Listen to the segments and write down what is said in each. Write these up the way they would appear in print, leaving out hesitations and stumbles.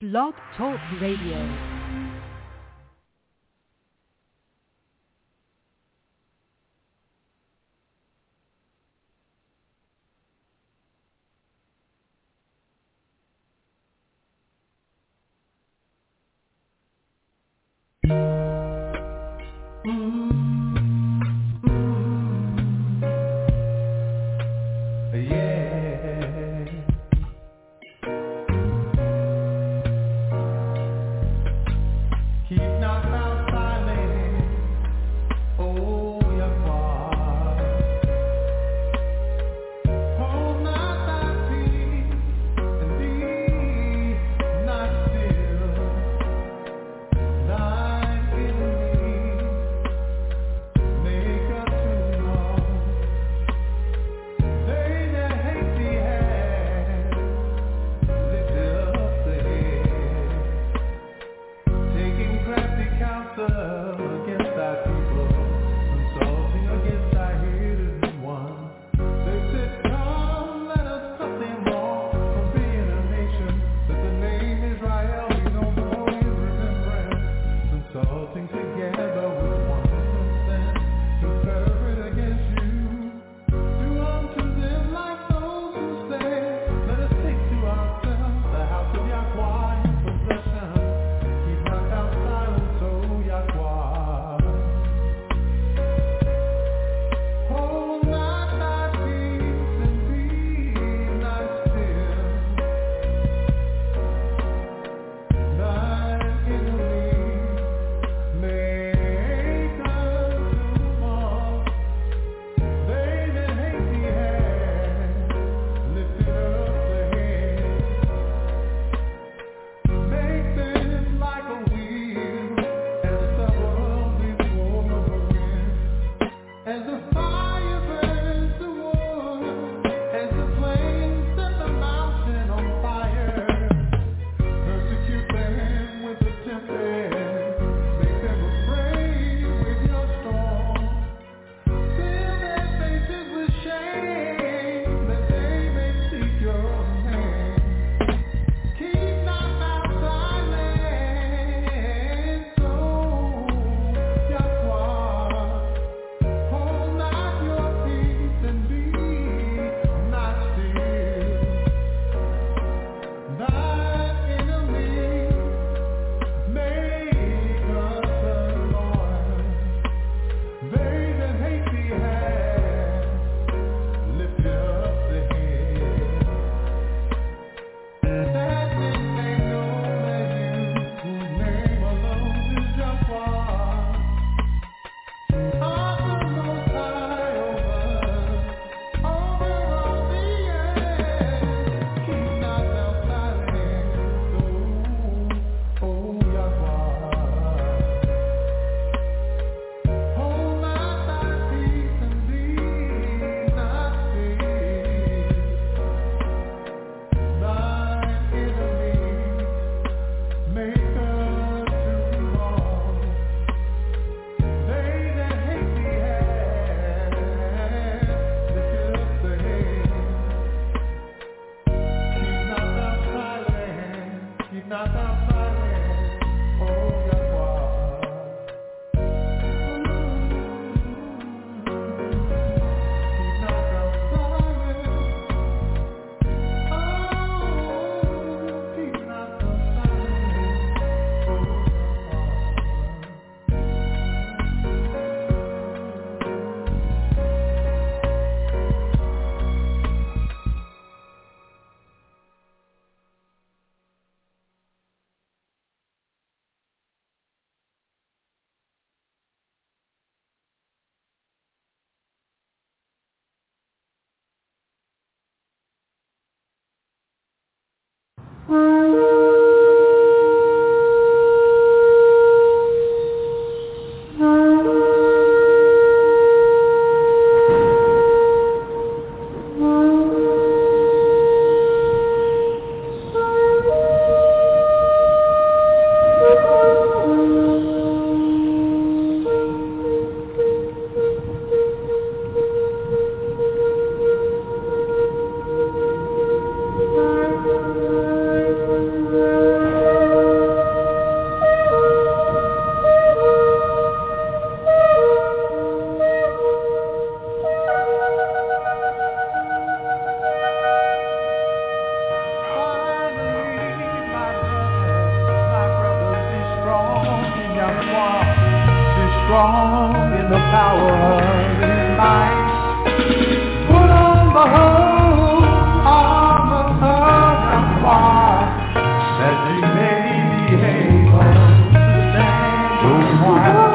Blog Talk Radio. strong in the power of his might. Put on the whole armor of Yahweh, that you may be able to stand your while.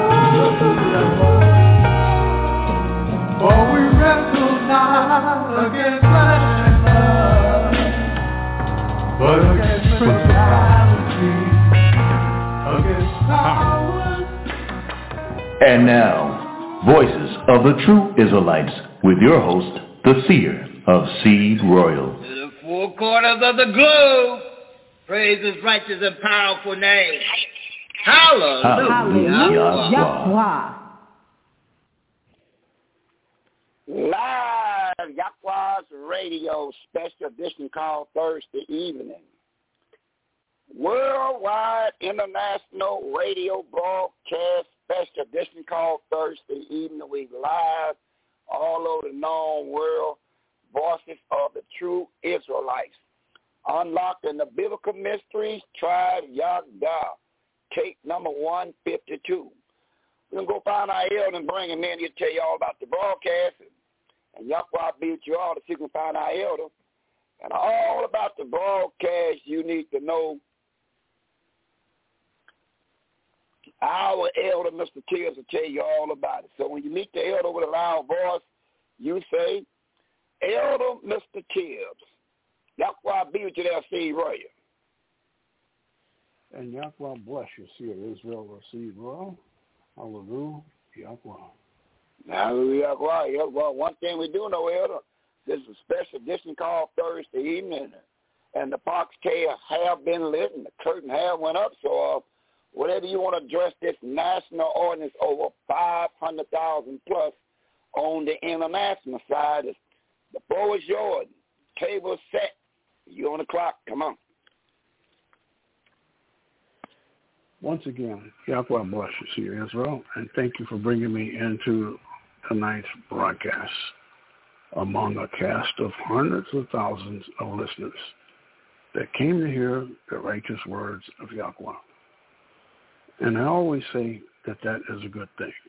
For we wrestle not against flesh and blood, but against principalities, against powers. And now, Voices of the True Israelites, with your host, the Seer of Seed Royal. To the four corners of the globe, praise his righteous and powerful name. Hallelujah. Live Yahweh's Radio special edition called Thursday evening. Worldwide International Radio Broadcast special edition called Thursday evening. We live all over the known world. Voices of the True Israelites. Unlocking the biblical mysteries, tribe Yahdah. Tape number 152. We're going to go find our elder and bring him in. He'll tell you all about the broadcast. And Yahweh be with you all so you can find our elder. And all about the broadcast you need to know. Our elder, Mr. Tibbs, will tell you all about it. So when you meet the elder with a loud voice, you say, Elder Mr. Tibbs. Yahweh be with you there, Seed Royal. And Yahweh bless you, Seed Israel or Seed Royal. Hallelujah, Yahweh. Hallelujah, Yahweh. One thing we do know, Elder, this is a special edition called Thursday evening, and the box case have been lit and the curtain have went up. So whatever you want to address this national audience, over 500,000 plus on the international side, the floor is yours. Table set. You on the clock. Come on. Once again, Yahweh bless you, Seed Israel, and thank you for bringing me into tonight's broadcast among a cast of hundreds of thousands of listeners that came to hear the righteous words of Yahweh. And I always say that that is a good thing,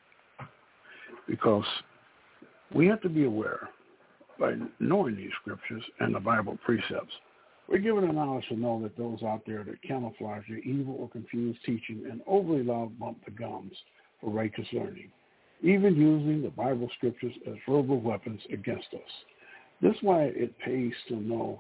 because we have to be aware, by knowing these scriptures and the Bible precepts, we're given the knowledge to know that those out there that camouflage their evil or confused teaching and overly loud bump the gums for righteous learning, even using the Bible scriptures as verbal weapons against us. This is why it pays to know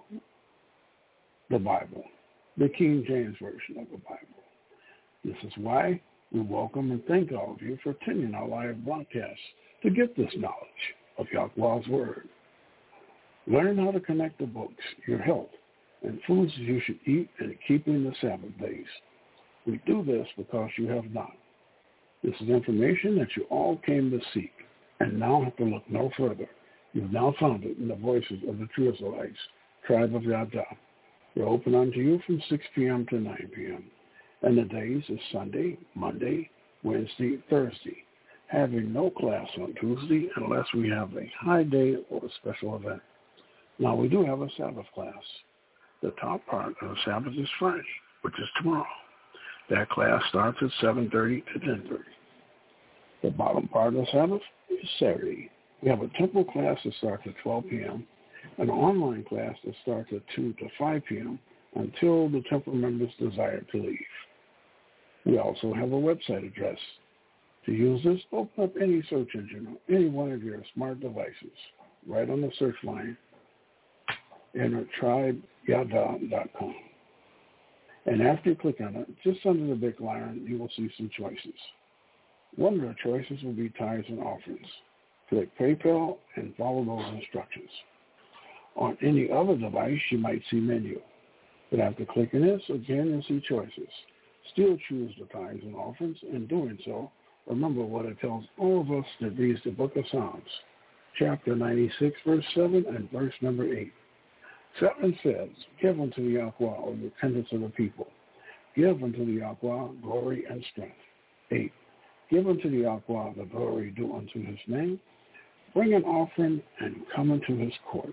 the Bible, the King James Version of the Bible. This is why we welcome and thank all of you for attending our live broadcasts to get this knowledge of Yahweh's Word. Learn how to connect the books, your health, and foods you should eat, and keeping the Sabbath days. We do this because you have not. This is information that you all came to seek, and now have to look no further. You've now found it in the Voices of the True Israelites, tribe of Yahdah. We're open unto you from 6 p.m. to 9 p.m. And the days is Sunday, Monday, Wednesday, Thursday, having no class on Tuesday unless we have a high day or a special event. Now, we do have a Sabbath class. The top part of the Sabbath is Friday, which is tomorrow. That class starts at 7:30 to 10:30. The bottom part of the Sabbath is Saturday. We have a temple class that starts at 12 p.m., an online class that starts at 2 to 5 p.m. until the temple members desire to leave. We also have a website address. To use this, open up any search engine on any one of your smart devices. Right on the search line, enter tribeyahdah.com. And after you click on it, just under the big line, you will see some choices. One of the choices will be tithes and offerings. Click PayPal and follow those instructions. On any other device, you might see menu. But after clicking this, again, you'll see choices. Still choose the tithes and offerings. In doing so, remember what it tells all of us that reads the book of Psalms, chapter 96, verse 7 and verse number 8. 7 says, give unto the Yahweh, O the attendants of the people. Give unto the Yahweh glory and strength. 8. Give unto the Yahweh the glory due unto his name. Bring an offering and come into his courts.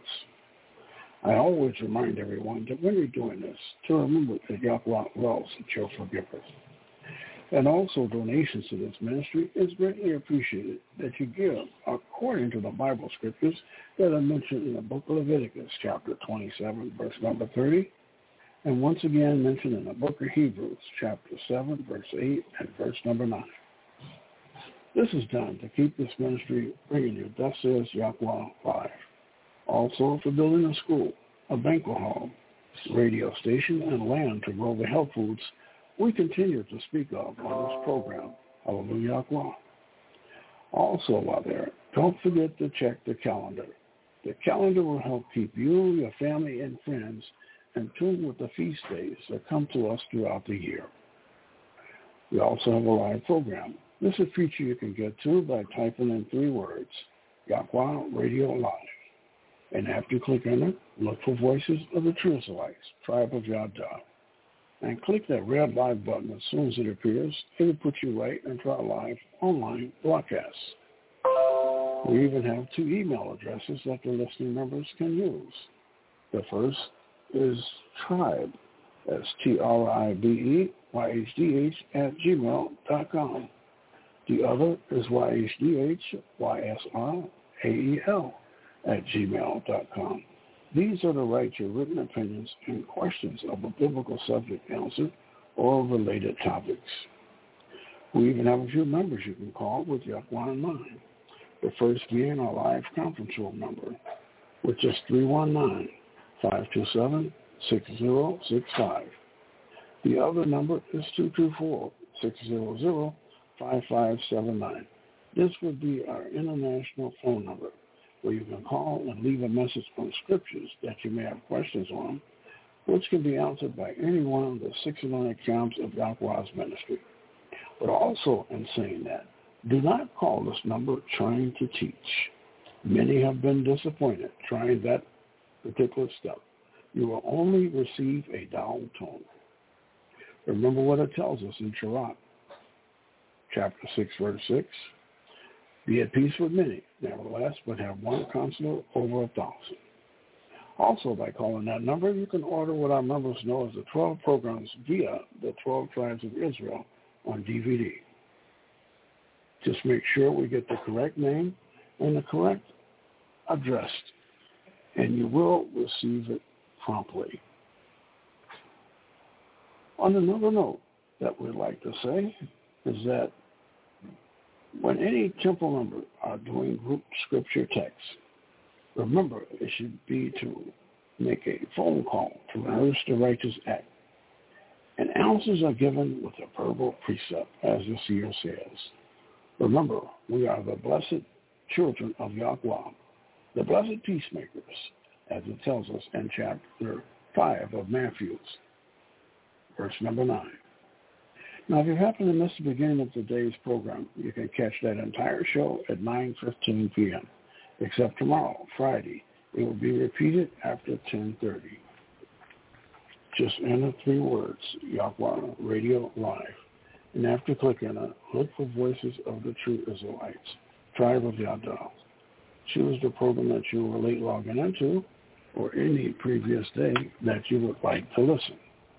I always remind everyone that when you're doing this, to remember that Yahweh loves that you're forgivers. And also donations to this ministry is greatly appreciated that you give according to the Bible scriptures that are mentioned in the book of Leviticus, chapter 27, verse number 30, and once again mentioned in the book of Hebrews, chapter 7, verse 8, and verse number 9. This is done to keep this ministry bringing you Thus Says Yahweh live. Also for building a school, a banquet hall, radio station, and land to grow the health foods we continue to speak of on this program. Hallelujah. Also, while there, don't forget to check the calendar. The calendar will help keep you, your family, and friends in tune with the feast days that come to us throughout the year. We also have a live program. This is a feature you can get to by typing in 3 words, Yahweh Radio Live. And after you click on it, look for Voices of the True Israelites, Tribe of Yada. And click that red live button as soon as it appears. It will put you right into our live online broadcast. We even have 2 email addresses that the listening members can use. The first is tribe, that's TRIBEYHDH @gmail.com. The other is YHDHYSRAEL @gmail.com. These are to write your written opinions and questions of a biblical subject answer or related topics. We even have a few numbers you can call with Yahweh in mind. The first being our live conference room number, which is 319-527-6065. The other number is 224-600-5579. This would be our international phone number, where you can call and leave a message on scriptures that you may have questions on, which can be answered by any one of the 69 camps of Yahweh's ministry. But also, in saying that, do not call this number trying to teach. Many have been disappointed trying that particular step. You will only receive a down tone. Remember what it tells us in Sirach, chapter 6, verse 6. Be at peace with many, nevertheless, but have one counselor over 1,000. Also, by calling that number, you can order what our members know as the 12 programs via the 12 Tribes of Israel on DVD. Just make sure we get the correct name and the correct address, and you will receive it promptly. On another note that we'd like to say is that when any temple members are doing group scripture text, remember it should be to make a phone call to rehearse the righteous act. And answers are given with a verbal precept, as the seer says. Remember, we are the blessed children of Yahweh, the blessed peacemakers, as it tells us in chapter 5 of Matthew, verse number 9. Now, if you happen to miss the beginning of today's program, you can catch that entire show at 9:15 p.m., except tomorrow, Friday. It will be repeated after 10:30. Just enter 3 words, Yahweh Radio Live, and after clicking on it, look for Voices of the True Israelites, Tribe of Yada. Choose the program that you were late logging into, or any previous day that you would like to listen.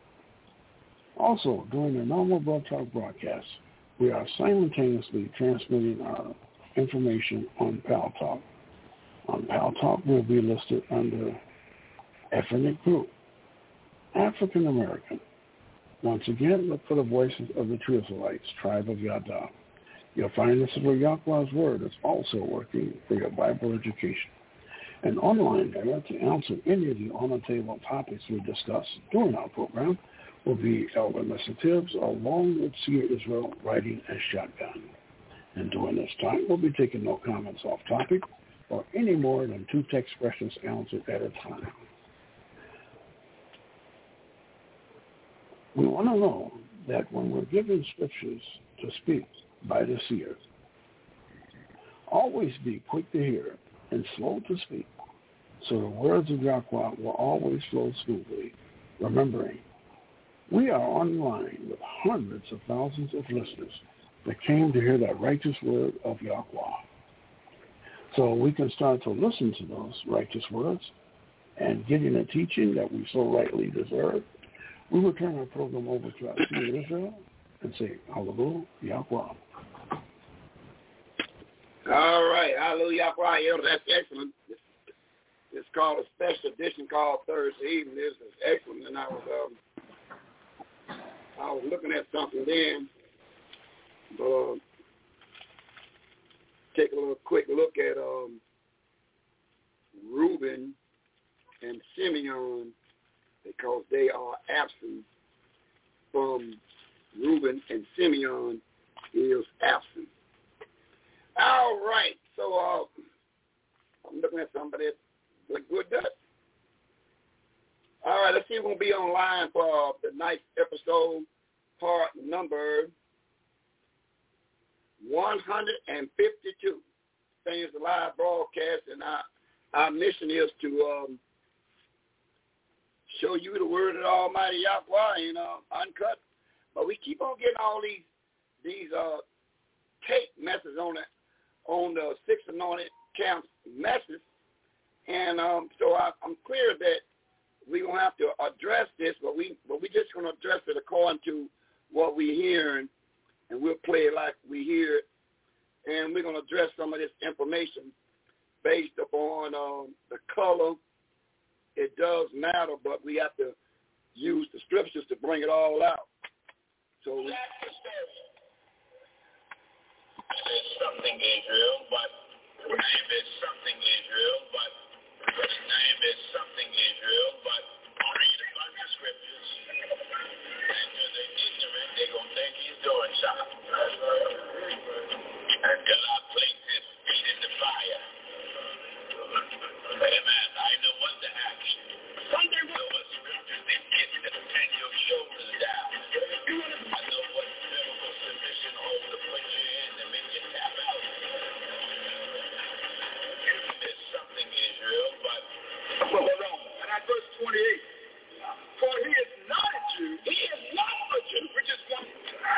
Also, during the normal Blog Talk broadcast, we are simultaneously transmitting our information on Pal Talk. On Pal Talk, we'll be listed under ethnic group, African American. Once again, look for the Voices of the True Israelites, Tribe of Yada. You'll find this is where Yahweh's Word is also working for your Bible education. And online there, to answer any of the on-the-table topics we discuss during our program, will be Elder Mr. Tibbs, along with Seer Israel, riding a shotgun. And during this time, we'll be taking no comments off topic or any more than 2 text questions answered at a time. We want to know that when we're given scriptures to speak by the seer, always be quick to hear and slow to speak, so the words of Yahweh will always flow smoothly, remembering we are online with hundreds of thousands of listeners that came to hear that righteous word of Yahweh. So we can start to listen to those righteous words and getting the teaching that we so rightly deserve. We will turn our program over to our Seer Israel and say, hallelujah, Yahweh. All right, hallelujah, Yahweh. That's excellent. It's called a special edition called Thursday evening. This is excellent, and I was looking at something then. Take a little quick look at Reuben and Simeon, because they are absent from Reuben, and Simeon is absent. All right, so I'm looking at somebody that look good, does. All right, let's see if we're going to be online for the next episode, part number 152. Thing is a live broadcast, and our mission is to show you the word of the Almighty Yahweh, uncut. But we keep on getting all these tape messages on the Six Anointed Camps message, and so I'm clear that we're gonna have to address this, but we just gonna address it according to what we're hearing, and we'll play it like we hear it, and we're gonna address some of this information based upon the color. It does matter, but we have to use the scriptures to bring it all out. So there's something Israel, but the name is something Israel, but the name is something Israel, but read a bunch of scriptures, and to the ignorant, they're going to think he's doing something. Until I place his feet in the fire. Amen. I know what to ask. Something know what scriptures they get to bend your shoulders down. I know what biblical submission hold to put you in to make you tap out. There's something Israel, but hold on. And at verse 28, for he is not a Jew. He is not a Jew. We're just one.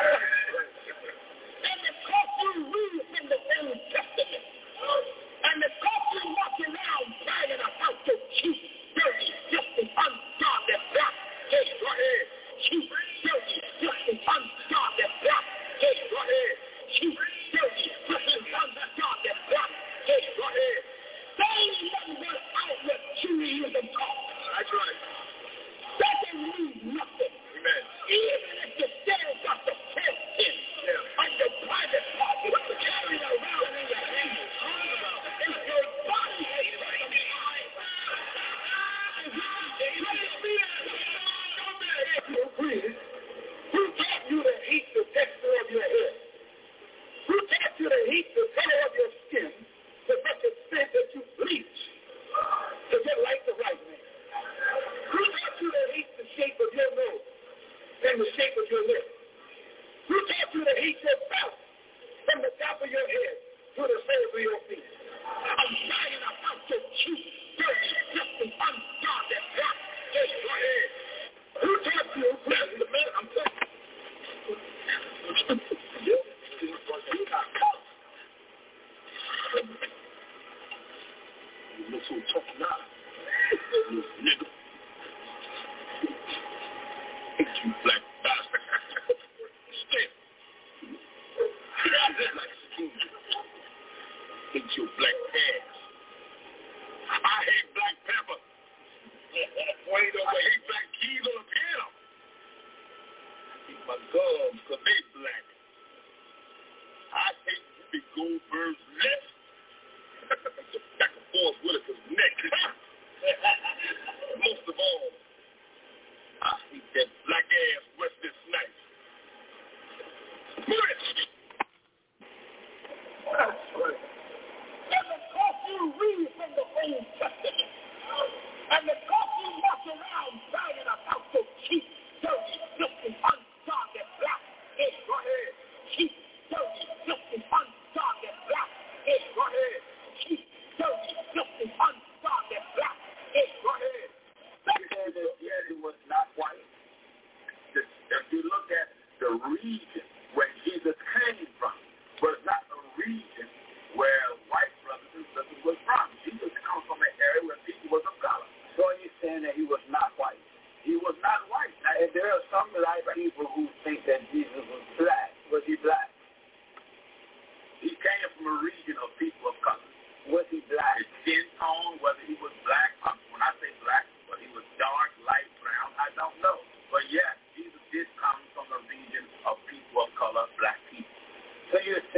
And because you read from the Old Testament, and because you walk around bragging about your cheap, dirty, filthy, ungodly black, hey, go ahead. Cheap, dirty, filthy, ungodly black, hey, go ahead. Cheap, dirty, filthy, ungodly black, hey, go ahead. They ain't nothing but outlet Judaism talk. That's right. That doesn't mean nothing. Amen. Even if you still got the question on your private part, what you carrying around in your hand, if your body is right on the line, who taught you to heat the texture of your hair? Who taught you to heat the color of your skin to such a extent that you bleach to get like the right man? Who taught you to heat the shape of your nose and the shape of your lips? Who taught you to heat your mouth from the top of your head to the soles of your feet? I'm lying about your cheap, dirty, filthy, ungodly black. Hey, go ahead. Who taught you? The man, I'm telling you. You look so tough now. You nigga. Ain't you black bastard. Stay. Get like a skin. Ain't you black ass. I hate black pepper. Wait over, I hate black keys on the piano. I hate my gums because they black. I hate Ruby Goldberg's lips. Back and forth with it because neck. Most of all, I hate that black ass Wesley Snipes. That's right. And because you read from the Old Testament, and because you walk around bragging about your cheap, dirty, filthy, ungodly black, hey, go ahead. Cheap, dirty, filthy, ungodly black, hey, go ahead. Cheap, dirty, filthy, ungodly black, hey, go ahead. Yes, it was not white. If you look at the region where Jesus came from, was not the region where white brothers and sisters was from. Jesus comes from an area where people was of color. So he's saying that he was not white. He was not white. Now, there are some like people who think that Jesus was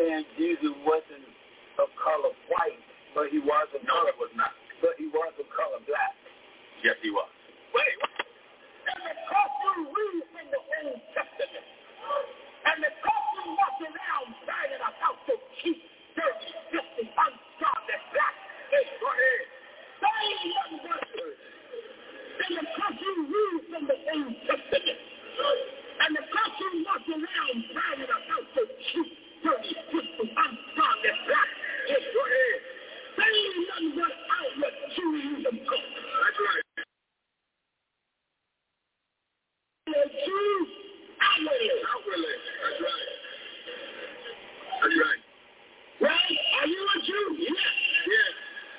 saying Jesus wasn't of color white, but he was of color. No, he was not. But he was of color black. Yes, he was. Wait. And because you read from the Old Testament, and because you walk around banging about your cheap, dirty, filthy, unscarlet black, hey, go ahead. Say one word. And because you read from the Old Testament, and because you walk around banging about your cheap, dirty, filthy, unscarlet black, hey, go ahead. Say one word outlet Judaism goes. That's right. Outwardly. That's right. That's right. Right? Are you a Jew? Yes. Yes.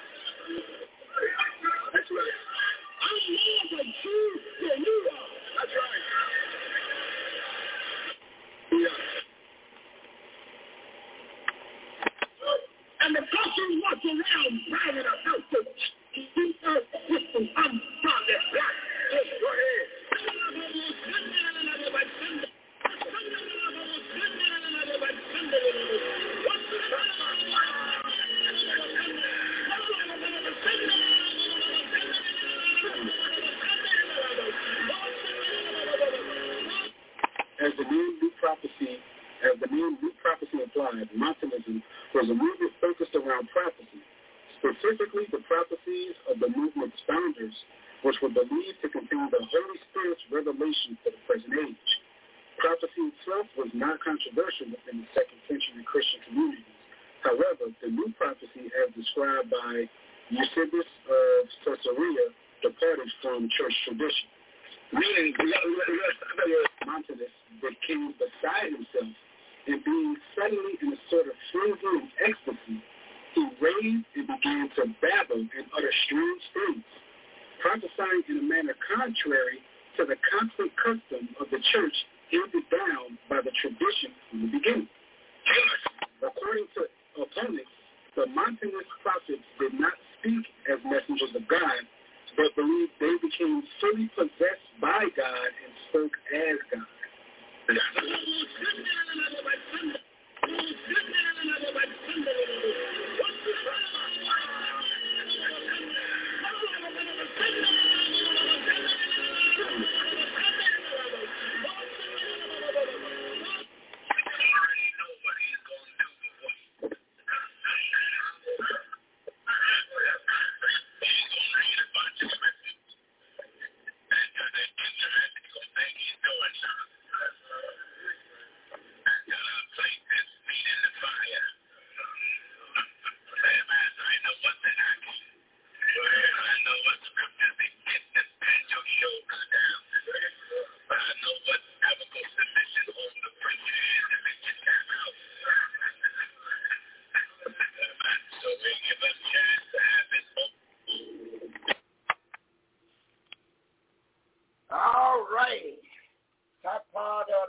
That's right. I'm more of a Jew than you are. That's right. Yeah. And the person walking around bragging about the earth system, I'm solid black. Hey, go ahead. As the name New Prophecy implies, Montanism was a movement focused around prophecy, specifically the prophecies of the movement's founders, which were believed to contain the Holy Spirit's revelation for the present age. Prophecy itself was not controversial within the second century Christian communities. However, the New Prophecy, as described by Eusebius of Caesarea, departed from church tradition. Meaning, Montanus became beside himself, and being suddenly in a sort of frenzy and ecstasy, he raved and began to babble and utter strange things, prophesying in a manner contrary to the constant custom of the church handed down by the tradition from the beginning. According to opponents, the Montanist prophets did not speak as messengers of God, but believed they became fully possessed by God and spoke as God. All right. Top part of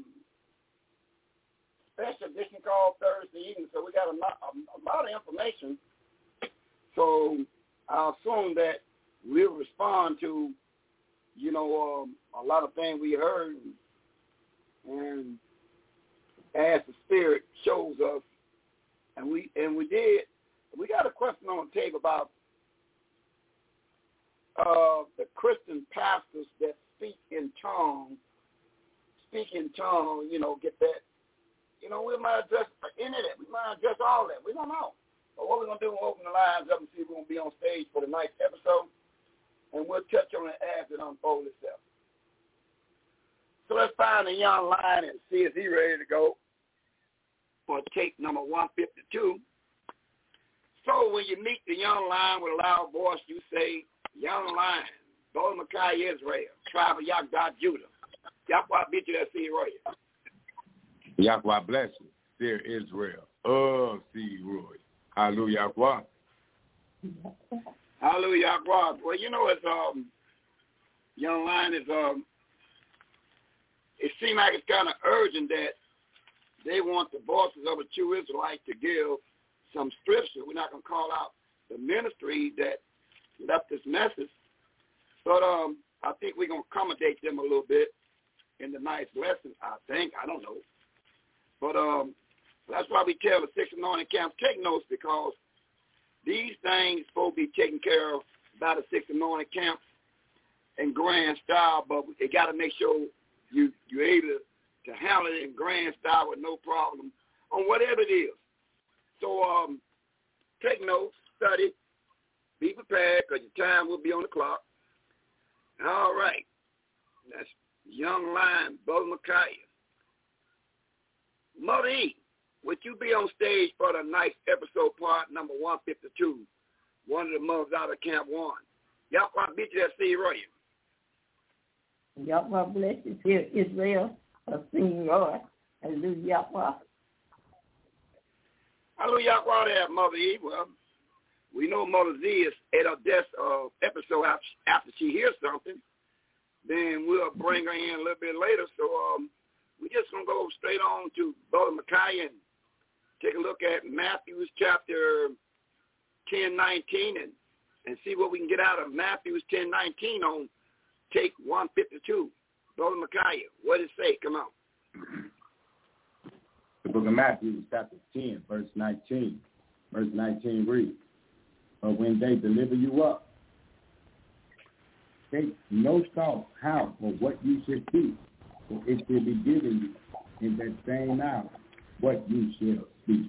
special edition called Thursday evening. So we got a lot of information. So I assume that we'll respond to, a lot of things we heard, and as the Spirit shows us, and we did. We got a question on the table about the Christian pastors that speak in tongues, get that. We might address any of that. We might address all that. We don't know. But what we're going to do is open the lines up and see if we're going to be on stage for the next episode, and we'll touch on it as it unfolds itself. So let's find a young lion and see if he's ready to go for tape number 152. So when you meet the young lion with a loud voice, you say, "Young lion, Boy Makai Israel, tribe of Yahweh Judah. Yahweh beat you that see Roy." Yahweh bless you, dear Israel. Oh, see Roy. Hallelujah, Yahweh. Hallelujah, Yahweh. Well, it's young lion is it seems like it's kind of urgent that they want the voices of a true Israelite to give some scripture. We're not going to call out the ministry that left this message, but I think we're going to accommodate them a little bit in the nice lesson, I think. I don't know. But That's why we tell the 6 anointing camps, take notes, because these things supposed to be taken care of by the 6 anointing camps in grand style, but they got to make sure you're able to handle it in grand style with no problem on whatever it is. So take notes, study, be prepared, because your time will be on the clock. All right. That's Young Lion, Brother Micaiah. Mother E, would you be on stage for the night episode part number 152, one of the mothers out of Camp 1? Y'all want to beat you that seed right here. Yahweh bless you, here Israel, a singing Lord. Hallelujah. Hallelujah, there, Mother E. Well, we know Mother Z is at her death episode after she hears something. Then we'll bring her in a little bit later. So we're just going to go straight on to Brother Micaiah and take a look at Matthew chapter 10:19 and see what we can get out of Matthew 10:19 on take 152. Brother Micaiah, what does it say? Come on. The book of Matthew, chapter 10, verse 19. Verse 19 reads, "But when they deliver you up, take no thought how or what you should do, for it shall be given you in that same hour what you shall speak."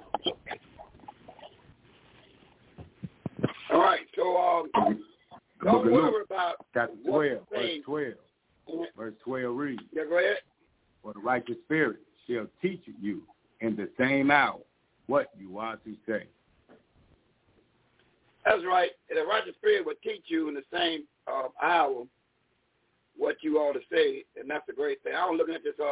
All right, so don't worry about chapter 12, verse 12. Verse 12 reads, yeah, go ahead. "For the righteous spirit shall teach you in the same hour what you are to say." That's right. And the righteous spirit will teach you in the same hour what you ought to say, and that's a great thing. I'm looking at this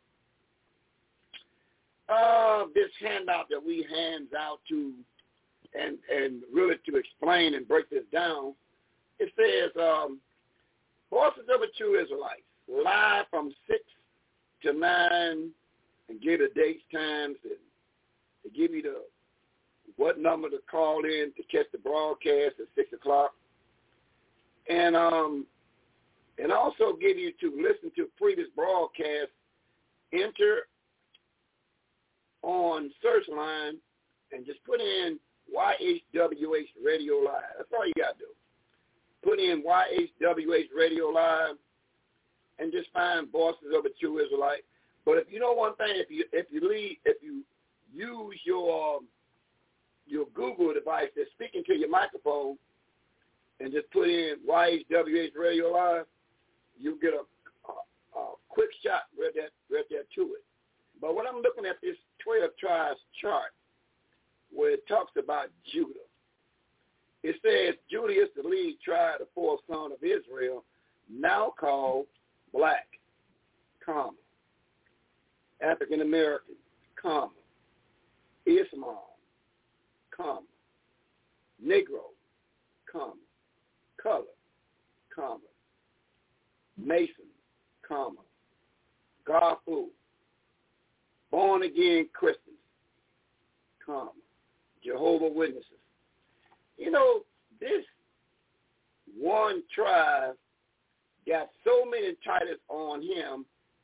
this handout that we hands out to and really to explain and break this down. It says, Voices of a True Israelites, live from 6 to 9, and give the dates, times, and to give you what number to call in to catch the broadcast at 6 o'clock. And also give you to listen to previous broadcasts. Enter on search line and just put in YHWH Radio Live. That's all you got to do. Put in YHWH Radio Live and just find Voices of a True Israelite. But if you know one thing, if you use your Google device that's speaking to your microphone and just put in YHWH Radio Live, you get a quick shot right there to it. But when I'm looking at this 12 tribes chart where it talks about Judah, it says Judah is the lead tribe, the fourth son of Israel, now called black, comma, African American, comma, Islam, comma, Negro, comma, color, comma, Mason, comma, Garfu, born again Christians, comma, Jehovah's Witnesses. You know, this one tribe got so many titles on him.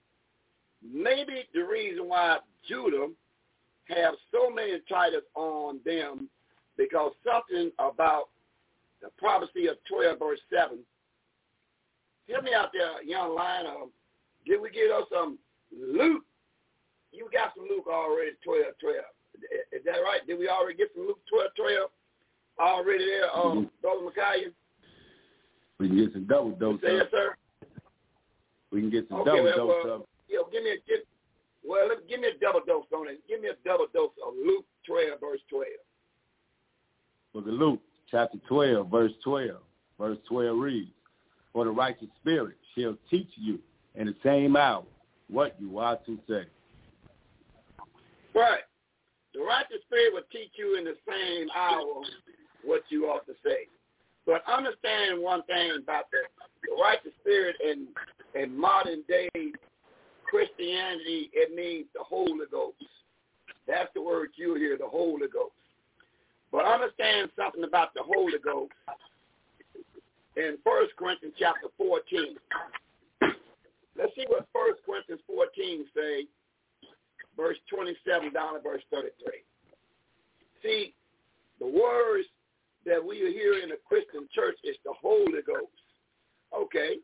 Maybe the reason why Judah have so many titles on them because something about the prophecy of 12 verse 7. Help me out there, young lion. Did we get us some Luke? You got some Luke already, 12:12. Is that right? Did we already get some Luke 12:12 already there, Brother Micaiah? We can get some double dose. Say yes, sir. We can get some double dose of. Give me a double dose on it. Give me a double dose of Luke 12 verse 12. Book of Luke, chapter 12, verse 12. Verse 12 reads, "For the righteous spirit shall teach you in the same hour what you are to say." Right. The righteous spirit will teach you in the same hour what you ought to say. But understand one thing about the righteous spirit in modern day Christianity, it means the Holy Ghost. That's the word you hear, the Holy Ghost. But understand something about the Holy Ghost in 1 Corinthians chapter 14. Let's see what 1 Corinthians 14 say. verse 27 down to verse 33. See, the words that we hear in the Christian church is the Holy Ghost. Okay.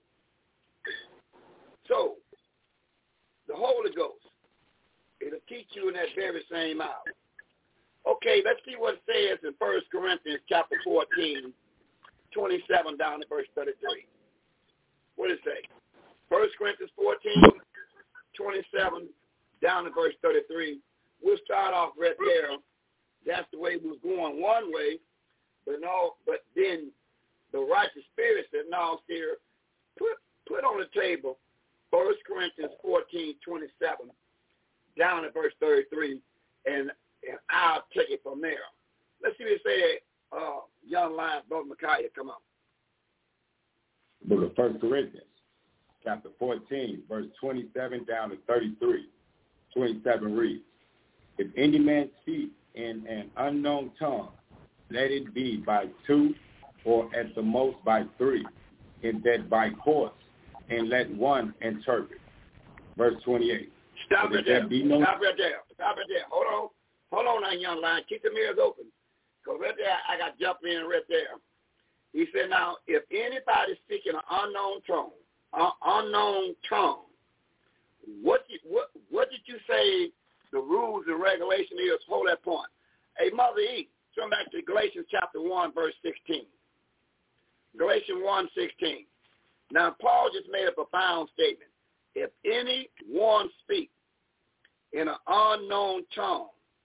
So, the Holy Ghost, it'll teach you in that very same hour. Okay, let's see what it says in 1 Corinthians chapter 14, 27 down to verse 33. What does it say? 1 Corinthians 14, 27 down to verse 33. We'll start off right there. That's the way we was going one way, but then the righteous spirit said, no, dear, put on the table 1 Corinthians 14, 27 down to verse 33, and I'll take it from there. Let's see what it says, young lion, Brother Micaiah, come on. Book of 1 Corinthians, chapter 14, verse 27 down to 33. 27 reads, if any man speak in an unknown tongue, let it be by two, or at the most by three, and that by course, and let one interpret. Verse 28. Stop right there. Stop right there. Hold on now, young lion. Keep the ears open. Because right there, I got to jump in right there. He said, now, if anybody's speaking an unknown tongue, what did you say the rules and regulation is? Hold that point. Hey, Mother E, turn back to Galatians chapter 1, verse 16. Galatians 1:16. Now, Paul just made a profound statement. If anyone speak in an unknown tongue,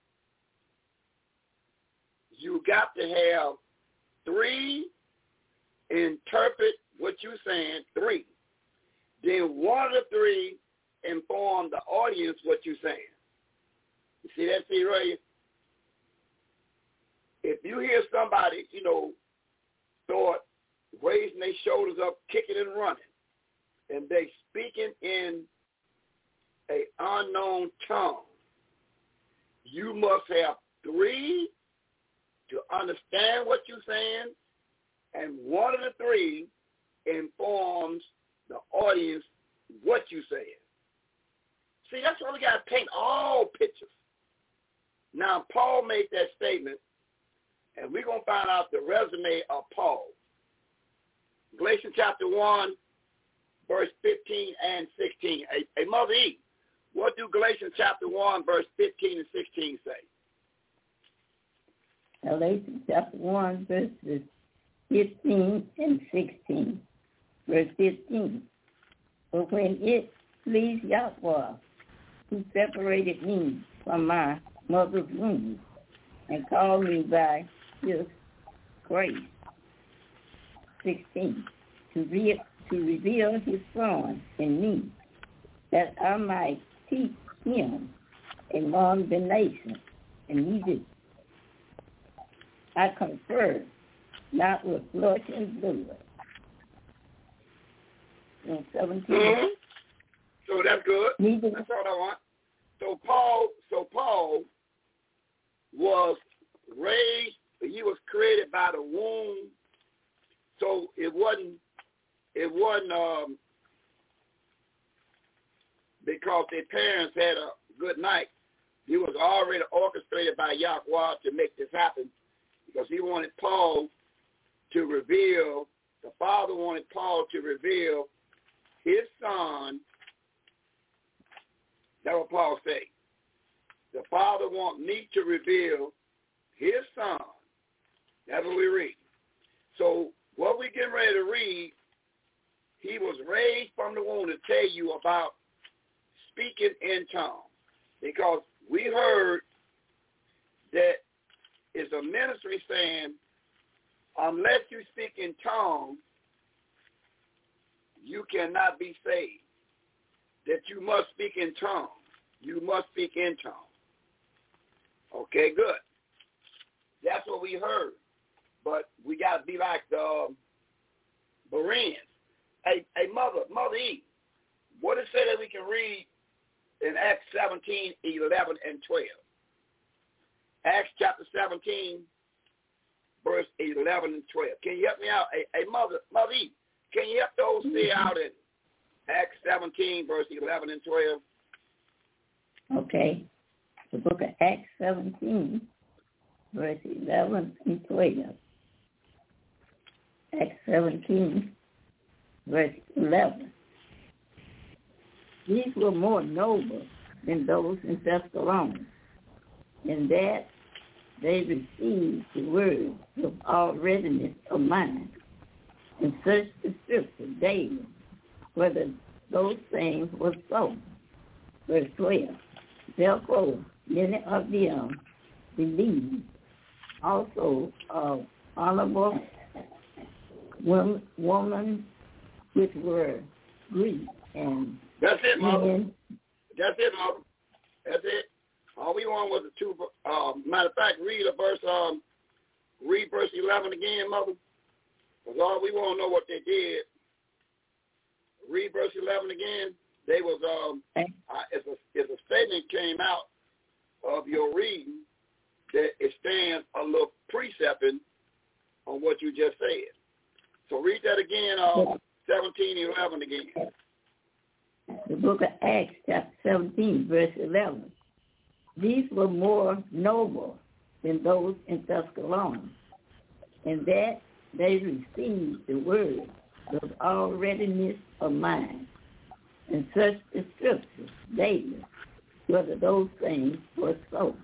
you got to have three interpret what you're saying, three. Then one of the three inform the audience what you're saying. You see that, see right here? If you hear somebody, start raising their shoulders up, kicking and running, and they speaking in an unknown tongue, you must have three to understand what you're saying, and one of the three informs the audience what you're saying. See, that's why we got to paint all pictures. Now, Paul made that statement, and we're going to find out the resume of Paul. Galatians chapter 1, verse 15 and 16. Hey, Mother E, what do Galatians chapter 1, verse 15 and 16 say? Galatians chapter 1, verses 15 and 16. Verse 15. But when it pleased Yahweh, who separated me from my mother's womb and called me by his grace, 16, to reveal his Son in me, that I might teach him among the nations. And he did. I confer not with flesh and blood. In 17. Mm-hmm. So that's good. That's all I want. So Paul was raised. He was created by the womb. So it wasn't because their parents had a good night. He was already orchestrated by Yahweh to make this happen, because he wanted Paul to reveal, the Father wanted Paul to reveal his Son. That's what Paul said. The Father wants me to reveal his Son. That's what we read. So what we getting ready to read, he was raised from the womb to tell you about speaking in tongues. Because we heard that it's a ministry saying, unless you speak in tongues, you cannot be saved. That you must speak in tongues. You must speak in tongues. Okay, good. That's what we heard. But we got to be like the Bereans. Hey, Mother E, what it say that we can read in Acts 17, 11, and 12? Acts chapter 17, verse 11 and 12. Can you help me out? Hey, Mother E, can you help those stay out in Acts 17, verse 11 and 12? Okay. The book of Acts 17, verse 11 and 12. Acts 17, verse 11. These were more noble than those in Thessalonica, in that they received the word with all readiness of mind, and searched the scripture daily, whether those things were so. Verse 12. Therefore, many of them believed, also of honorable women which were Greek and That's it, Mother. men. That's it, Mother. That's it. All we want was the two. Matter of fact, read verse 11 again, Mother. Because all we want to know what they did. Read verse 11 again. They was it's a statement came out of your reading that it stands a little precepting on what you just said. So read that again, 17:11 again. The book of Acts, chapter 17, verse 11. These were more noble than those in Thessalonica, in that they received the word with all readiness of mind, and searched the scriptures daily, whether those things were so.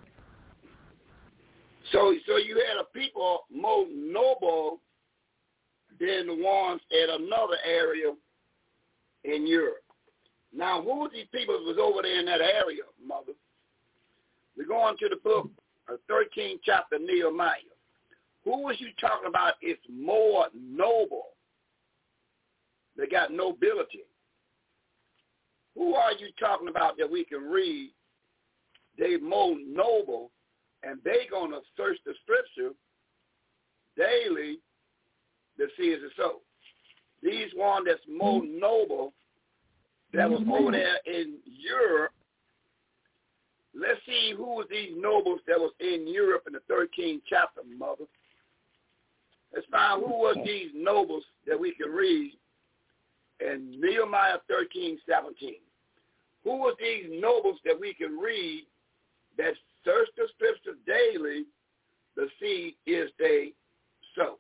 So you had a people more noble than the ones at another area in Europe. Now, who these people was over there in that area, Mother? We're going to the book of 13th chapter, Nehemiah. Who was you talking about is more noble? They got nobility. Who are you talking about that we can read? They more noble, and they going to search the scripture daily to see is it so. These one that's more noble that was over there in Europe. Let's see who was these nobles that was in Europe in the 13th chapter, Mother. Let's find who was these nobles that we can read in Nehemiah 13:17. Who was these nobles that we can read that search the scripture daily to see is they so?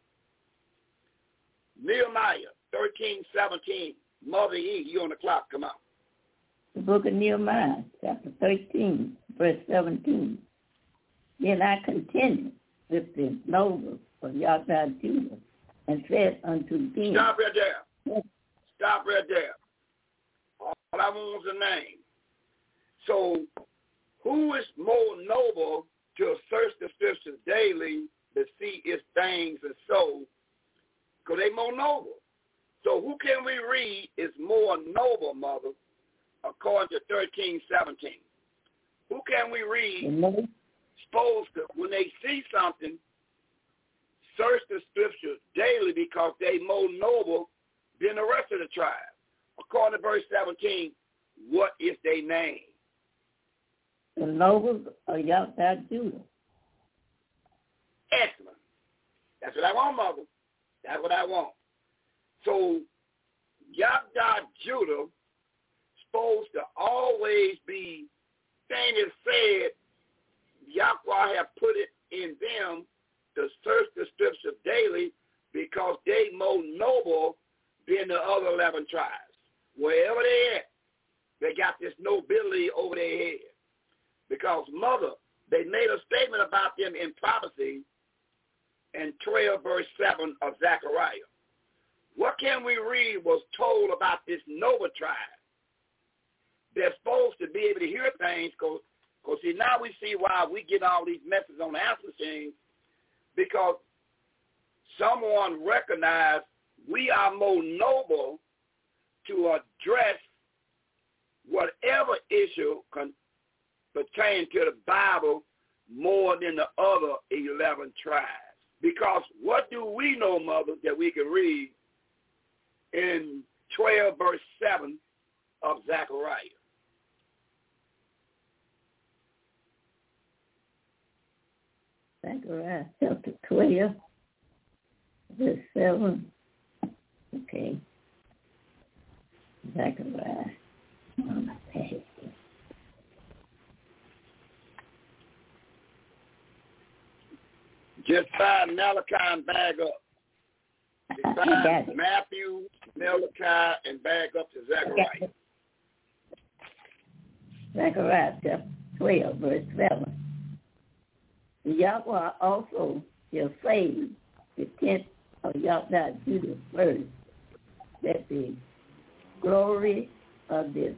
Nehemiah 13:17. Mother E, you on the clock, come on. The book of Nehemiah, chapter 13, verse 17. Then I contended with the nobles of Yahweh Judah, and said unto them. Stop right there. Stop right there. All I want is a name. So, who is more noble to search the scriptures daily to see its things and so? Because they more noble. So who can we read is more noble, Mother, according to 13:17? Who can we read supposed to, when they see something, search the scripture daily because they more noble than the rest of the tribe? According to verse 17, what is their name? The nobles of Yahweh Judah. Excellent. That's what I want, Mother. That's what I want. So, Yahweh Judah supposed to always be thing is said, Yahweh have put it in them to search the scripture daily because they more noble than the other 11 tribes. Wherever they at, they got this nobility over their head. Because, Mother, they made a statement about them in prophecy in 12 verse 7 of Zechariah. What can we read was told about this noble tribe? They're supposed to be able to hear things because see, now we see why we get all these messages on the answer machine, because someone recognized we are more noble to address whatever issue pertaining to the Bible more than the other 11 tribes. Because what do we know, Mother, that we can read in 12 verse 7 of Zechariah? Zechariah chapter 12, verse 7. Okay. Zechariah on the page. Just find Malachi and back up. Just find Matthew, Malachi, and back up to Zechariah. Zechariah chapter 12, verse 7. Yahweh also shall save the tent of Yahweh Judah first, that the glory of the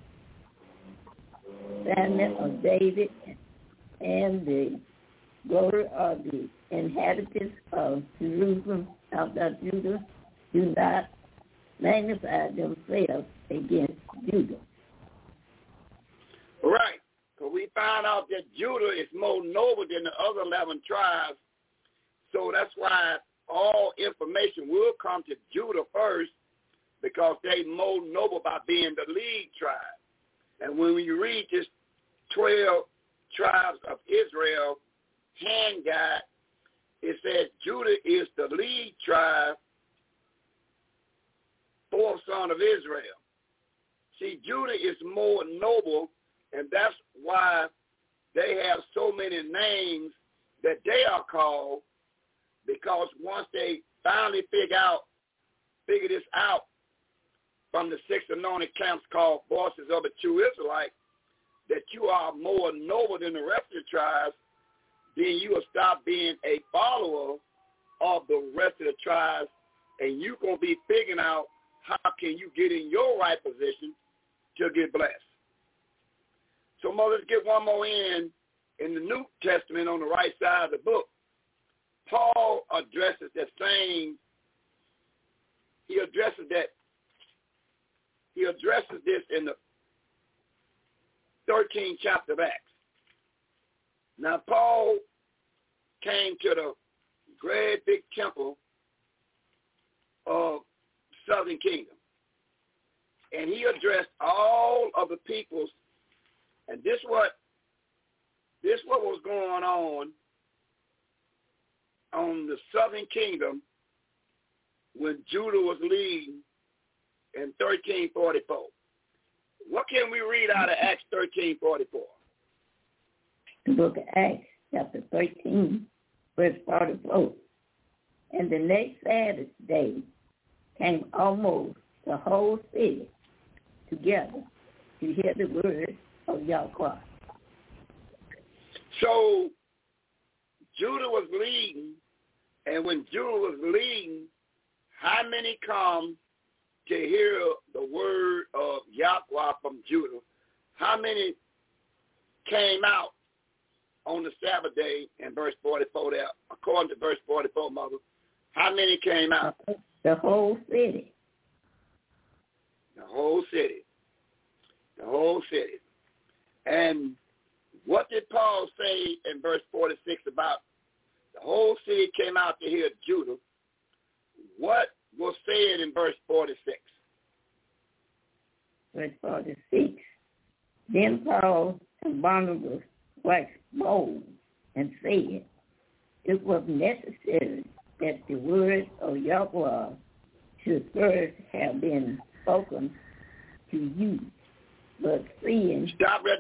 family of David and the glory of the inhabitants of Jerusalem, Yahweh Judah, do not magnify themselves against Judah. Right. So we find out that Judah is more noble than the other 11 tribes. So that's why all information will come to Judah first, because they more noble by being the lead tribe. And when you read this 12 tribes of Israel hand guide, it says Judah is the lead tribe, fourth son of Israel. See, Judah is more noble, and that's why they have so many names that they are called, because once they finally figure this out from the 6 anointed camps called Voices of a True Israelite, that you are more noble than the rest of the tribes, then you will stop being a follower of the rest of the tribes, and you're going to be figuring out how can you get in your right position to get blessed. So, Mother, let's get one more in the New Testament on the right side of the book. Paul addresses that same, he addresses this in the 13th chapter of Acts. Now, Paul came to the great big temple of Southern Kingdom, and he addressed all of the peoples, and this what was going on the Southern Kingdom when Judah was leading in 1344. What can we read out of Acts 13:44? The book of Acts, chapter 13, verse 44. And the next Sabbath day came almost the whole city together to hear the word of Yahweh. So Judah was leading, and when Judah was leading, how many come to hear the word of Yahweh from Judah? How many came out on the Sabbath day in verse 44 there, according to verse 44, Mother? How many came out? The whole city. The whole city. The whole city. And what did Paul say in verse 46 about the whole city came out to hear Judah? What was said in verse 46? Verse 46. Then Paul and Barnabas waxed bold and said, it was necessary that the words of Yahweh should first have been spoken to you. But seeing... Stop right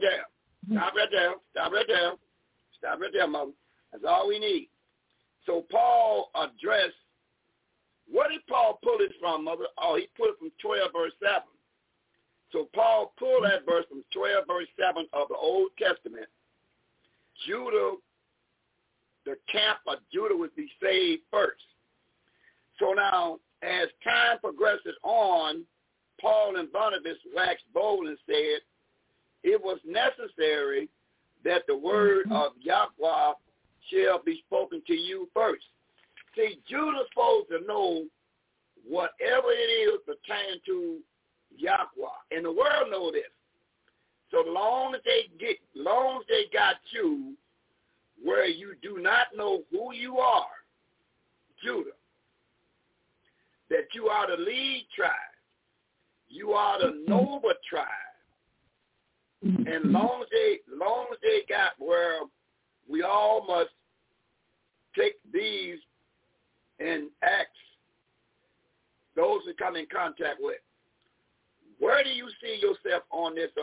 there, Mother. That's all we need. So Paul addressed, what did Paul pull it from, Mother? Oh, he pulled it from 12 verse 7. So Paul pulled that verse from 12 verse 7 of the Old Testament. Judah, the camp of Judah would be saved first. So now, as time progresses on, Paul and Barnabas waxed bold and said, it was necessary that the word of Yahweh shall be spoken to you first. See, Judah's supposed to know whatever it is pertaining to Yahweh, and the world know this. So long as they got you where you do not know who you are, Judah, that you are the lead tribe, you are the noble tribe, and long as they got where we all must take these and act those we come in contact with. Where do you see yourself on this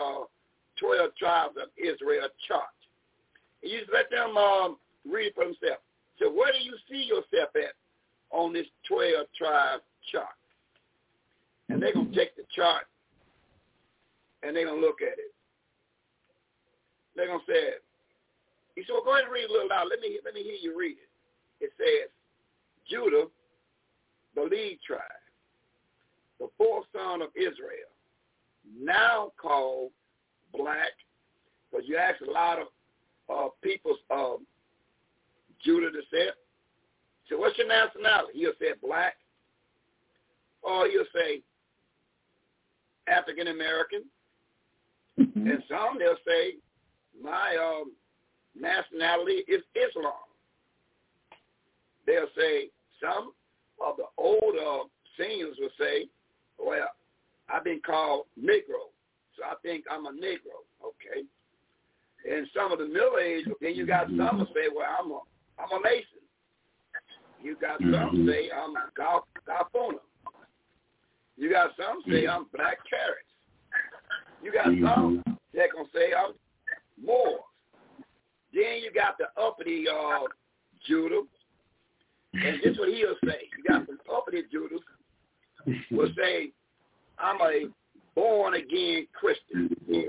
12 tribes of Israel chart? You just let them read it for themselves. So where do you see yourself at on this 12-tribe chart? And they're going to take the chart and they're going to look at it. They're going to say, he said, well, go ahead and read a little loud. Let me hear you read it. It says, Judah, the lead tribe, the fourth son of Israel, now called black, because you ask a lot of people's Judah to say it. So what's your nationality? He'll say black, or he'll say African American, and some they'll say my nationality is Islam. They'll say some of the older seniors will say, well, I've been called Negro, so I think I'm a Negro. Okay. And some of the middle-aged, then you got some who say, well, I'm a Mason. You got some say I'm Garfuna. You got some say I'm Black Carrots. You got some that gonna say I'm Moors. Then you got the uppity Judah, and this is what he'll say. You got some uppity Judah will say, I'm a born-again Christian.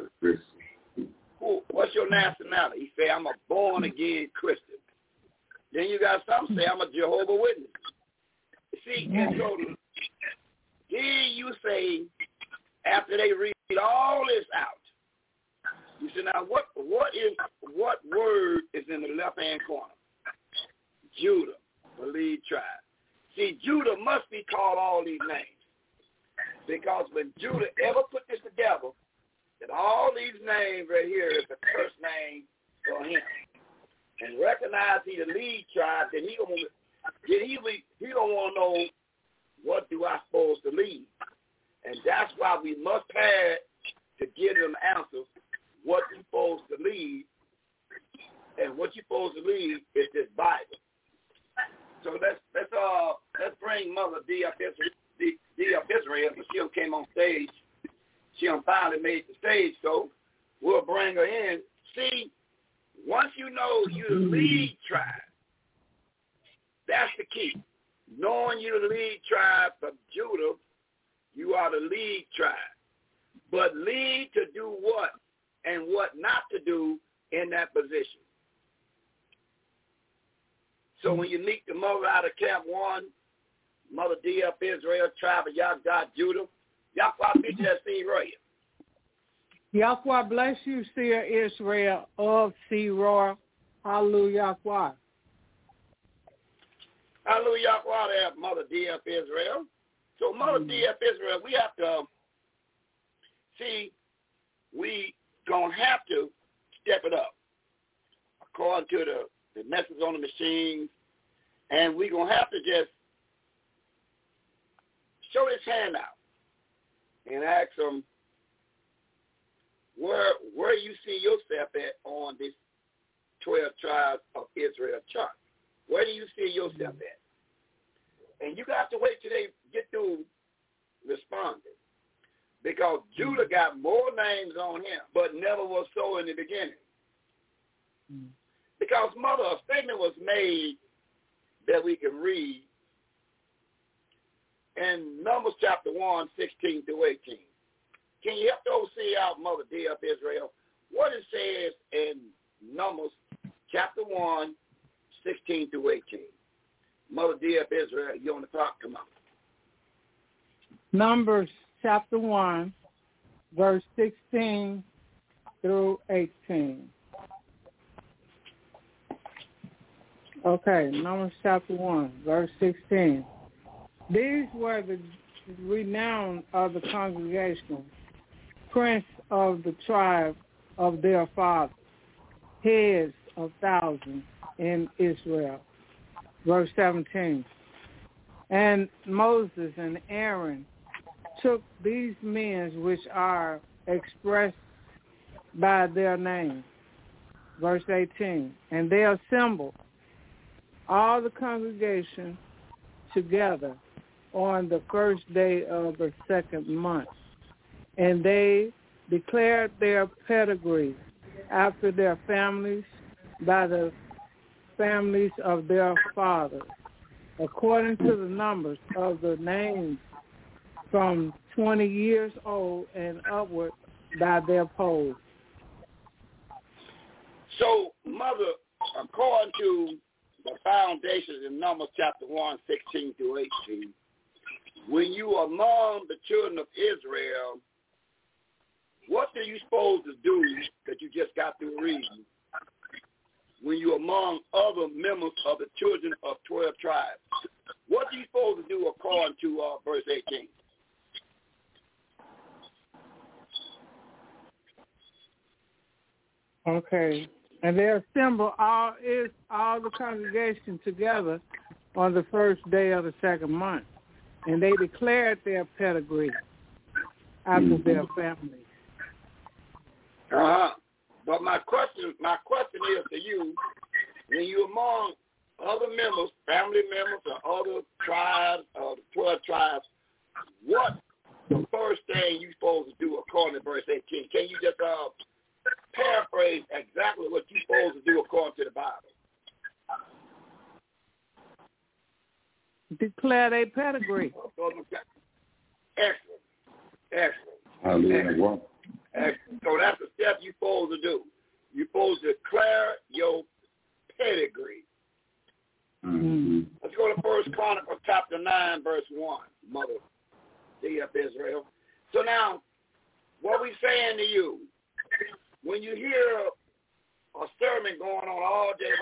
What's your nationality? He say, I'm a born-again Christian. Then you got some say, I'm a Jehovah's Witness. See, and so then you say, after they read all this out, you say, now what word is in the left-hand corner? Judah, the lead tribe. See, Judah must be called all these names. Because when Judah ever put this together, that all these names right here is the first name for him. And recognize he the lead tribe, then he don't want to know what do I supposed to lead. And that's why we must pass to give them answers what you're supposed to lead. And what you're supposed to lead is this Bible. So let's bring Mother D up Israel, but she came on stage. She finally made the stage, so we'll bring her in. See, once you know you're the lead tribe, that's the key. Knowing you're the lead tribe of Judah, you are the lead tribe. But lead to do what and what not to do in that position. So when you meet the mother out of Camp 1, Mother D up Israel, tribe of Yahweh, Judah, Yahweh beat you that scene right here. Yahweh bless you, Seer Israel of Seroy. Hallelujah, Yahweh. Hallelujah, Yahweh there, Mother D up Israel. So Mother D up Israel, we have to, we going to have to step it up according to the message on the machines, and we're going to have to just show this hand out and ask them where you see yourself at on this 12 tribes of Israel chart. Where do you see yourself at? And you got to wait till they get through responding, because Judah got more names on him, but never was so in the beginning. Because, Mother, a statement was made that we can read in Numbers chapter 1, 16 through 18. Can you help those see out, Mother D up Israel, what it says in Numbers chapter 1, 16 through 18? Mother D up Israel, you on the clock, come on. Numbers chapter 1, verse 16 through 18. Okay, Numbers chapter 1, verse 16. These were the renown of the congregation, prince of the tribe of their fathers, heads of thousands in Israel. Verse 17. And Moses and Aaron took these men which are expressed by their names. Verse 18. And they assembled all the congregation together on the first day of the second month. And they declared their pedigree after their families by the families of their fathers, according to the numbers of the names from 20 years old and upward by their polls. So, Mother, according to the foundations in Numbers chapter 1, 16 through 18, when you are among the children of Israel, what are you supposed to do that you just got through reading when you're among other members of the children of 12 tribes? What are you supposed to do according to verse 18? Okay. And they assemble all the congregation together on the first day of the second month. And they declared their pedigree after their families. But my question is to you, when you're among other members, family members, or other tribes, or the 12 tribes, what the first thing you're supposed to do according to verse 18? Can you just paraphrase exactly what you're supposed to do according to the Bible? Declare their pedigree. Excellent. So that's the step you're supposed to do. You're supposed to declare your pedigree. Mm-hmm. Let's go to 1 Chronicles chapter 9, verse 1, Mother, see of Israel. So now, what we saying to you, when you hear a sermon going on all day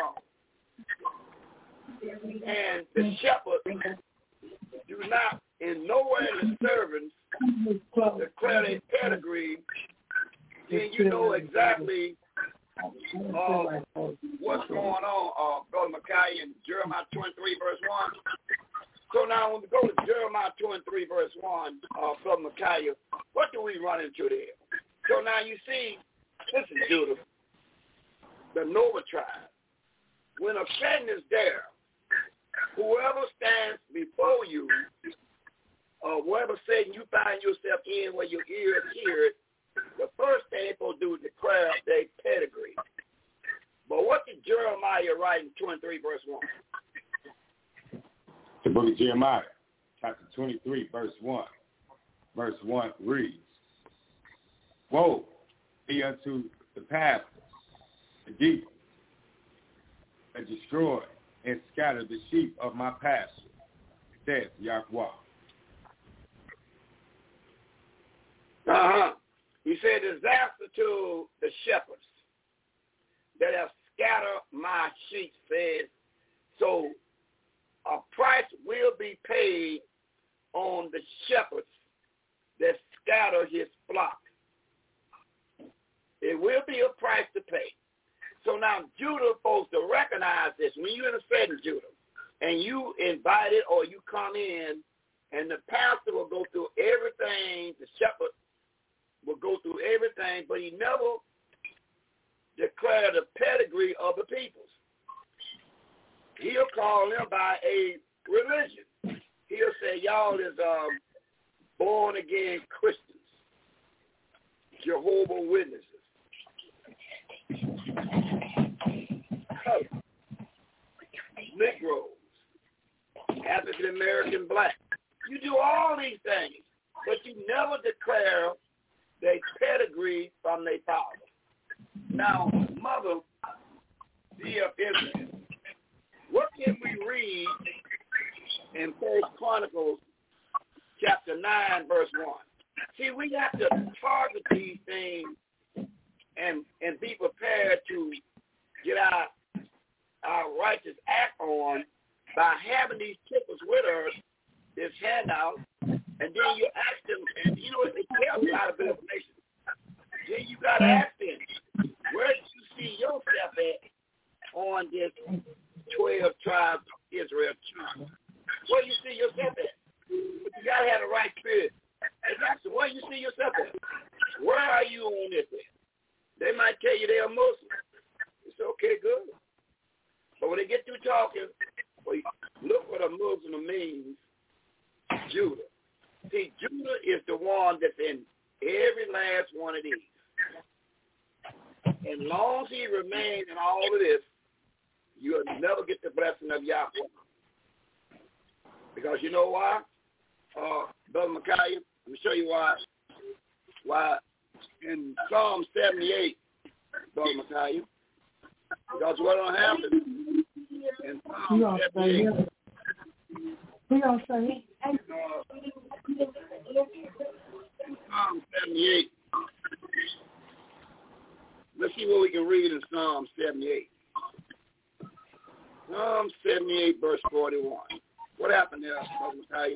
long, and the shepherd do not in no way in the servants declare their pedigree, then you know exactly what's going on, Brother Micaiah, in Jeremiah 23, verse 1. So now when we go to Jeremiah 23, verse 1, Brother Micaiah, what do we run into there? So now you see, listen, Judah, the Nova tribe, when a Satan is there, whoever stands before you, or whatever Satan you find yourself in where your ears hear it, the first thing they're supposed to do is declare their pedigree. But what did Jeremiah write in 23, verse 1? The book of Jeremiah, chapter 23, verse 1. Verse 1 reads, Woe be unto the pastors, the deep, that destroy and scatter the sheep of my pasture, says Yahweh. He said, disaster to the shepherds that have scattered my sheep, says. So a price will be paid on the shepherds that scatter his flock. It will be a price to pay. So now Judah supposed to recognize this. When you're in a setting, Judah, and you invited or you come in, and the pastor will go through everything, the shepherd will go through everything, but he never declared the pedigree of the peoples. He'll call them by a religion. He'll say, y'all is born-again Christians, Jehovah's Witnesses, color, Negroes, African-American black. You do all these things, but you never declare their pedigree from their father. Now, Mother, dear Israel, what can we read in 1 Chronicles chapter 9, verse 1? See, we have to target these things and be prepared to get our righteous act on by having these tickets with us, this handout, and then you ask them, and you know, they tell you a lot of information. Then you got to ask them, where do you see yourself at on this 12 tribes of Israel choose? Where do you see yourself at? But you got to have the right spirit. And ask them, where do you see yourself at? Where are you on this at? They might tell you they're Muslim. It's okay, good. But when they get through talking, look what a Muslim means, Judah. See, Judah is the one that's in every last one of these. And long as he remains in all of this, you'll never get the blessing of Yahweh. Because you know why? Brother Micaiah, let me show you why. Why in Psalm 78, Brother Micaiah, because what will happen in Psalm 78, in Psalm 78, let's see what we can read in Psalm 78. Psalm 78, verse 41. What happened there, Brother Micaiah?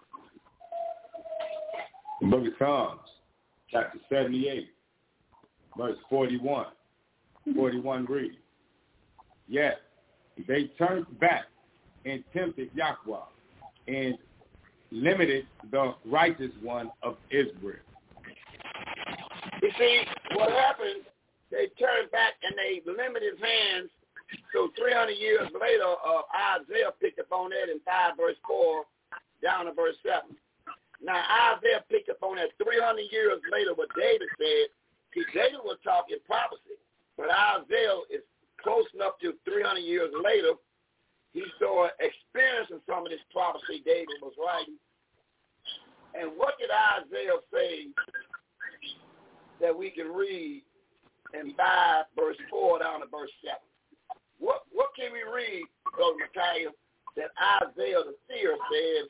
The book of Psalms, chapter 78, verse 41. 41 reads, "Yet they turned back and tempted Yahweh and limited the righteous one of Israel." You see, what happened, they turned back and they limited his hands. So 300 years later, Isaiah picked up on that in 5 verse 4 down to verse 7. Now, Isaiah picked up on that 300 years later what David said. See, David was talking prophecy, but Isaiah is close enough to 300 years later. He started experiencing some of this prophecy David was writing. And what did Isaiah say that we can read in 5 verse 4 down to verse 7? What can we read, Brother Micaiah, that Isaiah the seer says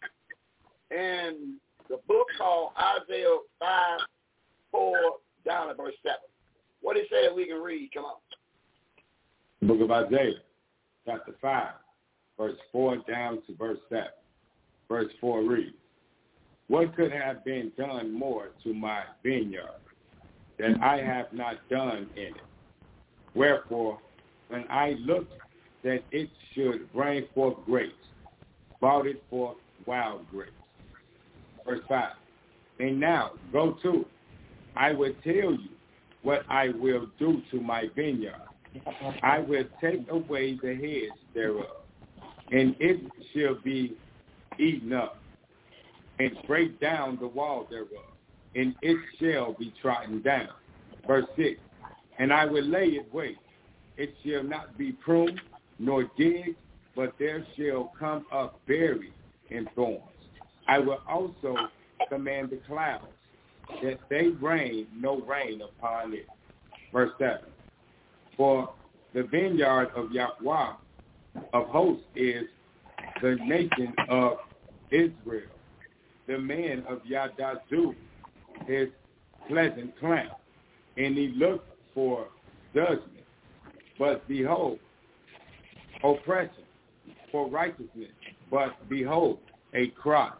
in the book called Isaiah 5, 4 down to verse 7? What he said we can read? Come on. The book of Isaiah, chapter 5, verse 4 down to verse 7. Verse 4 reads, "What could have been done more to my vineyard that I have not done in it? Wherefore, when I looked that it should bring forth grapes, brought it forth wild grapes." Verse 5, "And now go to, I will tell you what I will do to my vineyard. I will take away the heads thereof, and it shall be eaten up, and break down the wall thereof, and it shall be trodden down." Verse 6, "And I will lay it waste. It shall not be pruned nor digged, but there shall come up berries and thorns. I will also command the clouds that they rain no rain upon it." Verse 7, "For the vineyard of Yahweh of hosts is the nation of Israel. The man of Yadazu is pleasant clown, and he looked for judgment. But behold, oppression for righteousness, but behold, a cry."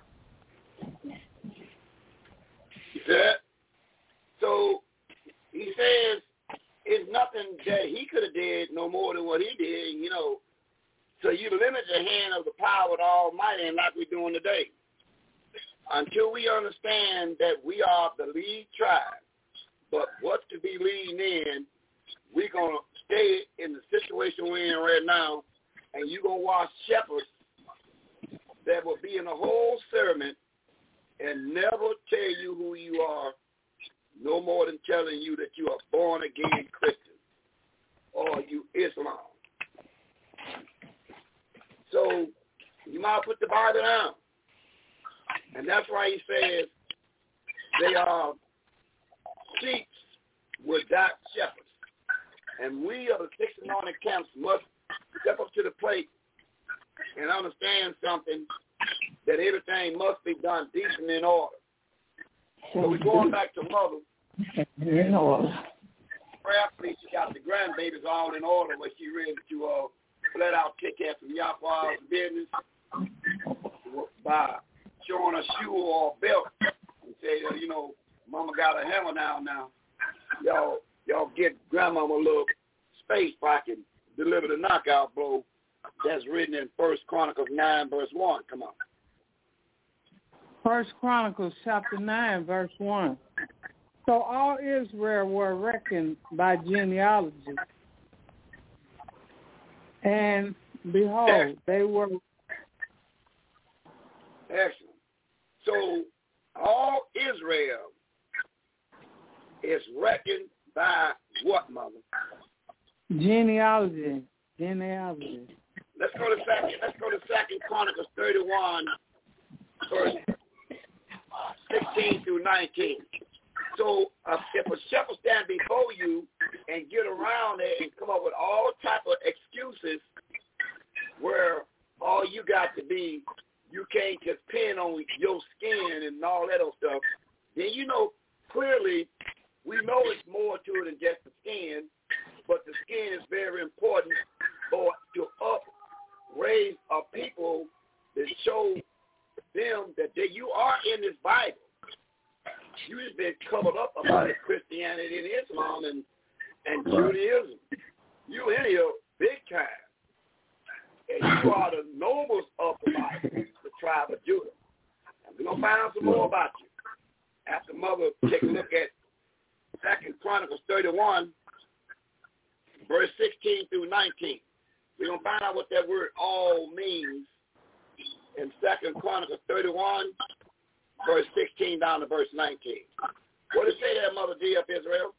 So he says it's nothing that he could have did no more than what he did, you know. So you limit the hand of the power of the Almighty, and like we're doing today. Until we understand that we are the lead tribe, but what to be leading in, we're going to stay in the situation we're in right now, and you're going to watch shepherds that will be in the whole sermon and never tell you who you are, no more than telling you that you are born-again Christian or you Islam. So you might put the Bible down. And that's why he says they are sheep without shepherds. And we of the 6 anointed camps must step up to the plate and understand something, that everything must be done decent in order. So we're going back to Mother. In order. Prayerfully, she got the grandbabies all in order, where she ready to let out kick ass from Yahweh's business by showing a shoe or a belt and say, you know, Mama got a hammer now. Y'all get Grandmama a little space so I can deliver the knockout blow that's written in 1 Chronicles 9, verse 1. Come on. 1 Chronicles chapter 9, verse 1. "So all Israel were reckoned by genealogy. And behold, they were..." Excellent. So all Israel is reckoned by what, Mother? Genealogy. Genealogy. Let's go to Second Chronicles 31, verse 16 through 19. So if a shepherd stand before you and get around it and come up with all type of excuses where all you got to be, you can't just pin on your skin and all that old stuff, then you know clearly we know it's more to it than just the skin, but the skin is very important to raise a people that show them that you are in this Bible. You just been covered up about Christianity and Islam and Judaism. You in here big time. And you are the nobles of the Bible, the tribe of Judah. And we're going to find out some more about you. After Mother take a look at 2 Chronicles 31, verse 16 through 19. We're going to find out what that word all means in 2 Chronicles 31, verse 16 down to verse 19. What does it say there, Mother D of Israel?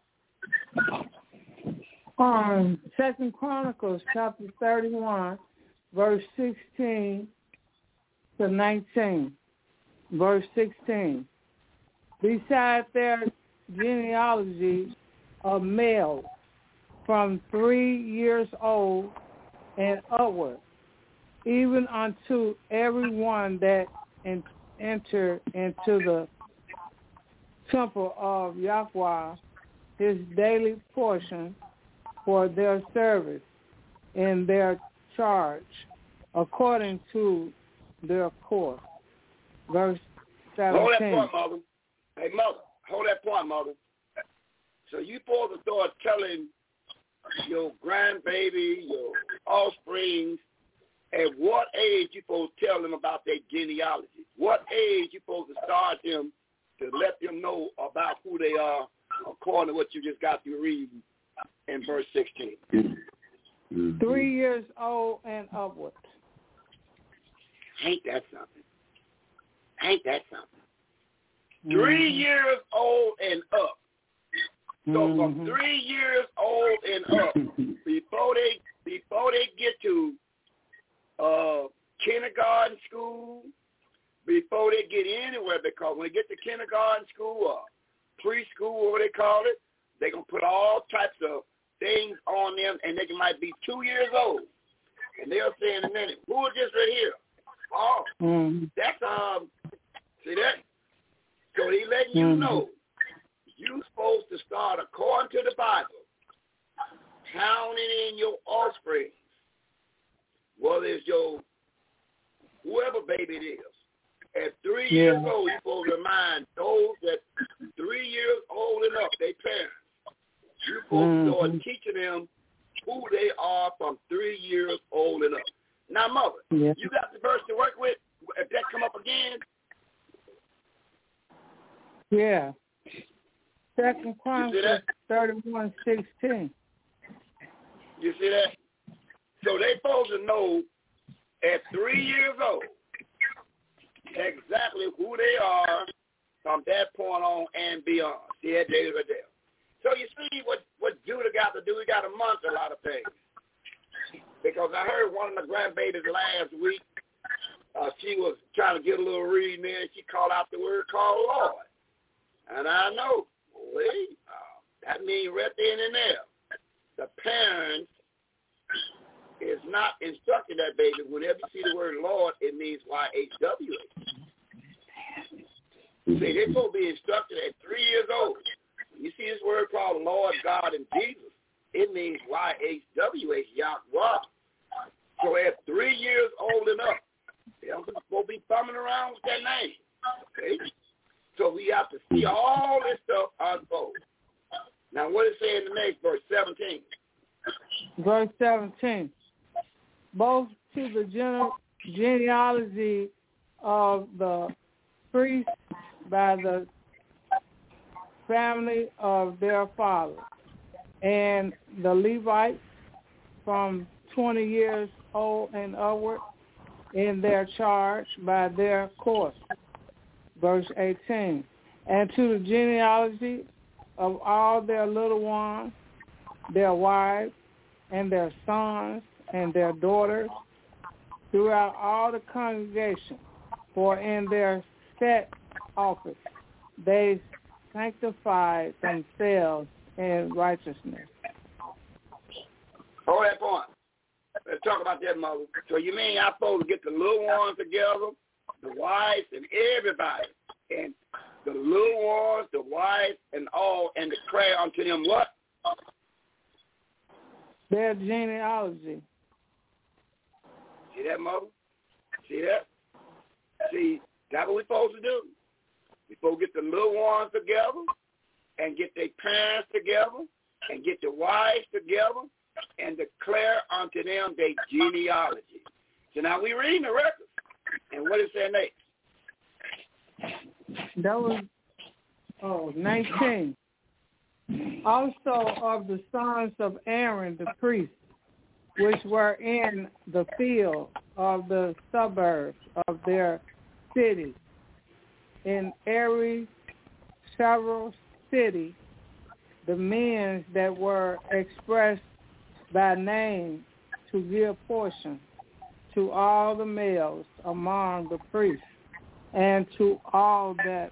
2 Chronicles chapter 31, verse 16 to 19. Verse 16. Beside their genealogy of males from 3 years old and upward, even unto everyone that enter into the temple of Yahweh, his daily portion for their service in their charge, according to their course. Verse 17. Hold that point, Mother. Hey, Mother, hold that point, Mother. So you supposed to start telling your grandbaby, your offspring, at what age you supposed to tell them about their genealogy? What age you supposed to start them to let them know about who they are according to what you just got through reading in verse 16? 3 years old and upward. Ain't that something? Ain't that something? 3 years old and up. So from 3 years old and up, before they get to kindergarten school, before they get anywhere, because when they get to kindergarten school or preschool, whatever they call it, they're going to put all types of things on them, and they might be 2 years old. And they'll say in a minute, who is this right here? Oh, that's, see that? So he letting you know, you're supposed to start according to the Bible, counting in your offspring, whether it's your whoever baby it is. At 3 years old, you're supposed to remind those that 3 years old and up, they parents. You're supposed to start teaching them who they are from 3 years old and up. Now, Mother, you got the verse to work with? If that come up again? Yeah. 2 Chronicles 31:16. You see that? So they supposed to know at 3 years old exactly who they are from that point on and beyond. See that day right there. So you see what Judah got to do. He got to monitor a lot of things. Because I heard one of the grandbabies last week, she was trying to get a little reading in. She called out the word called Lord. And I know, that means right then and there, the parents is not instructing that baby. Whenever you see the word Lord, it means YHWH. See, they're supposed to be instructed at 3 years old. You see this word called Lord, God, and Jesus, it means YHWH, Yahweh. So at 3 years old and up, they're supposed to be thumbing around with that name. Okay? So we have to see all this stuff unfold. Now, what does it say in the next verse, 17? Verse 17. Both to the genealogy of the priests by the family of their fathers, and the Levites from 20 years old and upward in their charge by their course. Verse 18. And to the genealogy of all their little ones, their wives, and their sons, and their daughters throughout all the congregation, for in their set office they sanctified themselves in righteousness. Hold that point. Let's talk about that, Mother. So you mean I'm supposed to get the little ones together, the wives and everybody, and the little ones, the wives, and all, and declare unto them what? Their genealogy. See that, Mother? See that? See, that's what we're supposed to do. We're supposed to get the little ones together and get their parents together and get the wives together and declare unto them their genealogy. So now we reading the records. And what is their next? That was 19. Also of the sons of Aaron the priest, which were in the field of the suburbs of their cities, in every several city, the men that were expressed by name to give portion to all the males among the priests, and to all that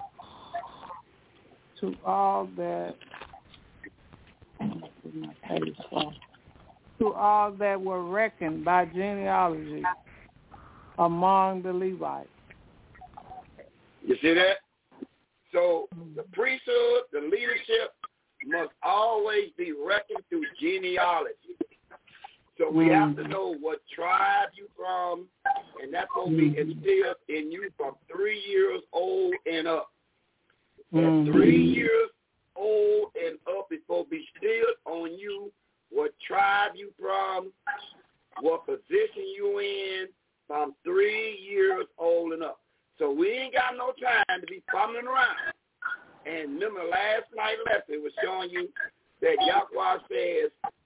were reckoned by genealogy among the Levites. You see that? So the priesthood, the leadership must always be reckoned through genealogy. So we have to know what tribe you from, and that's going to be instilled in you from 3 years old and up. At 3 years old and up, it's supposed to be instilled on you what tribe you from, what position you in, from 3 years old and up. So we ain't got no time to be fumbling around. And remember, last night lesson was showing you that Yahweh says,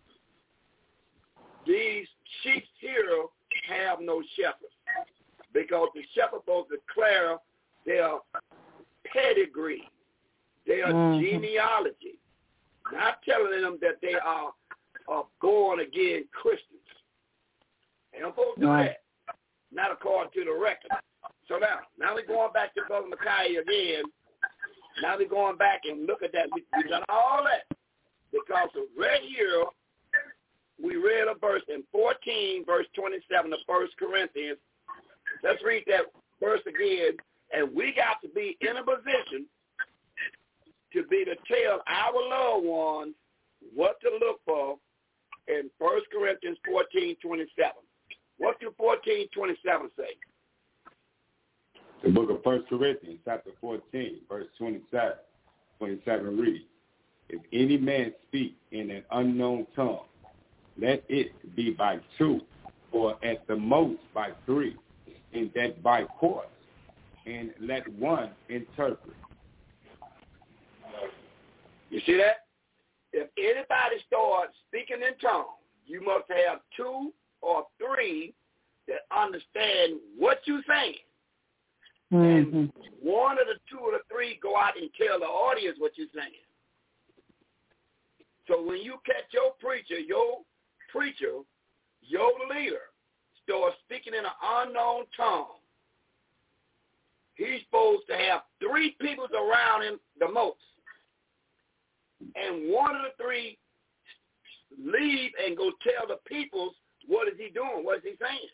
these sheep here have no shepherd, because the shepherd supposed to declare their pedigree, their genealogy, not telling them that they are born-again Christians. They don't supposed to do that, not according to the record. So now we're going back to Brother Micaiah again. Now we're going back and look at that. We've done all that because right here, we read a verse in 14, verse 27 of 1 Corinthians. Let's read that verse again. And we got to be in a position to be to tell our loved ones what to look for in 1 Corinthians 14:27. What do 14:27 say? The book of 1 Corinthians, chapter 14, verse 27 reads, if any man speak in an unknown tongue, let it be by 2, or at the most by 3, and that by course, and let one interpret. You see that? If anybody starts speaking in tongues, you must have 2 or 3 that understand what you're saying. And one of the 2 or the 3 go out and tell the audience what you're saying. So when you catch your preacher, your leader, start speaking in an unknown tongue, he's supposed to have 3 people around him the most. And one of the 3 leave and go tell the people what is he doing, what is he saying.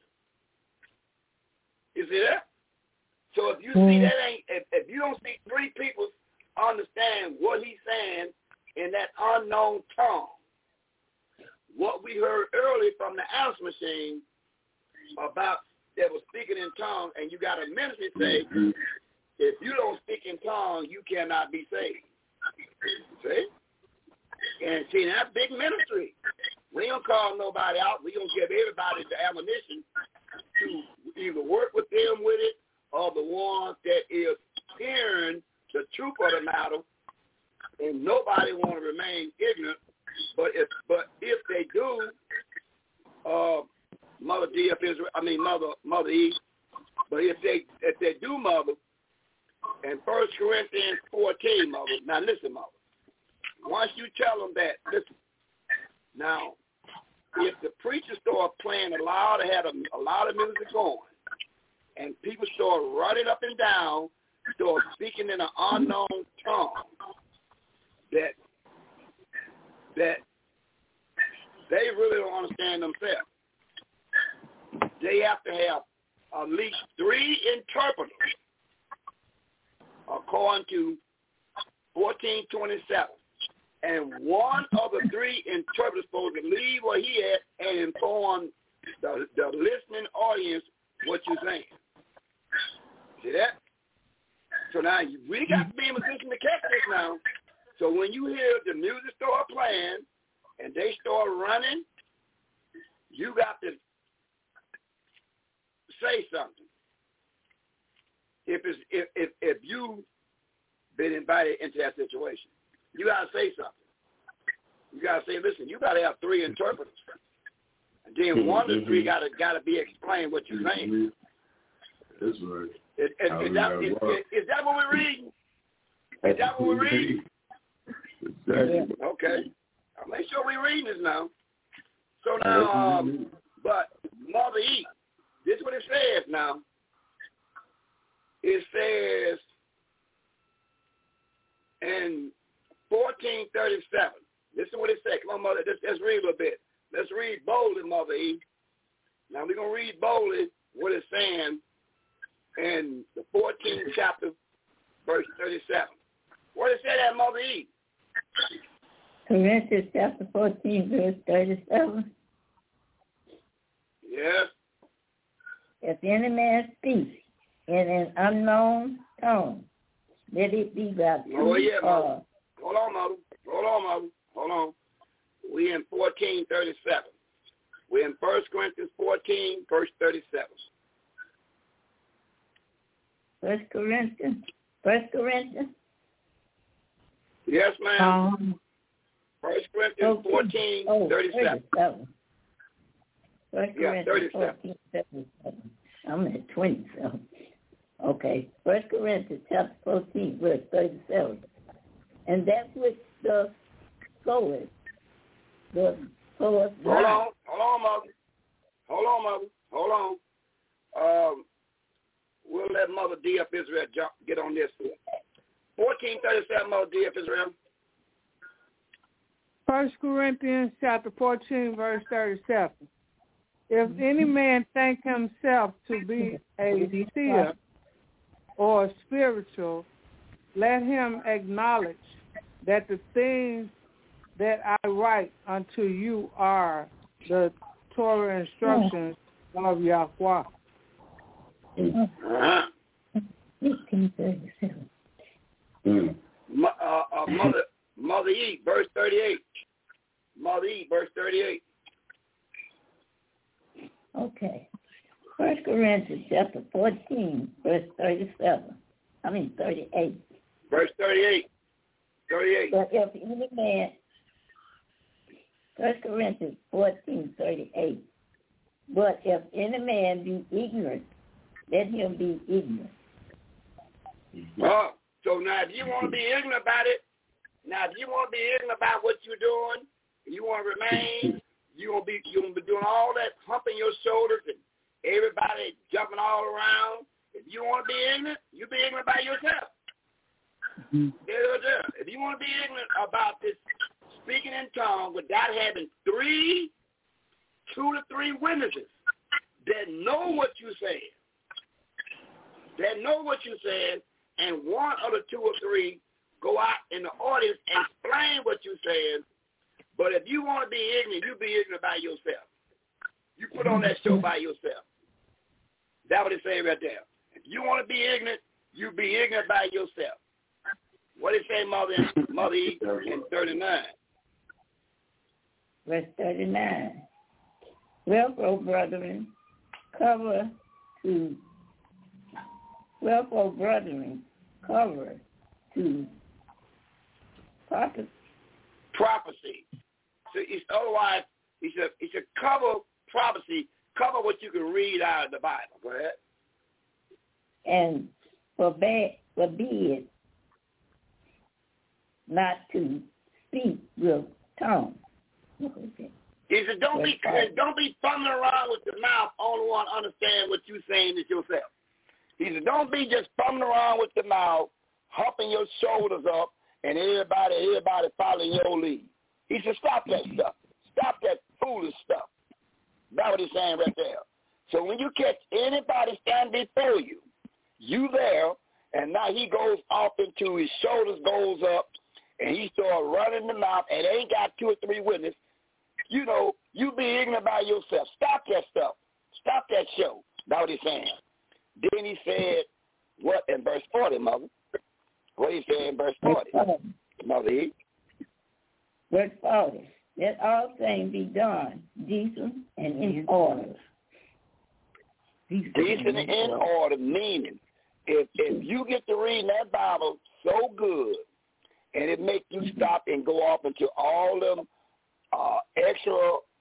You see that? So if you see that if you don't see 3 people understand what he's saying in that unknown tongue, what we heard earlier from the answer machine about that was speaking in tongues, and you got a ministry say, if you don't speak in tongues, you cannot be saved. See? And see, that's big ministry. We don't call nobody out. We don't give everybody the ammunition to either work with them with it, or the ones that is hearing the truth of the matter, and nobody want to remain ignorant. But if they do, Mother E. But if they do, Mother, in 1 Corinthians 14, Mother. Now listen, Mother. Once you tell them that, listen. Now, if the preacher start playing loud, had a lot of music going, and people start running up and down, start speaking in an unknown tongue, that they really don't understand themselves. They have to have at least 3 interpreters, according to 1427. And one of the 3 interpreters supposed to leave where he at and inform the listening audience what you're saying. See that? So now we got to be in a position to catch this now. So when you hear the music start playing and they start running, you got to say something. If you've been invited into that situation, you got to say something. You got to say, listen, you got to have 3 interpreters. And then one of the 3 got to be explained what you're saying. That's right. Is that what we're reading? Is that what we're reading? Exactly. Okay. I'll make sure we're reading this now. So now, but Mother E, this is what it says now. It says in 1437. This is what it says. Come on, Mother, let's read a little bit. Let's read boldly, Mother E. Now we're going to read boldly what it's saying in the 14th chapter, verse 37. What it say that, Mother E? Corinthians chapter 14, verse 37. Yes. If any man speaks in an unknown tongue, let it be by Hold on, Mother. We in 1437. We're in 1 Corinthians 14, verse 37. 1 Corinthians? Yes, ma'am. 1 Corinthians 14, 37. 1 Corinthians 14, 37. I'm at 27. Okay. 1 Corinthians chapter 14, verse 37. And that which the soweth, the soweth not. Hold on, Mother. We'll let Mother D of Israel get on this. 1437, Mother D of Israel. 1 Corinthians chapter 14, verse 37. If any man think himself to be a seer or spiritual, let him acknowledge that the things that I write unto you are the Torah instructions of Yahweh. 1537. Mother E, verse 38. Mother E, verse 38. Okay. 1 Corinthians chapter 14, verse 38. Verse 38. But if any man, 1 Corinthians 14, 38. But if any man be ignorant, let him be ignorant. So now if you want to be ignorant about it, what you're doing, you want to remain, you want to be doing all that humping your shoulders and everybody jumping all around. If you want to be ignorant, you be ignorant by yourself. If you want to be ignorant about this speaking in tongues without having 2 to 3 witnesses that know what you said, and one of the 2 or 3 go out in the audience and explain what you said. But if you want to be ignorant, you be ignorant by yourself. You put on that show by yourself. That's what it say right there. If you want to be ignorant, you be ignorant by yourself. What it say, Mother E, in 39? Verse 39. Wherefore, brethren, cover to prophecy. So otherwise, he said cover prophecy, cover what you can read out of the Bible. Go ahead. And forbid not to speak with tongues. He said, don't be fumbling around with the mouth. Only one understand what you're saying is yourself. He said, don't be just fumbling around with the mouth, humping your shoulders up, and everybody following your lead. He said, stop that stuff. Stop that foolish stuff. That's what he's saying right there. So when you catch anybody standing before you, you there, and now he goes off into his shoulders goes up, and he starts running the mouth, and ain't got 2 or 3 witnesses, you know, you be ignorant by yourself. Stop that stuff. Stop that show. That's what he's saying. Then he said, what in verse 40, Mother? What he said in verse 40? Mother E? Verse 40. Let all things be done decent and in order. Decent and in order, meaning if you get to reading that Bible so good, and it make you stop and go off into all them extra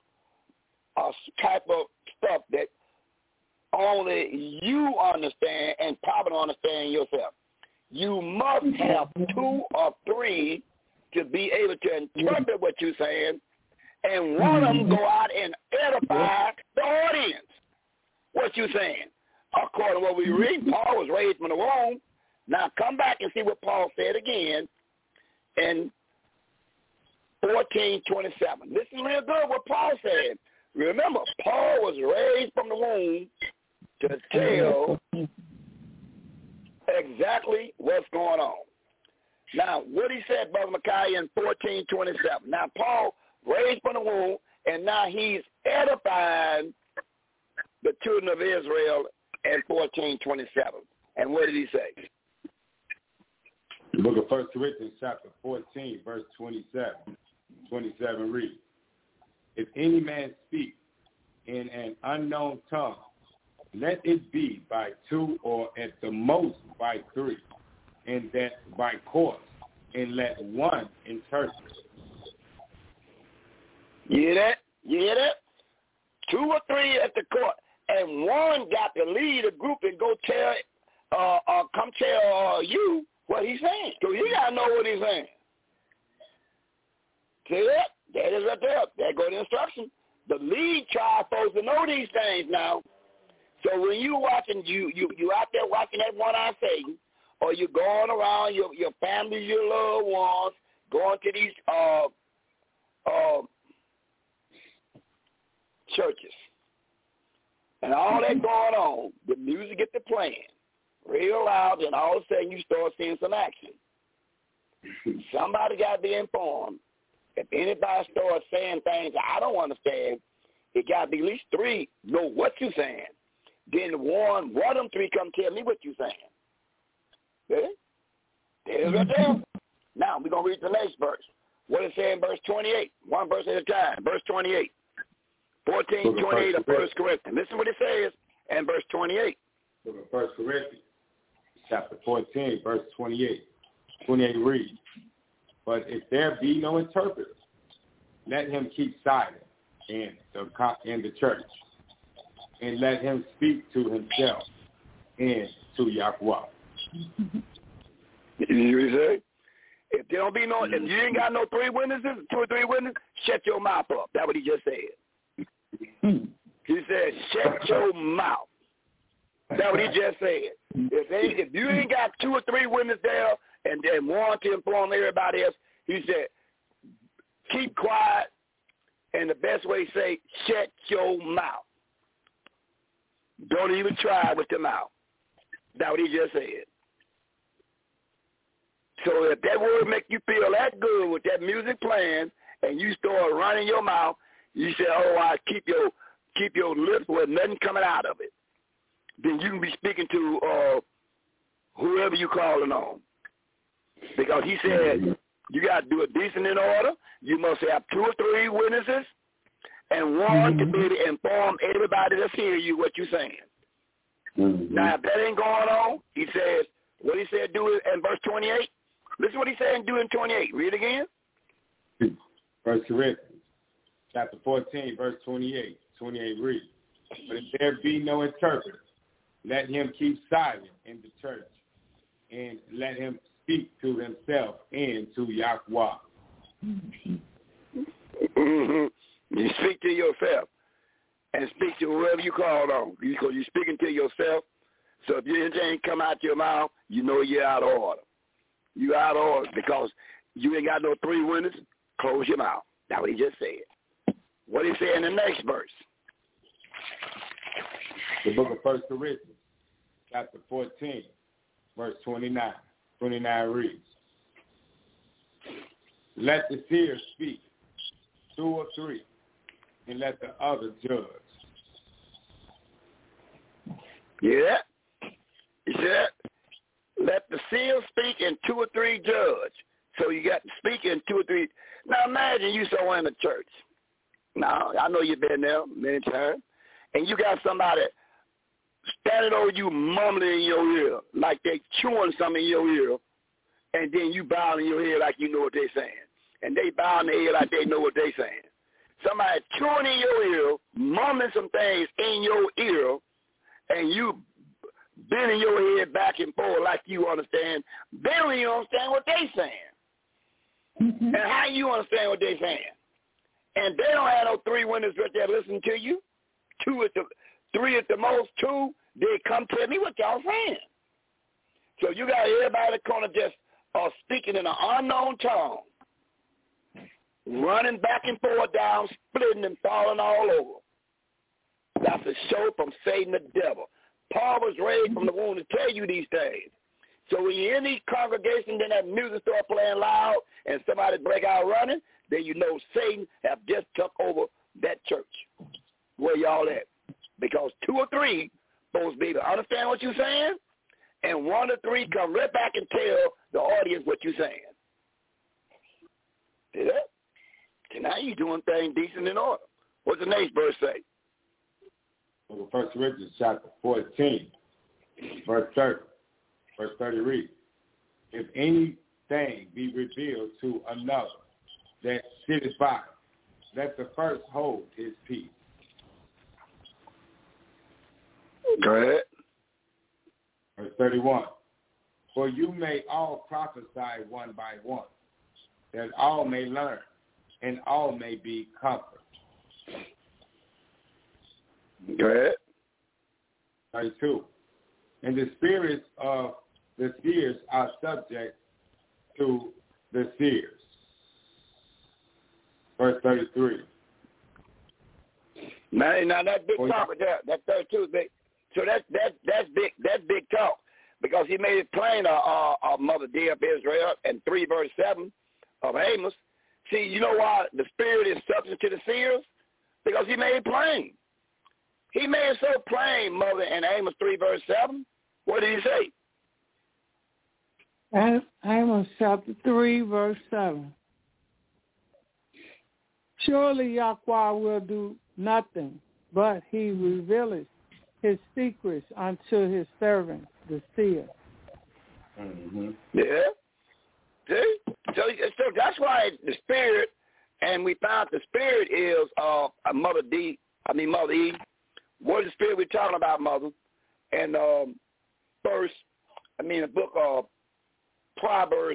type of stuff that only you understand and probably don't understand yourself. You must have 2 or 3 to be able to interpret what you're saying, and one of them go out and edify the audience. What you saying? According to what we read, Paul was raised from the womb. Now come back and see what Paul said again in 14:27. Listen real good what Paul said. Remember, Paul was raised from the womb to tell exactly what's going on. Now, what he said, Brother Micaiah, in 14:27. Now, Paul raised from the womb, and now he's edifying the children of Israel in 14:27. And what did he say? The book of 1 Corinthians chapter 14, verse 27. 27 reads, if any man speak in an unknown tongue, let it be by 2 or at the most by 3, and that by course, and let one interpret. You hear that? You hear that? 2 or 3 at the court, and one got to lead a group and go tell, come tell you what he's saying. So you got to know what he's saying. See that? That is right there. There go the instruction. The lead tribe folks to know these things now. So when you watching, you out there watching that one-eyed Satan, or you're going around your family, your loved ones, going to these churches, and all that going on, the music get to playing real loud, and all of a sudden you start seeing some action. Somebody got to be informed. If anybody starts saying things I don't understand, it got to be at least 3 know what you're saying. Then one of them 3 come tell me what you're saying. See? There's right there. Now, we're going to read the next verse. What it says in verse 28. One verse at a time. Verse 28. 14:28 of 1 Corinthians. Listen what it says in verse 28. Book of 1 Corinthians chapter 14, verse 28. 28 reads, but if there be no interpreter, let him keep silent in the church, and let him speak to himself and to Yahweh. You hear what he say? If there don't be no, if you ain't got no 3 witnesses, 2 or 3 witnesses, shut your mouth up. That's what he just said. He said, shut your mouth. That's what he just said. If you ain't got 2 or 3 witnesses there and want to inform everybody else, he said, keep quiet, and the best way to say, shut your mouth. Don't even try with the mouth. That's what he just said. So if that word make you feel that good with that music playing, and you start running your mouth, you say, oh, I keep your lips with nothing coming out of it. Then you can be speaking to whoever you calling on. Because he said you got to do it decent in order. You must have 2 or 3 witnesses, and one to be able to inform everybody that's hearing you what you're saying. Now, if that ain't going on, he says, what he said do it in verse 28. Listen what he said and do it in 28. Read it again. 1 Corinthians chapter 14, verse 28. 28 reads, but if there be no interpreter, let him keep silent in the church, and let him speak to himself and to Yahweh. You speak to yourself and speak to whoever you called on because you're speaking to yourself. So if anything come out your mouth, you know you're out of order. You're out of order because you ain't got no 3 winners. Close your mouth. That's what he just said. What he said in the next verse? The book of 1 Corinthians, chapter 14, verse 29. 29 reads, let the seer speak, 2 or 3, and let the other judge. Yeah. He said, let the seer speak and 2 or 3 judge. So you got to speak in 2 or 3. Now imagine you somewhere in the church. Now, I know you've been there many times. And you got somebody standing over you mumbling in your ear like they chewing something in your ear. And then you bowing your head like you know what they're saying. And they bowing their head like they know what they're saying. Somebody chewing in your ear, mumbling some things in your ear, and you bending your head back and forth like you understand. They don't even understand what they're saying. And how you understand what they're saying? And they don't have no 3 winners right there listening to you. 2 at the 3 at the most. 2, they come tell me what y'all saying. So you got everybody kind of just speaking in an unknown tongue, running back and forth down, splitting and falling all over. That's a show from Satan the devil. Paul was raised from the womb to tell you these things. So when you're in these congregations, then that music start playing loud and somebody break out running, then you know Satan have just took over that church. Where y'all at? Because 2 or 3 supposed to be able to understand what you're saying, and 1 or 3 come right back and tell the audience what you're saying. See that? So now you're doing things decent in order. What's the next verse say? Well, 1 Corinthians chapter 14, verse 30. Verse 30 reads, if anything be revealed to another that sitteth by, let the first hold his peace. Go ahead. Verse 31, for you may all prophesy one by one, that all may learn, and all may be comforted. Go ahead. 32, and the spirits of the seers are subject to the seers. Verse 33. Now that big talk with that 32 is big. So that's big. That's big talk because he made it plain. Mother D of Israel and 3 verse 7 of Amos. See, you know why the spirit is subject to the seers? Because he made it plain. He made it so plain, Mother, in Amos 3 verse 7. What did he say? Amos chapter 3, verse 7. Surely Yahweh will do nothing, but he revealeth his secrets unto his servant, the seer. Mm-hmm. Yeah. See? So that's why the spirit, and we found the spirit is Mother E. What is the spirit we're talking about, Mother? And the book of Proverbs,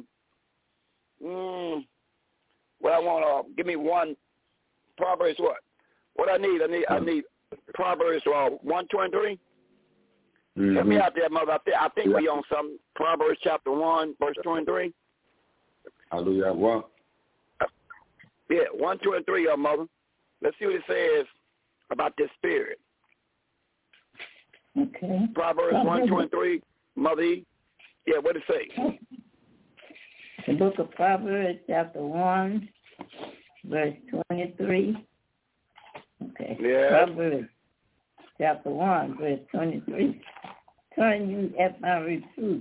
give me one. Proverbs what? What I need Proverbs 123. Mm-hmm. Help me out there, Mother. I think we on some Proverbs chapter 1, verse 23. Hallelujah. What? Yeah, 1, 2, and 3, Mother. Let's see what it says about this spirit. Okay. Proverbs 1, 2, and 3, Mother E. Yeah, what it say? The book of Proverbs, chapter 1, verse 23. Okay. Yeah. Proverbs, chapter 1, verse 23. Turn you at my reproof.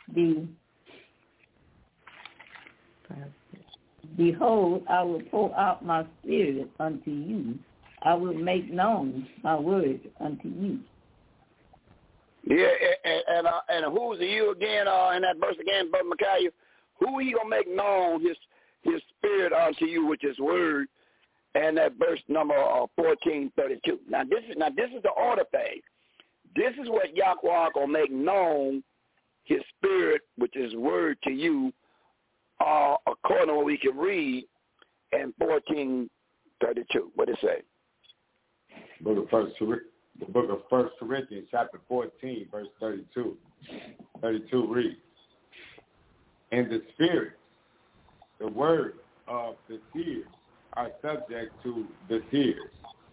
Behold, I will pour out my spirit unto you. I will make known my words unto you. Yeah, and who's you again in that verse again, Brother Micaiah? Who he gonna make known his spirit unto you, which is word, and that verse number 14:32. Now this is the order thing. This is what Yahweh gonna make known his spirit, which is word to you, according to what we can read in 14:32. 32. What did it say? The book of 1 Corinthians, chapter 14, verse 32. 32 reads, "In the spirit, the word of the seers are subject to the seers."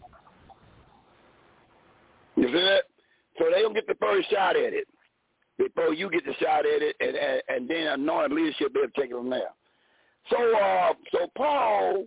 You see that? So they don't get the first shot at it before you get the shot at it, and then anointed leadership will take it from there. So Paul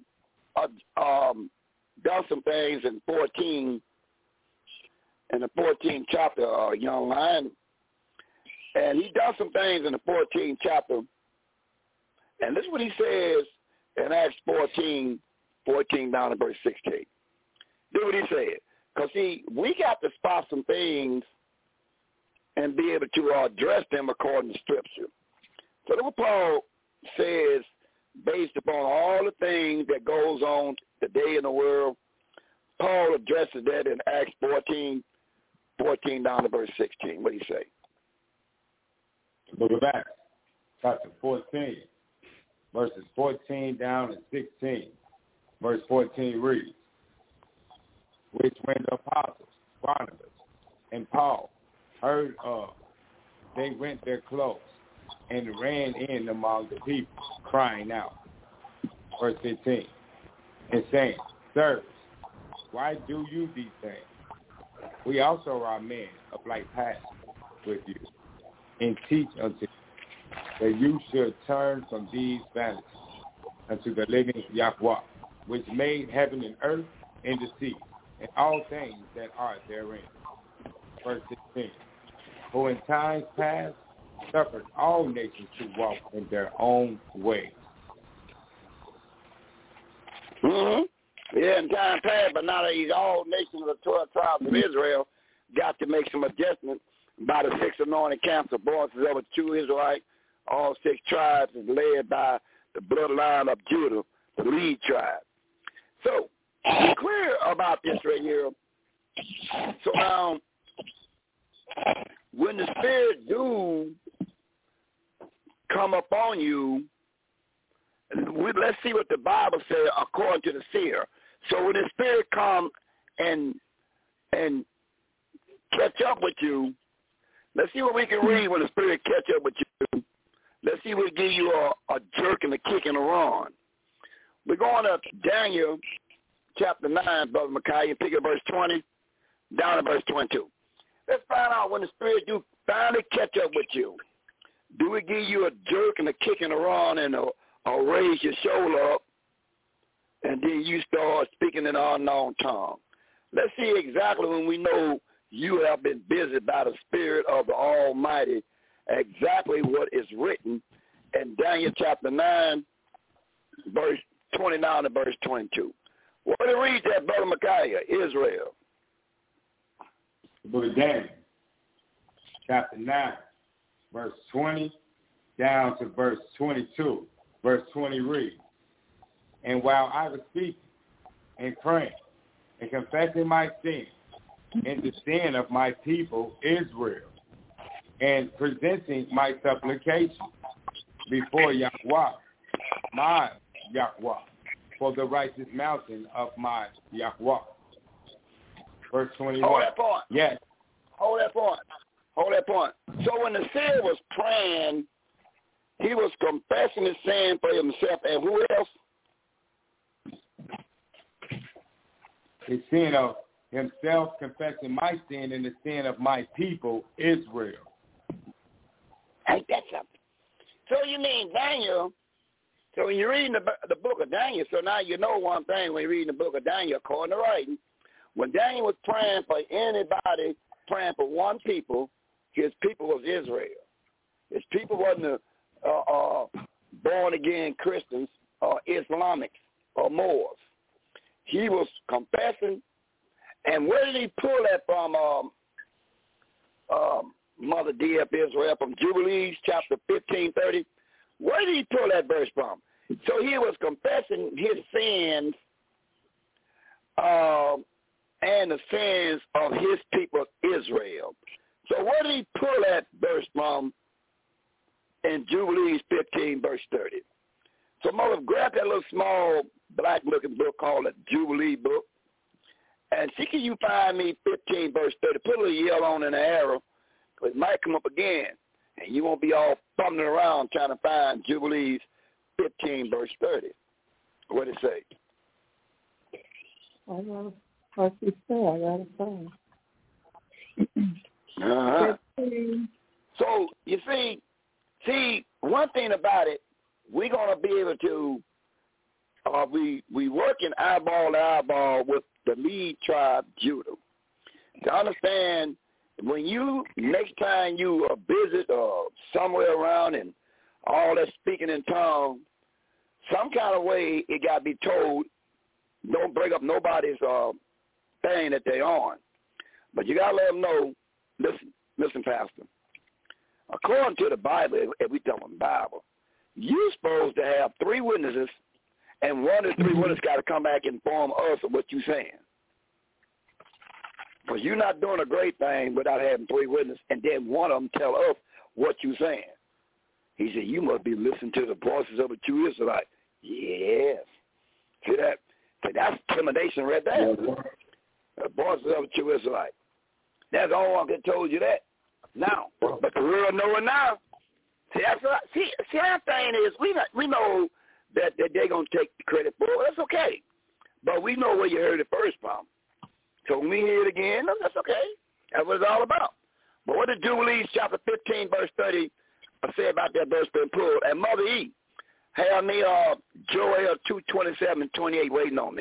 does some things in 14, in the 14th chapter, young man, and he does some things in the 14th chapter, and this is what he says in Acts 14 down to verse 16. This is what he said. Because, see, we got to spot some things and be able to address them according to Scripture. So that's what Paul says based upon all the things that goes on today in the world. Paul addresses that in Acts 14 down to verse 16. What do you say? The book of Acts, chapter 14, verses 14 down to 16. Verse 14 reads, "Which when the apostles, Barnabas, and Paul heard of, they rent their clothes and ran in among the people, crying out." Verse 15, "And saying, Sirs, why do you these things? We also are men of like passion with you, and teach unto you that you should turn from these vanities unto the living Yahweh, which made heaven and earth and the sea, and all things that are therein." Verse 16, "Who in times past suffered all nations to walk in their own ways." Mm-hmm. Yeah, in time past, but now these all nations of the 12 tribes of Israel got to make some adjustments by the 6 anointed camps of voices of a true Israelite. All 6 tribes is led by the bloodline of Judah, the lead tribe. So, be clear about this right here. So now, when the Spirit do come upon you, let's see what the Bible says according to the seer. So when the Spirit come and catch up with you, let's see what we can read when the Spirit catch up with you. Let's see what give you a jerk and a kick and a run. We're going to Daniel chapter 9, Brother Micaiah, pick up verse 20 down to verse 22. Let's find out when the Spirit do finally catch up with you. Do it give you a jerk and a kick and a run and a raise your shoulder up, and then you start speaking in an unknown tongue? Let's see exactly when we know you have been visited by the Spirit of the Almighty, exactly what is written in Daniel chapter 9, verse 29 to verse 22. What do you read that, Brother Micaiah, Israel? The book of Daniel, chapter 9, verse 20 down to verse 22. Verse 20 reads, "And while I was speaking and praying and confessing my sin and the sin of my people Israel, and presenting my supplication before Yahweh, my Yahweh, for the righteous mountain of my Yahweh." Verse 21. Hold that point. Yes. Hold that point. So when the seer was praying, he was confessing his sin for himself, and who else? The sin of himself, confessing my sin and the sin of my people Israel. Ain't that something? So you mean Daniel? So when you're reading the book of Daniel, so now you know one thing when you're reading the book of Daniel, according to writing, when Daniel was praying for anybody, praying for one people, his people was Israel. His people wasn't born-again Christians or Islamics or Moors. He was confessing, and where did he pull that from, Mother D.F. Israel, from Jubilees chapter 15:30? Where did he pull that verse from? So he was confessing his sins and the sins of his people Israel. So where did he pull that verse from in Jubilees 15, verse 30? So, Mother, grab that little small black-looking book called a Jubilee book. And see, can you find me 15 verse 30? Put a little yellow on in the arrow, because it might come up again. And you won't be all fumbling around trying to find Jubilees 15 verse 30. What it say? I got to find. So, you see, one thing about it, we're going to be able to, we working eyeball to eyeball with the lead tribe, Judah. To understand, when you, next time you visit somewhere around and all that speaking in tongues, some kind of way it got to be told, don't break up nobody's thing that they on. But you got to let them know, listen, Pastor. According to the Bible, if we talk about Bible, you're supposed to have 3 witnesses, and one of the 3 witnesses got to come back and inform us of what you're saying. Because you're not doing a great thing without having 3 witnesses, and then one of them tell us what you're saying. He said, you must be listening to the voices of a true Israelite. Yes. See that? See, that's intimidation right there. The voices of a true Israelite. That's the only one that told you that. Now, but the real know it now. See, our thing is, we know that they're going to take the credit for it. That's okay. But we know where you heard it first from. So when we hear it again, that's okay. That's what it's all about. But what did Jubilees chapter 15, verse 30 say about that verse being pulled? And Mother E, have me Joel 2:27 and 28 waiting on me.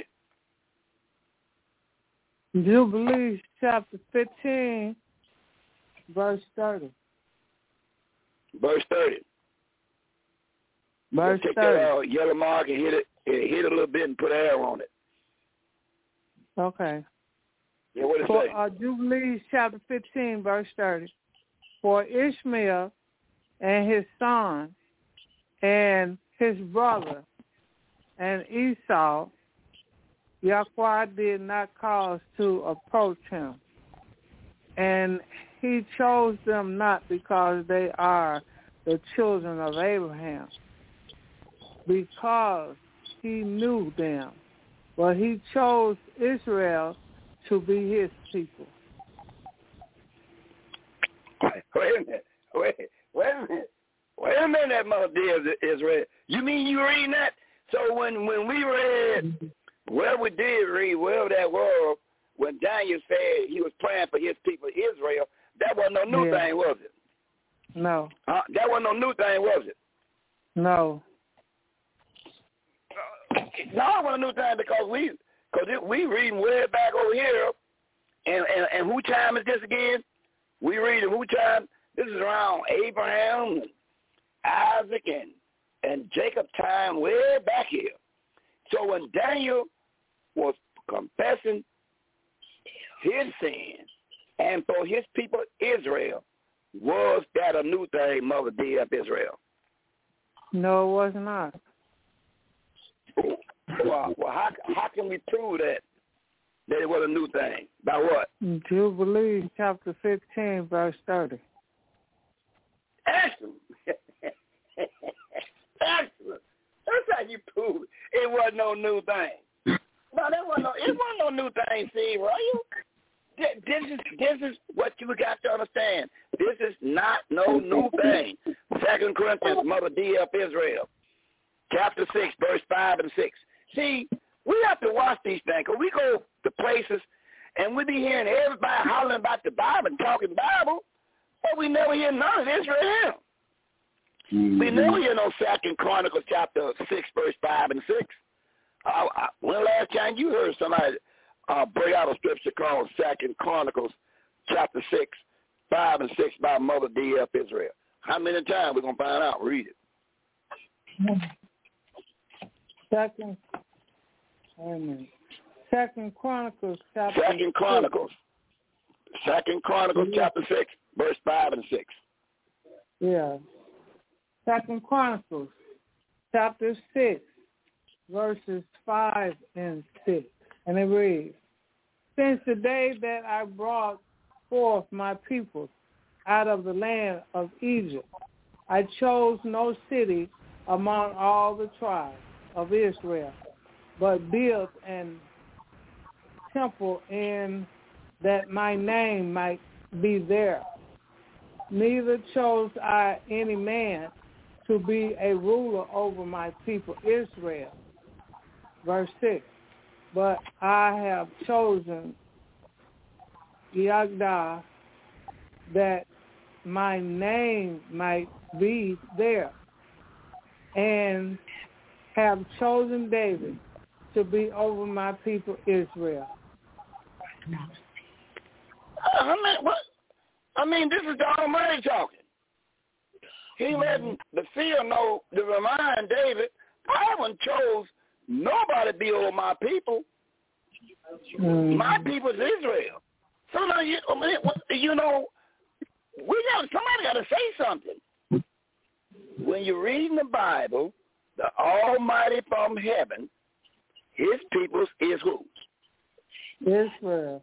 Jubilees chapter 15, verse 30. Verse 30. Verse take 30. That yellow mark and hit it a little bit and put an arrow on it. Okay. Yeah, what it say? Jubilees chapter 15, verse 30. For Ishmael and his son and his brother and Esau, Yahweh did not cause to approach him. And he chose them not because they are the children of Abraham, because he knew them. But he chose Israel to be his people. Wait a minute, Mother dear Israel. You mean you reading that? So when we read, well, we did read, well, that was when Daniel said he was praying for his people Israel, that wasn't no new thing, was it? No. That wasn't no new thing, was it? No. No, it wasn't a new thing because we reading way back over here, and who time is this again? We reading who time? This is around Abraham, Isaac, and Jacob time way back here. So when Daniel was confessing his sin and for his people Israel, was that a new thing, Mother dear of Israel? No, it was not. Well, how can we prove that it was a new thing? By what? Jubilees chapter 15, verse 30. Excellent. Excellent. That's how you prove it wasn't no new thing. No, it wasn't no new thing, see, right? This is what you got to understand. This is not no new thing. 2 Corinthians, Mother dear of Israel, chapter 6, verse 5 and 6. See, we have to watch these things, because we go to places and we be hearing everybody hollering about the Bible and talking Bible, but we never hear none of Israel. Mm-hmm. We never hear no 2 Chronicles chapter 6, verse 5 and 6. When last time you heard somebody break out a scripture called 2 Chronicles chapter 6, 5 and 6 by Mother dear of Israel? How many times we're going to find out? Read it. Second Chronicles chapter 2 Chronicles. 2 Chronicles chapter 6, verse 5 and 6. Yeah. 2 Chronicles chapter 6, verses 5 and 6. And it reads, since the day that I brought forth my people out of the land of Egypt, I chose no city among all the tribes of Israel but built an temple in that my name might be there. Neither chose I any man to be a ruler over my people Israel. Verse 6, but I have chosen Yahdah that my name might be there, and have chosen David to be over my people Israel. This is the Almighty talking. He letting the seer know to remind David, I haven't chose nobody to be over my people. My people is Israel. So now somebody got to say something. When you read in the Bible, the Almighty from heaven, his people is who? Israel.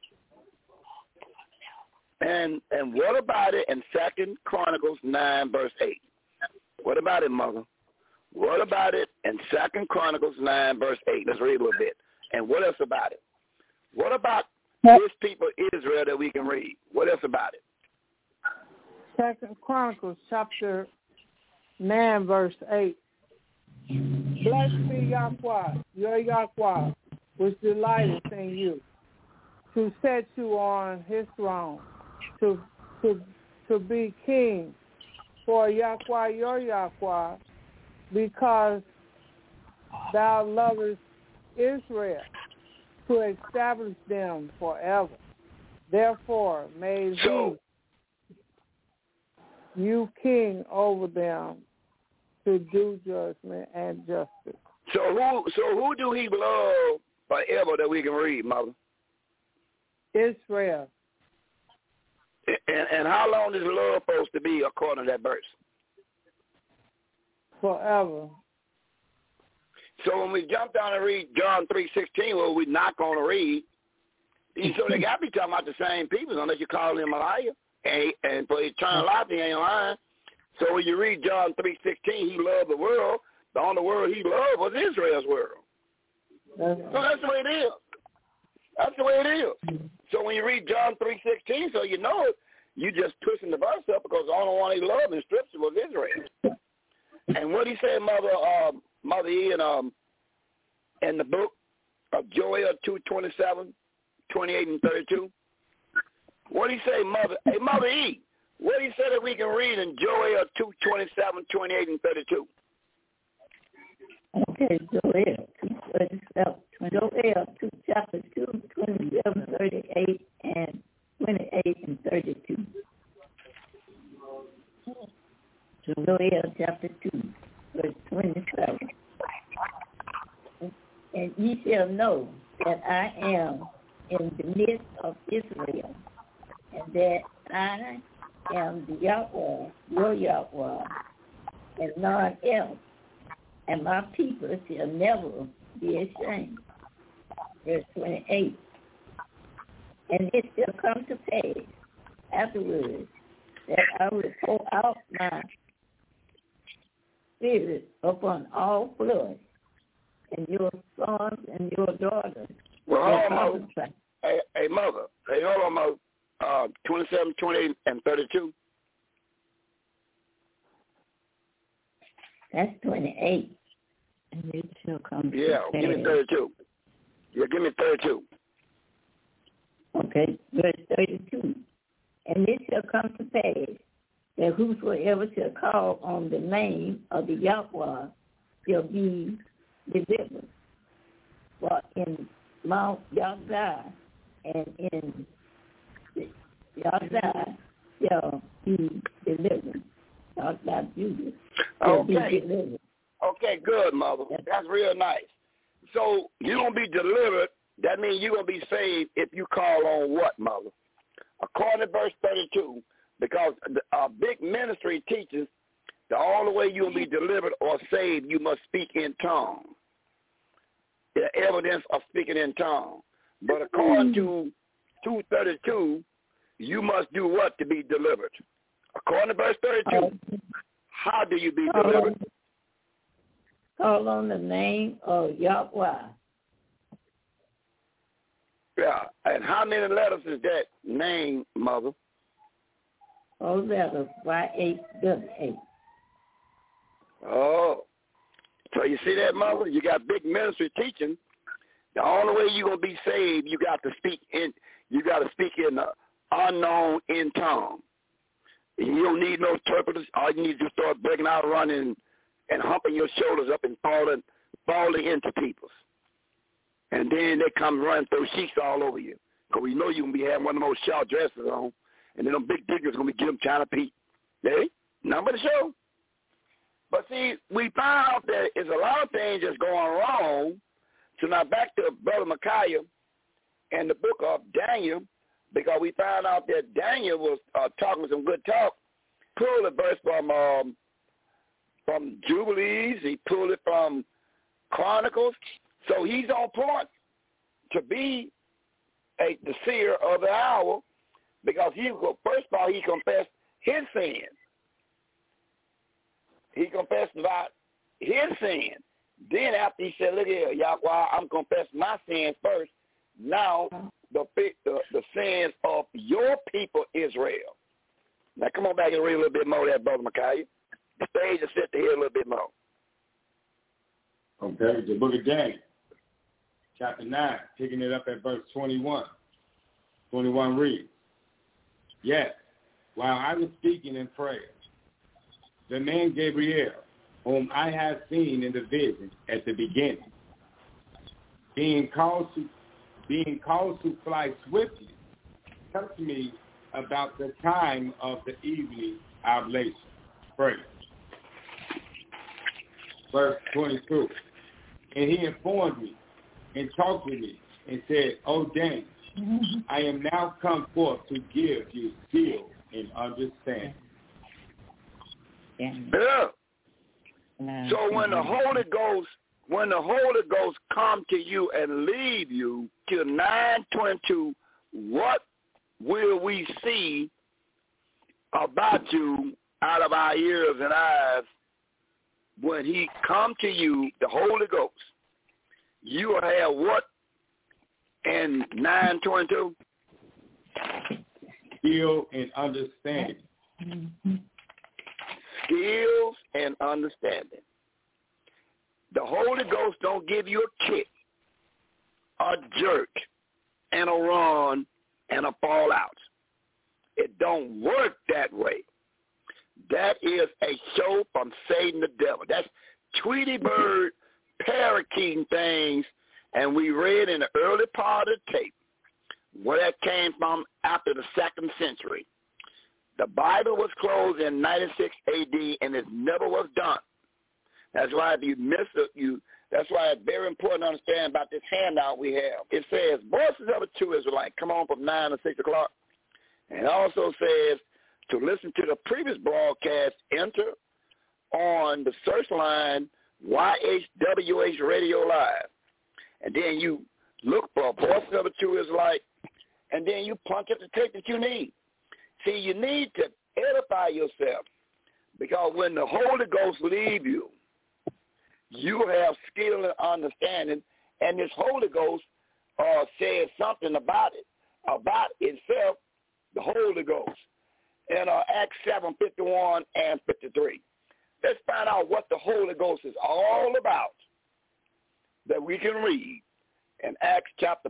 And what about it in 2 Chronicles 9, verse 8? What about it, Mother? What about it in 2 Chronicles 9, verse 8? Let's read a little bit. And what else about it? What about his people Israel that we can read? What else about it? 2 Chronicles chapter 9, verse 8. Blessed be Yahweh, your Yahweh, which delighteth in you, to set you on his throne, to be king for Yahweh, your Yahweh, because thou lovest Israel, to establish them forever. Therefore made he you king over them, to do judgment and justice. So who do he love forever that we can read, Mother? Israel. And how long is love supposed to be according to that verse? Forever. So when we jump down and read John 3:16, well, we're not going to read. So they got to be talking about the same people unless you call him a liar. And for eternal life, he ain't lying. So when you read John 3:16, he loved the world. The only world he loved was Israel's world. So that's the way it is. That's the way it is. So when you read John 3:16, so you know it, you just pushing the verse up because the only one he loved in Scripture was Israel. And what he said, Mother E, in the book of Joel 2:27, 28 and 32. What he say, Mother? Hey, Mother E, what he say that we can read in Joel 2:27, 28 and 32? Okay, Joel 2, chapter 2, 27, 38, and 28 and 32. Joel chapter 2, verse 27. And ye shall know that I am in the midst of Israel, and that I am the Yahweh, your Yahweh, and none else. And my people shall never be ashamed. Verse 28. And it shall come to pass afterwards that I will pour out my spirit upon all flesh, and your sons and your daughters. Well, hold on, Mother. Hey, Mother. Hey, hold on, Mother. 27, 28, and 32. That's 28. And it shall come to pass. Give me 32. Yeah, give me 32. Okay, verse 32. And it shall come to pass that whosoever shall call on the name of the Yahweh shall be delivered. For in Mount Yahdah and in Yahdah shall be delivered. Yahdah Judah shall be delivered. Okay, good, Mother. That's real nice. So you're going to be delivered. That means you're going to be saved if you call on what, Mother? According to verse 32, because the big ministry teaches the only way you'll be delivered or saved, you must speak in tongues. The evidence of speaking in tongues. But according to 2:32, you must do what to be delivered? According to verse 32, how do you be delivered? call on the name of Yahweh. Yeah, and how many letters is that name, Mother? 4 letters, Y-H-W-H. Oh, so you see that, Mother? You got big ministry teaching. The only way you're gonna be saved, you got to speak in the unknown in tongue. You don't need no interpreters. All you need is to start breaking out, running, and humping your shoulders up and falling into people's. And then they come running through sheets all over you. Because we know you're going to be having one of those short dresses on. And then them big diggers going to be giving China Pete. Hey, number the show. But see, we found out that there's a lot of things that's going wrong. So now back to Brother Micaiah and the book of Daniel, because we found out that Daniel was talking some good talk. Pulled a verse from Jubilees. He pulled it from Chronicles. So he's on point to be the seer of the hour, because first of all, he confessed his sin. He confessed about his sin. Then after he said, look here, Yahweh, I'm confessing my sins first. Now the sins of your people, Israel. Now come on back and read a little bit more of that, Brother Micaiah. The stage is set to hear a little bit more. Okay, the book of Daniel, chapter 9, picking it up at verse 21. 21 reads, Yes, while I was speaking in prayer, the man Gabriel, whom I had seen in the vision at the beginning, being called to fly swiftly, touched me about the time of the evening oblation. Pray. Verse 22. And he informed me and talked with me and said, O Daniel, I am now come forth to give you skill and understanding. Yeah. So when the Holy Ghost come to you and leave you till 9:22, what will we see about you out of our ears and eyes when he come to you, the Holy Ghost? You will have what in 9:22? Skill and understanding. Skills and understanding. The Holy Ghost don't give you a kick, a jerk, and a run, and a fall out. It don't work that way. That is a show from Satan the devil. That's Tweety Bird parakeeting things, and we read in the early part of the tape where that came from after the 2nd century. The Bible was closed in 96 A.D., and it never was done. That's why if you miss it, that's why it's very important to understand about this handout we have. It says, Voices of a True Israelite, come on from 9 to 6 o'clock. And it also says, to listen to the previous broadcast, enter on the search line YHWH Radio Live. And then you look for Voices of a True Israelite, and then you punch up the tape that you need. See, you need to edify yourself, because when the Holy Ghost leave you, you have skill and understanding, and this Holy Ghost says something about itself, the Holy Ghost, in Acts 7:51 and 53. Let's find out what the Holy Ghost is all about that we can read in Acts chapter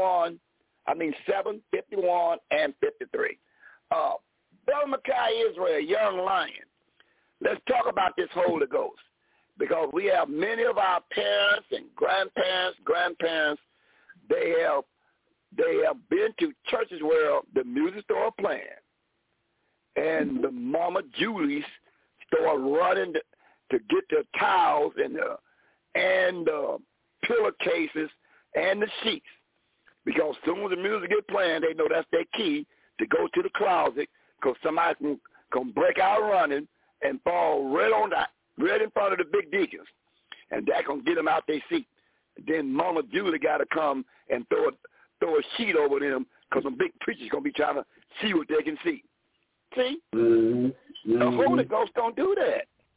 7:51 and 53. Brother Micaiah Israel, young lion, let's talk about this Holy Ghost, because we have many of our parents and grandparents, they have been to churches where the music started playing, and the Mama Julies started running to get the towels and the pillowcases and the sheets, because as soon as the music gets playing, they know that's their key to go to the closet, because somebody can break out running and fall right in front of the big deacons, and that going to get them out their seat. Then Mama Julie got to come and throw a sheet over them, because some big preachers going to be trying to see what they can see. See? Mm-hmm. The Holy Ghost don't do that.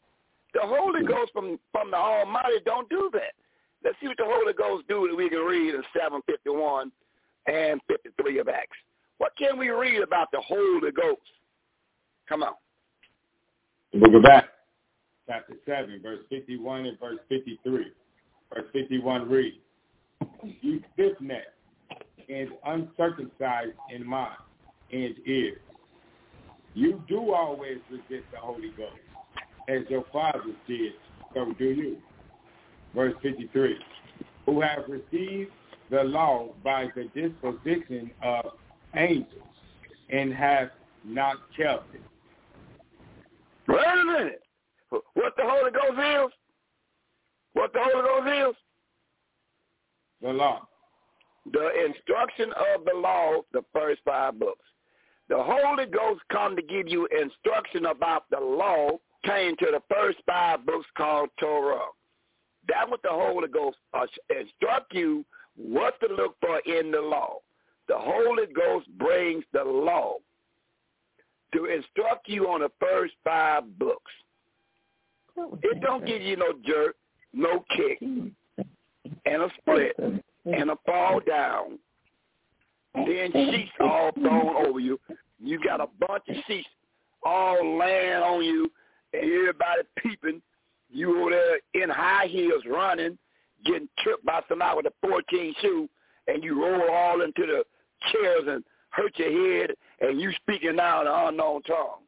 The Holy Ghost from the Almighty don't do that. Let's see what the Holy Ghost do that we can read in 7:51 and 53 of Acts. What can we read about the Holy Ghost? Come on. The book of Acts, chapter 7, verse 51 and verse 53. Verse 51 reads, "You stiff-necked and uncircumcised in mind and ears, you do always resist the Holy Ghost, as your fathers did, so do you." Verse 53, "Who have received the law by the disposition of angels and have not kept it." Wait a minute. What the Holy Ghost is? What the Holy Ghost is? The law. The instruction of the law, the first 5 books. The Holy Ghost come to give you instruction about the law, came to the first 5 books called Torah. That's what the Holy Ghost instruct you what to look for in the law. The Holy Ghost brings the law to instruct you on the first 5 books. It don't give you no jerk, no kick, and a split, and a fall down. Then sheets all thrown over you. You got a bunch of sheets all laying on you, and everybody peeping. You over there in high heels running, getting tripped by somebody with a 14 shoe, and you roll all into the chairs and hurt your head, and you speaking now in an unknown tongue.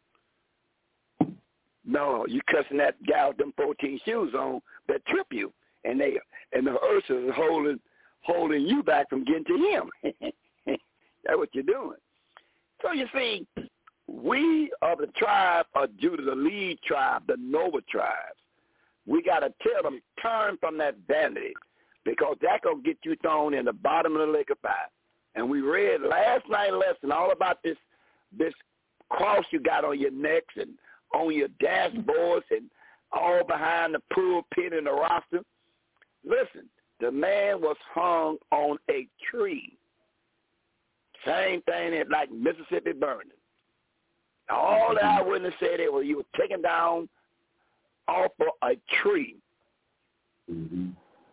No, you cussing that guy with them 14 shoes on that trip you, and the earth is holding you back from getting to him. That's what you're doing. So you see, we are the tribe of Judah, the lead tribe, the noble tribes. We got to tell them, turn from that vanity, because that going to get you thrown in the bottom of the lake of fire. And we read last night's lesson all about this cross you got on your necks and on your dashboards and all behind the pulpit and the roster. Listen, the man was hung on a tree. Same thing like Mississippi burning. All the eyewitnesses said it was you were taken down off of a tree. Mm-hmm.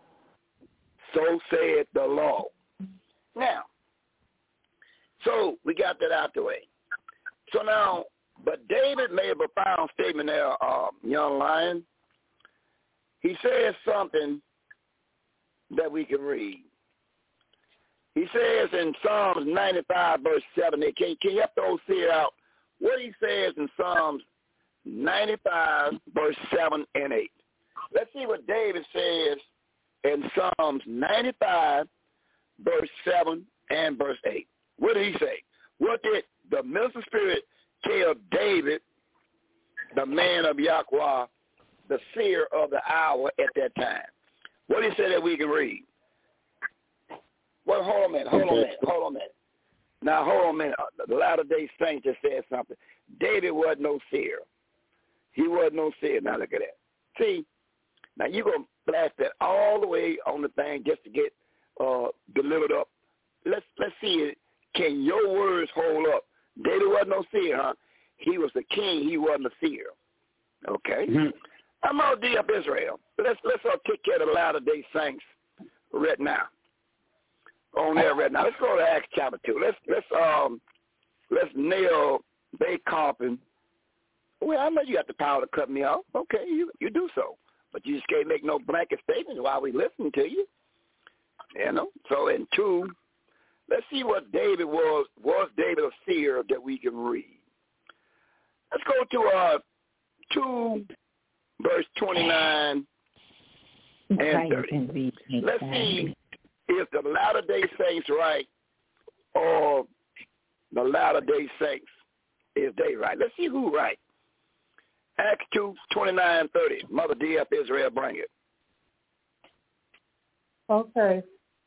So said the law. Now, so we got that out the way. So now, but David made a profound statement there, young lion. He says something that we can read. He says in Psalms 95, verse 7, can you help those see it out? What he says in Psalms 95, verse 7 and 8. Let's see what David says in Psalms 95, verse 7 and verse 8. What did he say? What did the minister spirit tell David, the man of Yahweh, the seer of the hour at that time? What did he say that we can read? Well, hold on a minute. Now, hold on a minute. The Latter-day Saints just said something. David wasn't no seer. He wasn't no seer. Now, look at that. See, now you're going to blast that all the way on the thing just to get delivered up. Let's see it. Can your words hold up? David wasn't no seer, huh? He was the king. He wasn't a seer. Okay? Mm-hmm. I'm all D up Israel. Let's take care of the Latter-day Saints right now. On there right now. Let's go to Acts chapter 2. Let's nail Bay Carpin. Well, I know you got the power to cut me off. Okay, you do so. But you just can't make no blanket statements while we listening to you. You know? So in 2, let's see what David was. Was David a seer that we can read? Let's go to 2, verse 29 and 30. Let's see if the Latter-day Saints right or the Latter-day Saints, is they right. Let's see who right. Acts 2, 29, 30. Mother D. up Israel, bring it. Okay.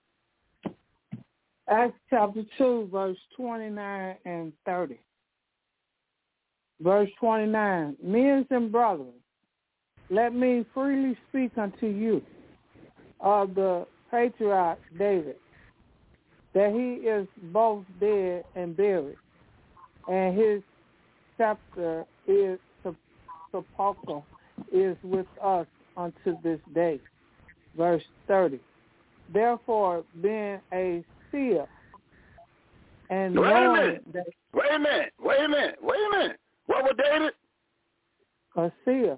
Acts chapter 2, verse 29 and 30. Verse 29. Men and brethren, let me freely speak unto you of the patriarch David, that he is both dead and buried, and his scepter is sepulchre is with us unto this day. Verse 30. Therefore, being a seer and knowing that... Wait a minute. What was David? A seer.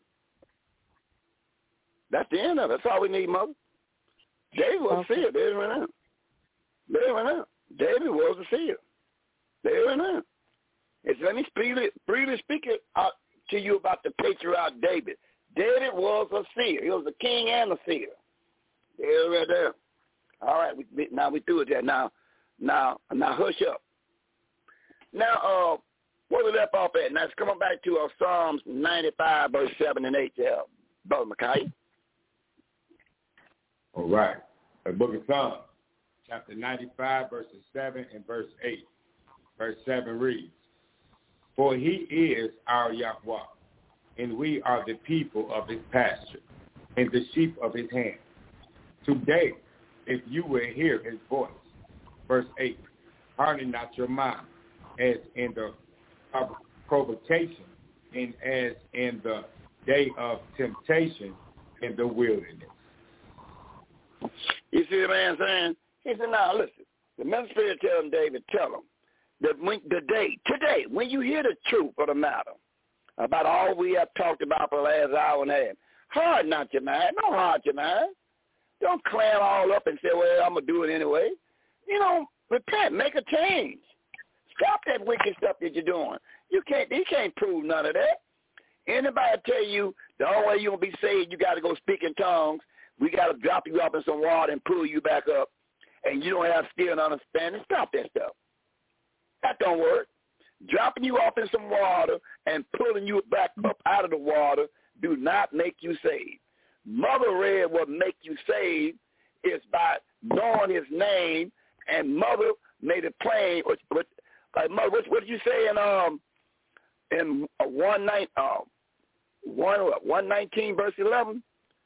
That's the end of it. That's all we need, Mother. David was a seer. David went out. David was a seer. David went out. Let me freely speak it out to you about the patriarch David. David was a seer. He was a king and a seer. There, right there. All right, now we through with that. Now hush up. Now, where we left off at? Now, it's coming back to Psalms 95, verse 7 and 8, Brother Micaiah. All right. The book of Psalms, chapter 95, verses 7 and verse 8. Verse 7 reads, For he is our Yahweh, and we are the people of his pasture, and the sheep of his hand. Today, if you will hear his voice. Verse 8, harden not your mind, as in the provocation, and as in the day of temptation in the wilderness. You see the man saying? He said, now listen, the minister telling David, tell him that today, when you hear the truth of the matter about all we have talked about for the last hour and a half, harden not your mind. Don't harden your mind. Don't clam all up and say, well, I'm going to do it anyway. Repent, make a change. Stop that wicked stuff that you're doing. He can't prove none of that. Anybody tell you the only way you're going to be saved, you got to go speak in tongues, we got to drop you off in some water and pull you back up, and you don't have skill and understanding, stop that stuff. That don't work. Dropping you off in some water and pulling you back up out of the water do not make you saved. Mother read what make you saved is by knowing his name, and Mother made it plain. Mother, what did you say in 119 verse 11?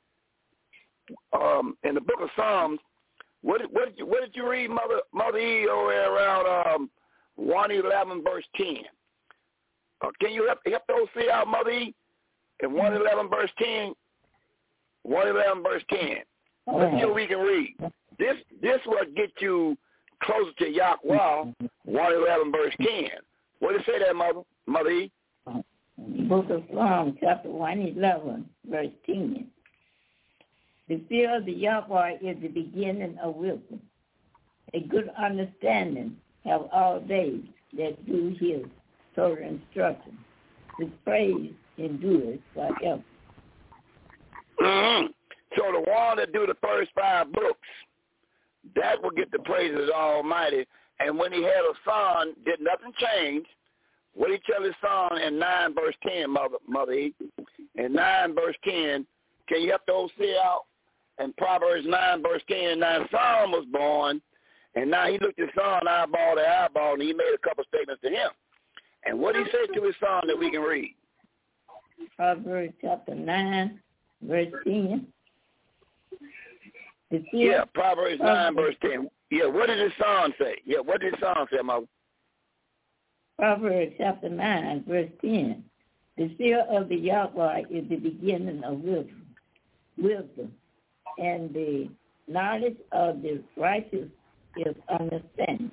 In the book of Psalms, what did you read, Mother E, over there around 111 verse 10? Can you help those see out, Mother E? In 111 verse 10. 111 verse 10. Let's see what we can read. This will get you closer to Yahweh. 111 verse 10. What did it say there, Mother E? Book of Psalms, chapter 111, verse 10. The fear of the Yahweh is the beginning of wisdom. A good understanding have all days that do his total instruction. His praise endures forever. Mm-hmm. So the one that do the first 5 books, that will get the praises of Almighty. And when he had a son, did nothing change. What did he tell his son in 9 verse 10, Mother E? In 9 verse 10, can you help those see out? In Proverbs 9 verse 10, now son was born, and now he looked his son eyeball to eyeball, and he made a couple statements to him. And what did he say to his son that we can read? Proverbs chapter 9, verse 10. Yeah, Proverbs 9 verse 10. Yeah, what did his son say? Yeah, what did his son say, Mother? Proverbs chapter 9, verse 10. The fear of the Yahweh is the beginning of wisdom, and the knowledge of the righteous is understanding.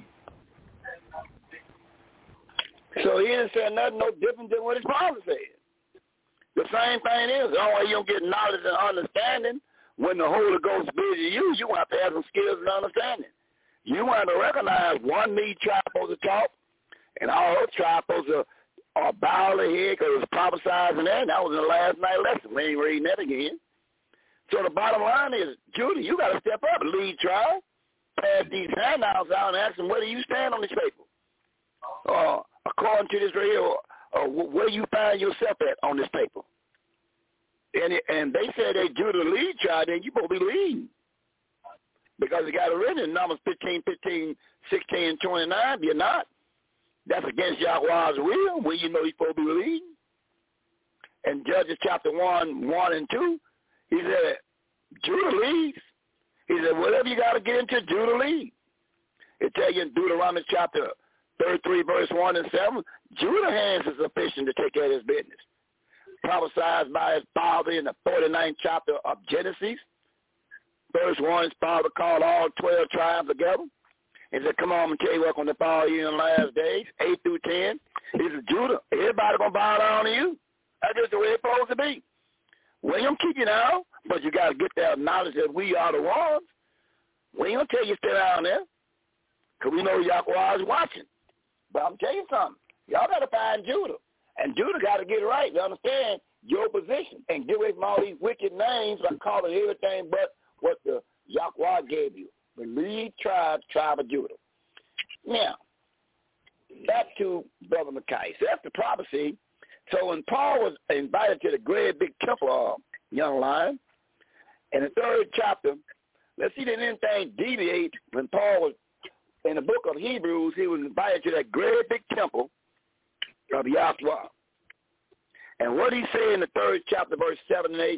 So he didn't say nothing no different than what his father said. The same thing is, the only way you don't get knowledge and understanding, when the Holy Ghost builds you, you have to have some skills and understanding. You want to recognize one me tribe supposed to talk, and all other tribes supposed to bow their head because it was prophesizing there, and that was in the last night lesson. We ain't reading that again. So the bottom line is, Judy, you got to step up and lead tribe. Pass these handouts out and ask them, where do you stand on this paper? According to this right here, where you find yourself at on this paper. And they said that you're the lead tribe, then you're supposed to be leading. Because it got it written in Numbers 15, 16, and 29. You're not. That's against Yahweh's will when you know you're supposed to be leading. And Judges chapter 1 and 2, he said, Judah leads. He said, whatever you got to get into, Judah lead. It tell you in Deuteronomy chapter 33, verse 1 and 7, Judah hands is sufficient to take care of his business. prophesied by his father in the 49th chapter of Genesis. First one, his father called all 12 tribes together and said, come on, I'm going to tell you what's going to follow you in the last days, 8 through 10. He said, Judah, everybody going to bow down to you. That's just the way it's supposed to be. We ain't going to keep you down, but you got to get that knowledge that we are the ones. We ain't going to tell you to stay down there because we know Yahweh is watching. But I'm telling you something. Y'all got to find Judah. And Judah got to get it right. You understand your position and get away from all these wicked names like calling everything but what the Yahweh gave you. The lead tribe of Judah. Now, back to Brother Mackay. So that's the prophecy. So when Paul was invited to the great big temple, young lion, in the 3rd chapter, let's see that anything deviate when Paul was in the book of Hebrews, he was invited to that great big temple of Yahweh. And what he said in the 3rd chapter, verse 7 and 8,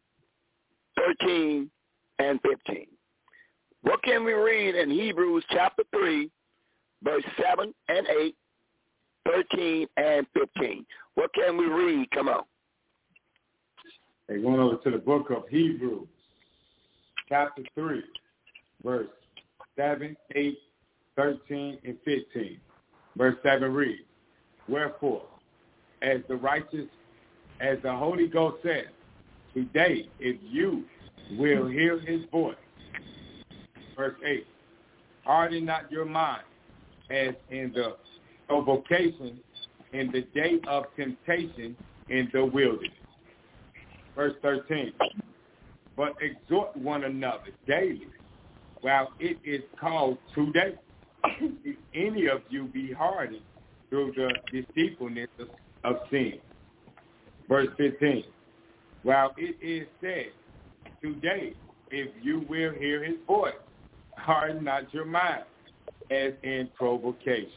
13 and 15. What can we read in Hebrews chapter 3, verse 7 and 8, 13 and 15? What can we read? Come on. They went over to the book of Hebrews, chapter 3, verse 7, 8, 13, and 15. Verse 7 reads, wherefore, as the Holy Ghost says, today, if you will hear his voice. Verse 8, harden not your mind, as in the provocation in the day of temptation in the wilderness. Verse 13, but exhort one another daily, while it is called today, if any of you be hardened through the deceitfulness of sin. Verse 15, while it is said, today, if you will hear his voice, harden not your mind, as in provocation.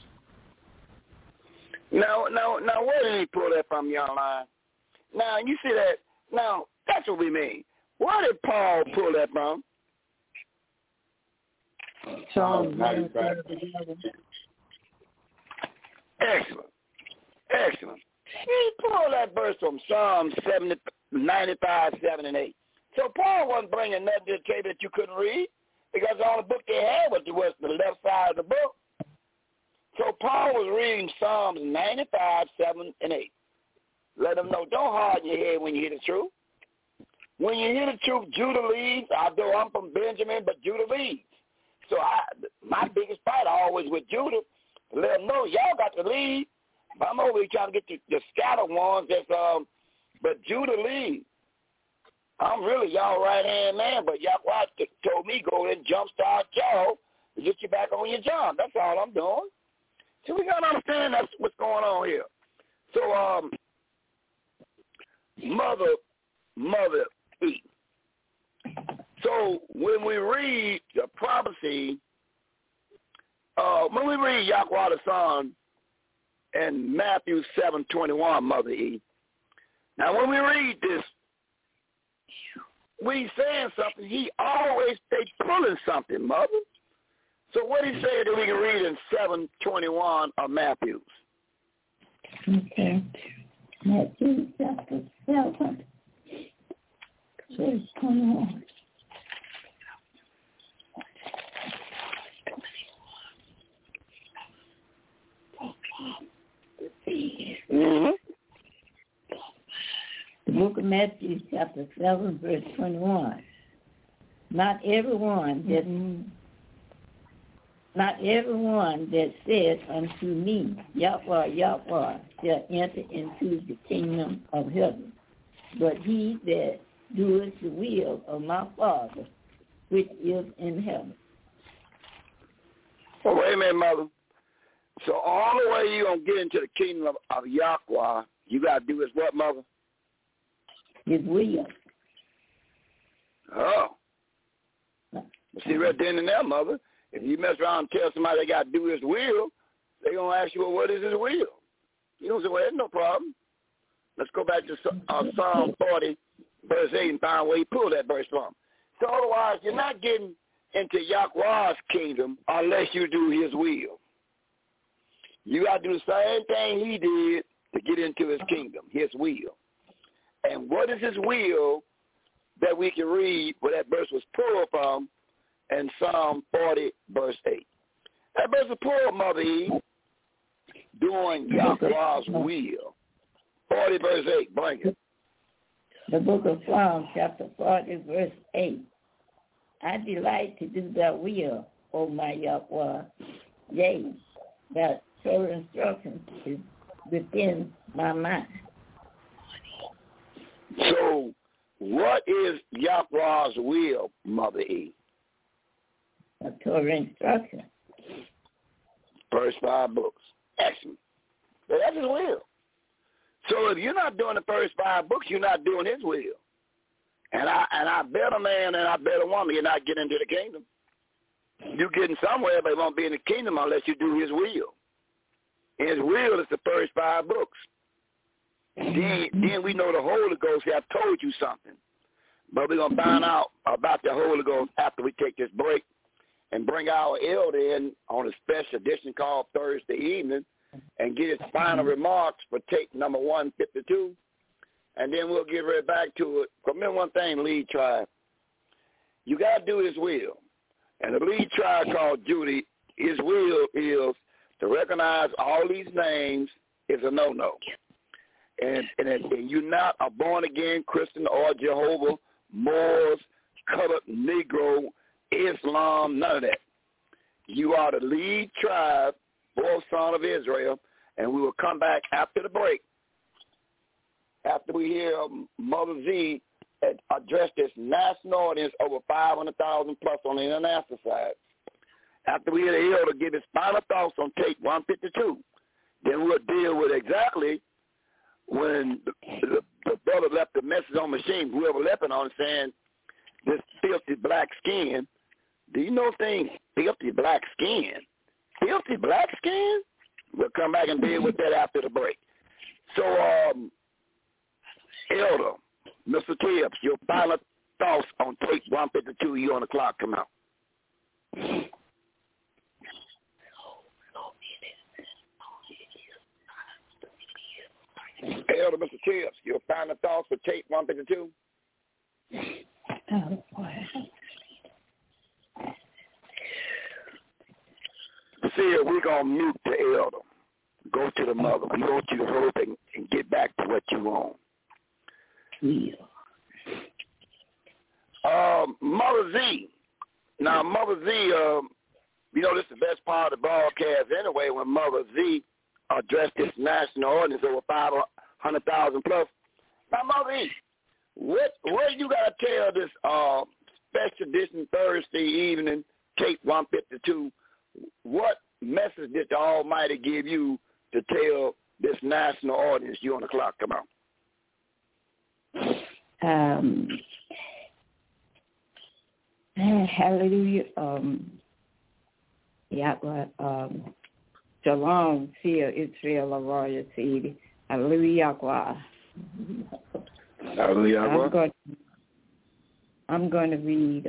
Now, where did he pull that from, young line? Now, you see that, now, that's what we mean. Where did Paul pull that from? Psalm 95. Excellent. He pulled that verse from Psalm 95, 7, and 8. So Paul wasn't bringing nothing to the table that you couldn't read because the only book they had was the left side of the book. So Paul was reading Psalms 95, 7, and 8. Let them know, don't harden your head when you hear the truth. When you hear the truth, Judah leads. Although I'm from Benjamin, but Judah leads. So my biggest fight always with Judah, to let them know, y'all got to lead. I'm over here trying to get the scattered ones but Judah leads. I'm really y'all right-hand man, but Yahweh told me go and jumpstart y'all to get you back on your job. That's all I'm doing. So we got to understand that's what's going on here. So, Mother E. So when we read the prophecy, when we read Yahweh the Son in Matthew 7:21, Mother E. Now when we read this, we saying something. He always stays pulling something, Mother. So what he said that we can read in 7:21 of Matthew. Okay. Matthew chapter 7, verse 21. Mm-hmm. The book of Matthew chapter 7, verse 21. Not everyone that says unto me, Yahweh, Yahweh, shall enter into the kingdom of heaven, but he that doeth the will of my Father, which is in heaven. So wait a minute, Mother. So all the way you're going to get into the kingdom of Yahweh, you got to do is what, Mother? His will. Oh. See, right then and there, Mother, if you mess around and tell somebody they got to do his will, they're going to ask you, well, what is his will? You don't say, well, there's no problem. Let's go back to Psalm 40, verse 8, and find where he pulled that verse from. So otherwise, you're not getting into Yahweh's kingdom unless you do his will. You got to do the same thing he did to get into his kingdom, his will. And what is his will that we can read where that verse was pulled from in Psalm 40, verse 8? That verse was pulled, Mother Eve, doing Yahweh's will. 40, verse 8, bring it. The book of Psalms, chapter 40, verse 8. I delight to do thy will, O my Yahweh. Yea, that your instruction is within my mind. So, what is Yahweh's will, Mother E? A Torah instruction. First 5 books. Excellent. So that's his will. So if you're not doing the first 5 books, you're not doing his will. And I bet a man and I bet a woman you're not getting into the kingdom. You're getting somewhere, but it won't be in the kingdom unless you do his will. His will is the first 5 books. Then we know the Holy Ghost have told you something. But we're going to find out about the Holy Ghost after we take this break and bring our elder in on a special edition called Thursday evening and get his final remarks for tape number 152. And then we'll get right back to it. Remember one thing, lead tribe. You got to do his will. And the lead tribe called Judy, his will is to recognize all these names is a no-no. And you're not a born-again Christian or Jehovah, Moors, colored Negro, Islam, none of that. You are the lead tribe, fourth son of Israel, and we will come back after the break, after we hear Mother Z address this national audience, over 500,000 plus on the international side. After we hear the elder give his final thoughts on tape 152, then we'll deal with exactly when the brother left the message on machine, whoever left it on, saying this filthy black skin. Do you know things? Filthy black skin. Filthy black skin? We'll come back and deal with that after the break. So, elder, Mr. Tibbs, your final thoughts on tape 152, you on the clock, come out. Elder, Mr. Tibbs, your final thoughts for tape 152? Oh, boy. See, we're going to mute the elder. Go to the mother. We want you to hope and get back to what you want. Yeah. Mother Z. Now, Mother Z, you know, this is the best part of the broadcast anyway, when Mother Z addressed this national audience over 500,000 plus. Now, Mother Z, what you got to tell this special edition Thursday evening, tape 152, what message did the Almighty give you to tell this national audience? You on the clock, come on. Hallelujah. Shalom, fear Israel, a royal seed. Hallelujah. Hallelujah. I'm going to read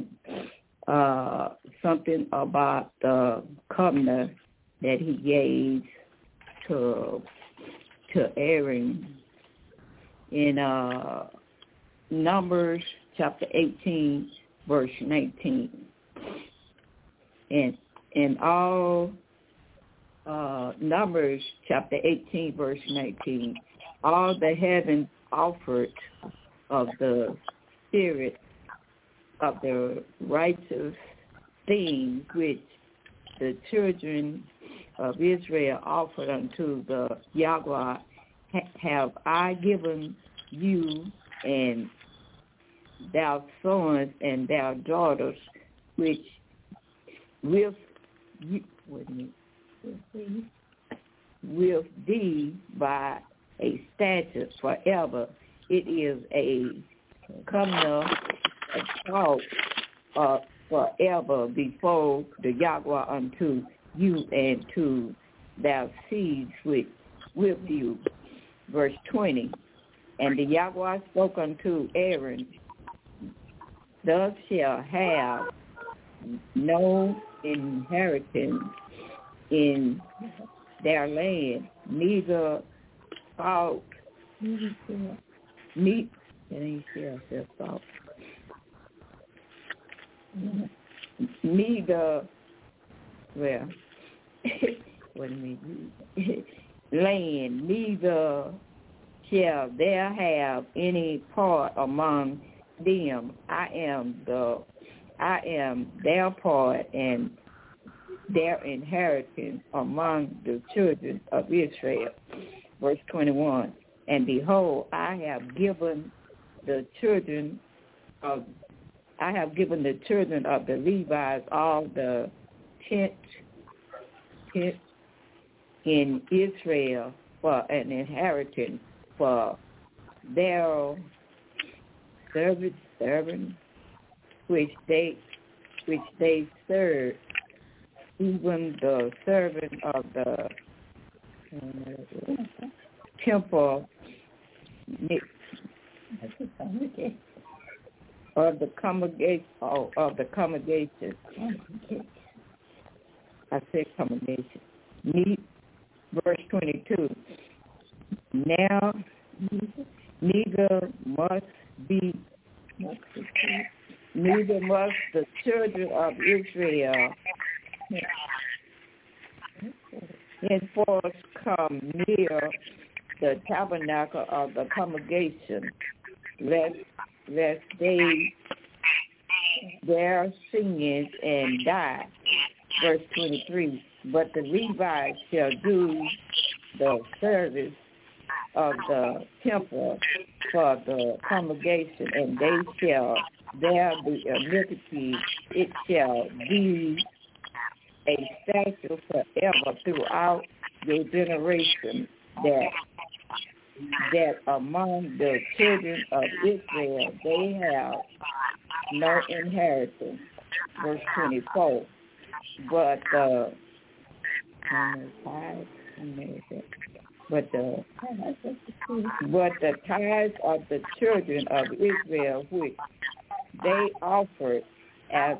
something about the covenant that he gave to Aaron in Numbers chapter 18, verse 19. And in all Numbers chapter 18, verse 19, all the heavens offered of the spirit of the righteous things which the children of Israel offered unto the Yahweh have I given you and thou sons and thou daughters, which with thee by a statute forever. It is a covenant of thought forever before the Yahweh unto you and to thou seeds with you. Verse 20. And the Yahweh spoke unto Aaron, thus shall have no inheritance in their land, neither fault land, neither shall there have any part among them. I am their part and their inheritance among the children of Israel. Verse 21. And behold, I have given the children of the Levites all the tents in Israel for an inheritance for their servants which they serve, even the servant of the temple of the congregation. I said congregation. Verse 22. Now, neither must the children of Israel henceforth come near the tabernacle of the congregation, lest their singing and die. Verse 23. But the Levites shall do the service of the temple for the congregation, and they shall bear the iniquity. It shall be a statute forever throughout your generation that among the children of Israel they have no inheritance. Verse 24. But the tithes of the children of Israel, which they offered as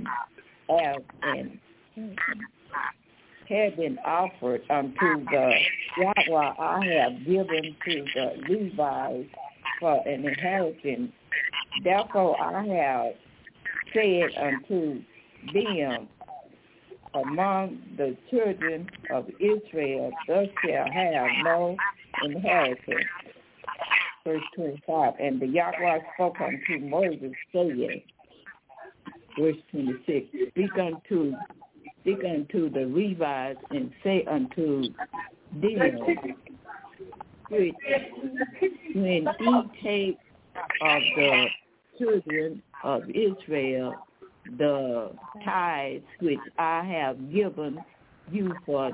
had been offered unto the Yahweh, I have given to the Levites for an inheritance. Therefore I have said unto them, among the children of Israel, thus shall have no inheritance. Verse 25. And the Yahweh spoke unto Moses, saying, verse 26, Speak unto the Levites and say unto them, when ye take of the children of Israel the tithes which I have given you from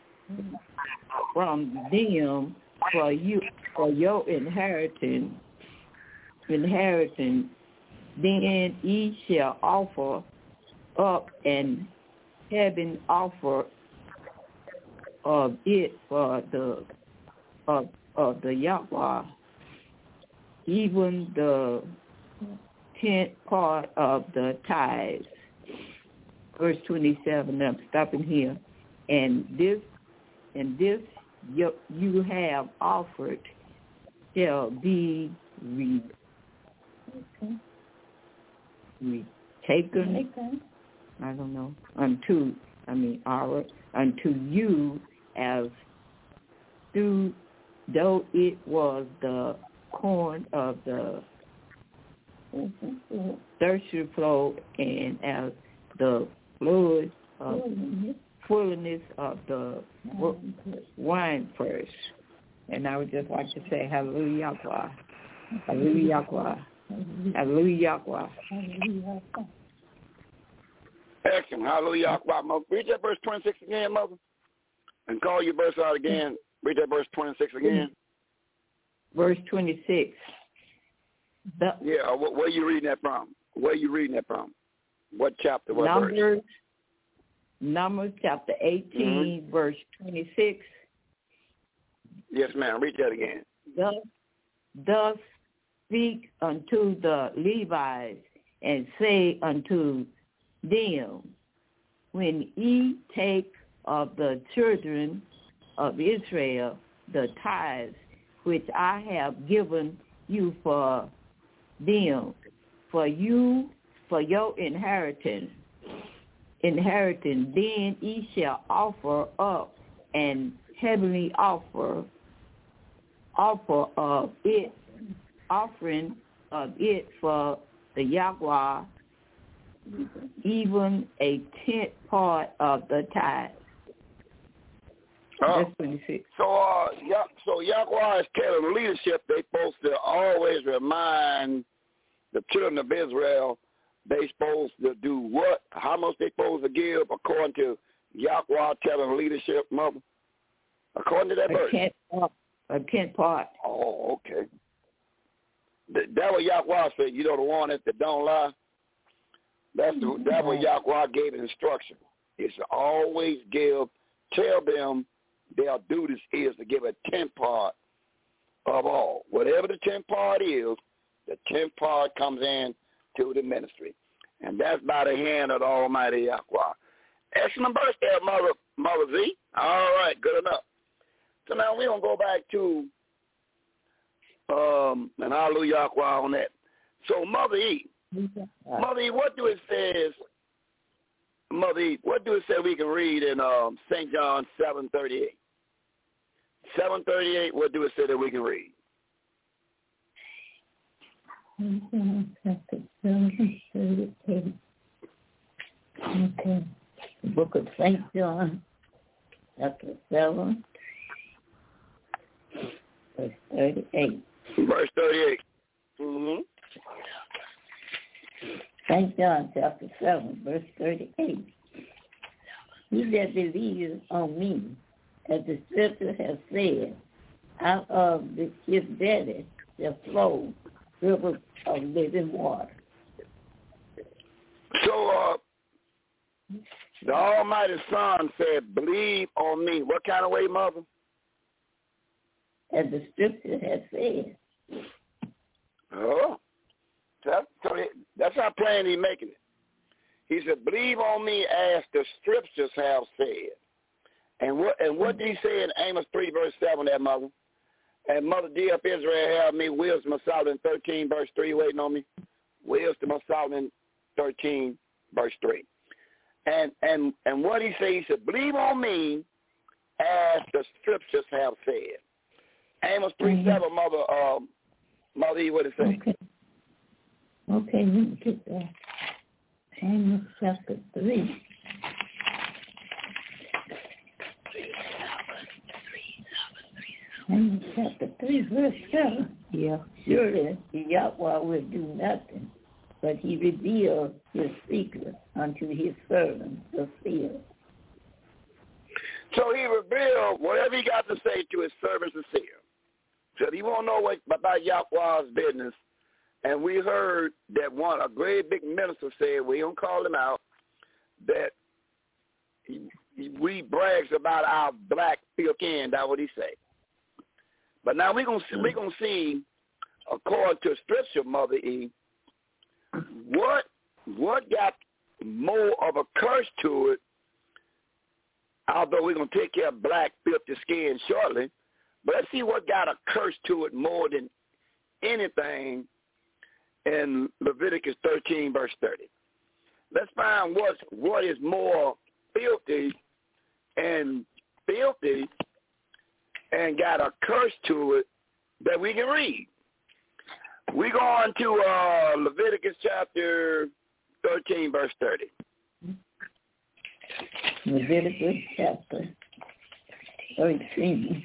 them for your inheritance, then ye shall offer up and having offered of it for the Yahweh, even the 10th part of the tithes. Verse 27, I'm stopping here. And this you have offered shall be taken, I don't know, unto you as though it was the corn of the thirsty flow, and as the fluid of fullness of the wine press. And I would just like to say, Hallelujah, Hallelujah, Hallelujah. Excellent. Hallelujah. Mother. Read that verse 26 again, Mother. And call your verse out again. Read that verse 26 again. Verse 26. Where are you reading that from? What chapter, what verse? Numbers chapter 18, verse 26. Yes, ma'am. Read that again. Thus speak unto the Levites and say unto them, when ye take of the children of Israel the tithes which I have given you for them, for your inheritance. Then ye shall offer up an heavenly offering of it for the Yahweh, even a 10th part of the tithe. That's 26. So Yahweh is telling leadership they supposed to always remind the children of Israel they supposed to do what? How much they supposed to give according to Yahweh telling leadership, Mother? According to that verse? A 10th part. Oh, okay. That what Yahweh said, you know, the one that don't lie? That what Yahweh gave instruction. Is to always tell them their duties is to give a 10th part of all. Whatever the 10th part is, the 10th part comes in to the ministry. And that's by the hand of the Almighty Yahweh. Excellent verse there, Mother Z. All right, good enough. So now we're going to go back to, and hallelujah Yahweh on that. So Mother E, what do it say? Mother E, what do it say we can read in St. John 7:38? 7:38, what do it say that we can read? Okay. The book of St. John, chapter 7, verse 38. Verse 38. Mm-hmm. St. John, chapter 7, verse 38. He that believes on me, as the scripture has said, out of his belly shall flow rivers of living water. So the Almighty Son said, believe on me. What kind of way, Mother? As the scripture has said. Oh, that's how plain he's making it. He said, believe on me as the scriptures have said. And what did he say in Amos 3, verse 7 there, Mother? And Mother D up Israel have me, Wisdom of Solomon 13, verse 3, waiting on me. Wisdom of Solomon 13, verse 3. And what he said, he said, believe on me as the scriptures have said. Amos 3, 7, Mother E, what did it say? Okay, let me get that. Amos chapter 3. Amos chapter 3, verse 7. Yeah. Surely the Yahweh will do nothing, but he revealed his secret unto his servants, the seer. So he revealed whatever he got to say to his servants, the seer. So if you want to know what about Yahweh's business, and we heard that a great big minister said, we don't call him out, that we brags about our black filth in. That's what he said. But now we're gonna see, according to Scripture, Mother E, what got more of a curse to it. Although we're gonna take care of black filthy skin shortly, but let's see what got a curse to it more than anything in Leviticus 13, verse 30. Let's find what is more filthy and got a curse to it that we can read. We go on to Leviticus chapter 13, verse 30. Leviticus chapter 13.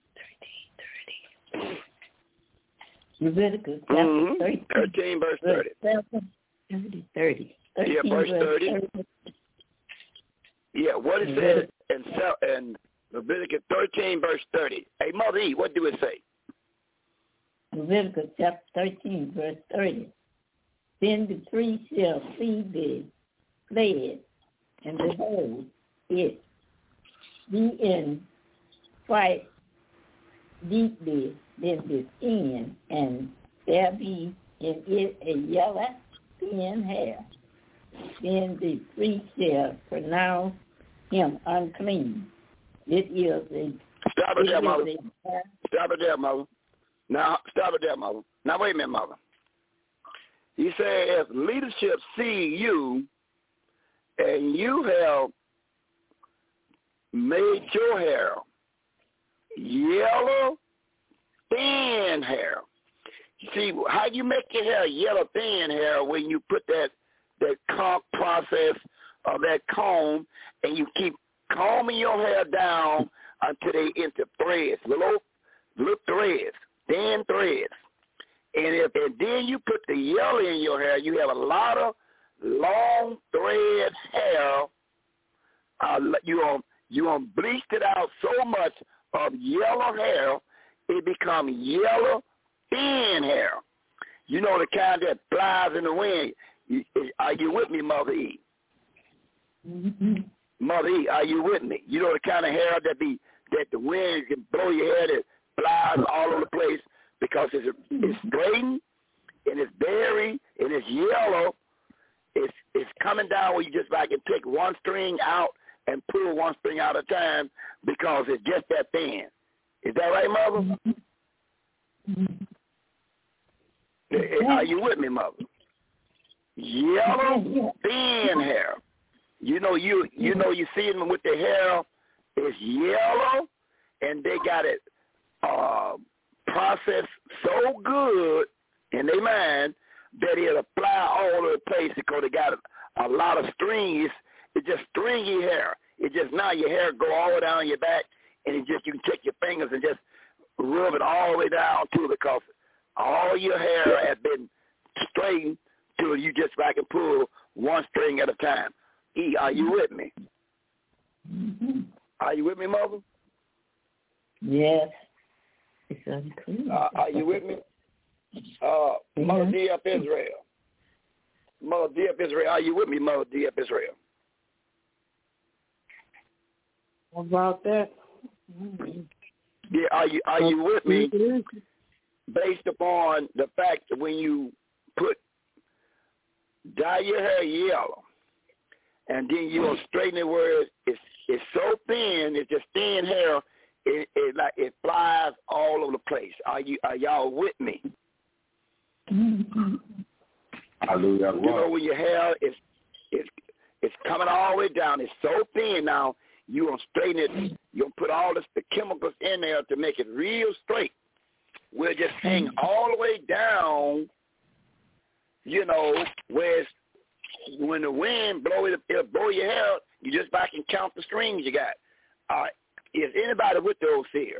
Leviticus chapter 13, verse 30. 30. Yeah, verse 30. Yeah, what it says in Leviticus 13, verse 30. Hey, Mother E, what do it say? Leviticus chapter 13, verse 30. Then the priest shall feed the flesh, and behold, it be in fight deeply than the skin, and there be in it a yellow thin hair. Then the priest shall pronounce him unclean. It is a... Stop it there, Mother. Stop it there, Mother. Now, stop it there, Mother. Now, wait a minute, Mother. He said, as leadership see you, and you have made your hair yellow, thin hair. See, how you make your hair yellow, thin hair when you put that comb process of that comb, and you keep combing your hair down until they into threads, little threads, thin threads. And then you put the yellow in your hair, you have a lot of long thread hair. You bleached it out so much of yellow hair, it becomes yellow, thin hair. You know, the kind that flies in the wind. Are you with me, Mother E? Mm-hmm. Mother E, are you with me? You know the kind of hair that the wind can blow your hair, that flies all over the place because it's straightened and it's berry and it's yellow. It's coming down where you just like can take one string out and pull one string out at a time because it's just that thin. Is that right, Mother? Mm-hmm. Are you with me, Mother? Yellow, thin hair. You see them with the hair is yellow, and they got it processed so good in their mind that it'll fly all over the place because they got a lot of strings. It's just stringy hair. It just now your hair go all the way down your back, and you can take your fingers and just rub it all the way down to it because all your hair has been straightened till you just like and pull one string at a time. E, are you with me? Mm-hmm. Are you with me, Mother? Yes. It's unclean. Are you with me? Mother D up Israel. Mother D up Israel. Are you with me, Mother D up Israel? What about that? Yeah, are you with me? Based upon the fact that when you dye your hair yellow, and then you gonna straighten it where it's so thin, it's just thin hair, it flies all over the place. Are y'all with me? Mm-hmm. Hallelujah. You know when your hair it's coming all the way down, it's so thin now, you gonna straighten it, you gonna put all the chemicals in there to make it real straight. We'll just hang all the way down, where when the wind it'll blow your hair, you just back and count the strings you got. Is anybody with those here?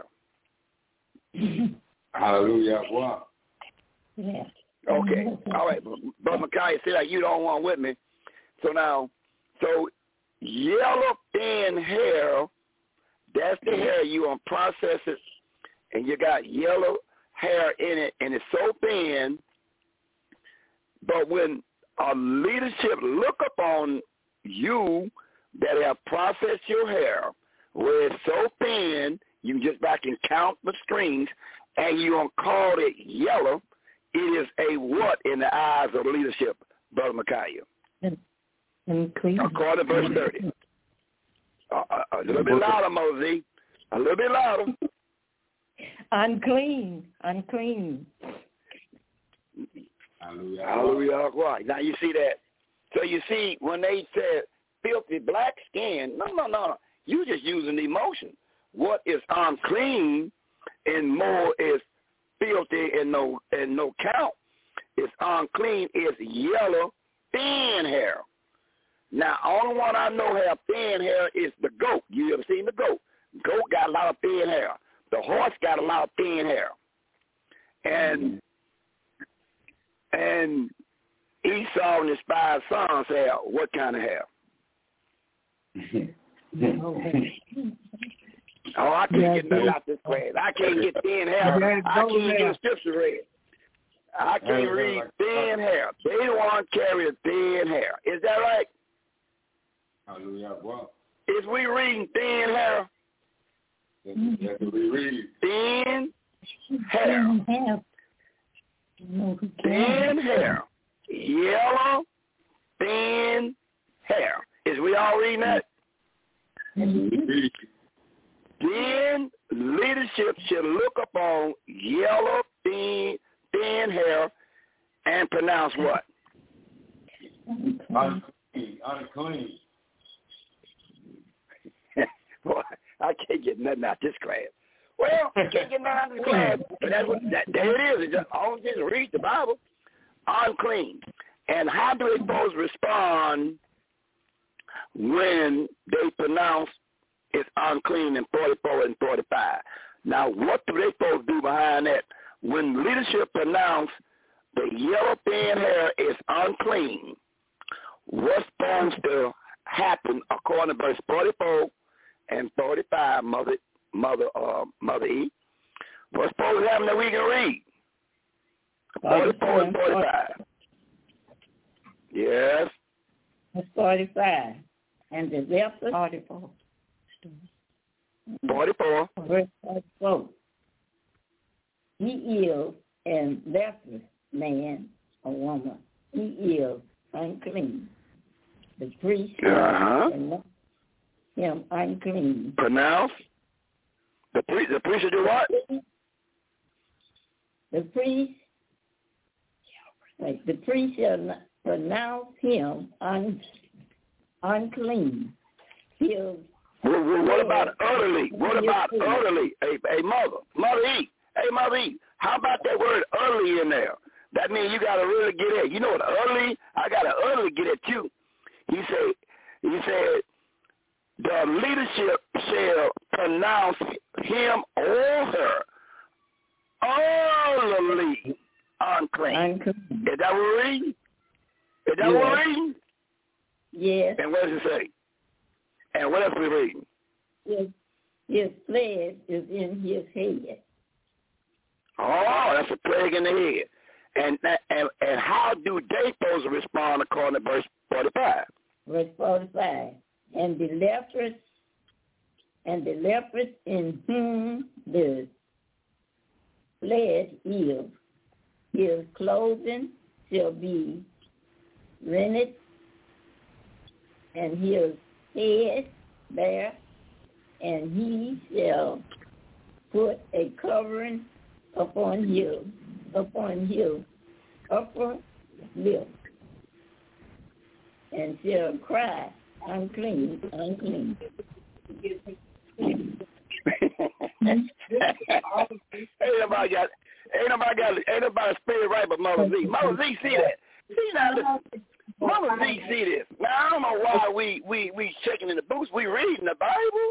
Hallelujah. Wow. Yeah. Okay. All right. Brother Micaiah said like you don't want with me. So yellow thin hair, that's the hair you gonna process it, and you got yellow hair in it, and it's so thin. But when a leadership look upon you that have processed your hair, where it's so thin, you just back and count the strings, and you gonna call it yellow, it is a what in the eyes of leadership, Brother Micaiah? According to verse 30. A little bit louder, Mosey. A little bit louder. Unclean. Hallelujah. Right. Now you see that. So you see when they said filthy black skin, no. You just using the emotion. What is unclean and more is filthy and no count. Is unclean is yellow, thin hair. Now, only one I know have thin hair is the goat. You ever seen the goat? Goat got a lot of thin hair. The horse got a lot of thin hair. And Esau and his 5 sons had what kind of hair? I can't get nothing out this class. I can't get thin hair. I can't get scripture read. I can't read thin hair. They don't want to carry a thin hair. Is that right? Hallelujah. Wow. Is we reading thin hair? Yes, we read. Thin hair. Thin hair. Yellow, thin hair. Is we all reading that? Then leadership should look upon yellow, thin hair and pronounced what? Unclean. Boy, I can't get nothing out this class. Well, I can't get nothing out this class, but there it is. All just read the Bible. Unclean. And how do they supposed to respond when they pronounce it's unclean in 44 and 45? Now, what do they supposed to do behind that? When leadership pronounce the yellow thin hair is unclean, what's supposed to happen according to verse 44 and 45, Mother E? What's supposed to happen that we can read? 44 and 45. Yes. It's 45. And the left is 44. 44. Verse 44. He is an leprous man or woman. He is unclean. The priest pronounce him unclean. Pronounce? The priest should do what? The priest shall pronounce him unclean. What about utterly? What about utterly? Hey, Mother E. Hey, Mother E. How about that word utterly in there? That means you got to really get it. You know what utterly? I got to utterly get it too. He said, the leadership shall pronounce him or her utterly unclean. Is that what we're reading? Is that what we're reading? Yes. And what does it say? And what else are we reading? His plague is in his head. Oh, that's a plague in the head. And how do they supposed to respond according to verse 45? Verse 45. And the leprous in whom the plague is, his clothing shall be rent, and his head bare, and he shall put a covering upon his upper lip, and shall cry, unclean, unclean. Ain't nobody spirit right but Mother Z. Mother Z see that. See now, Mother Z see this. Now I don't know why we checking in the boots. We reading the Bible.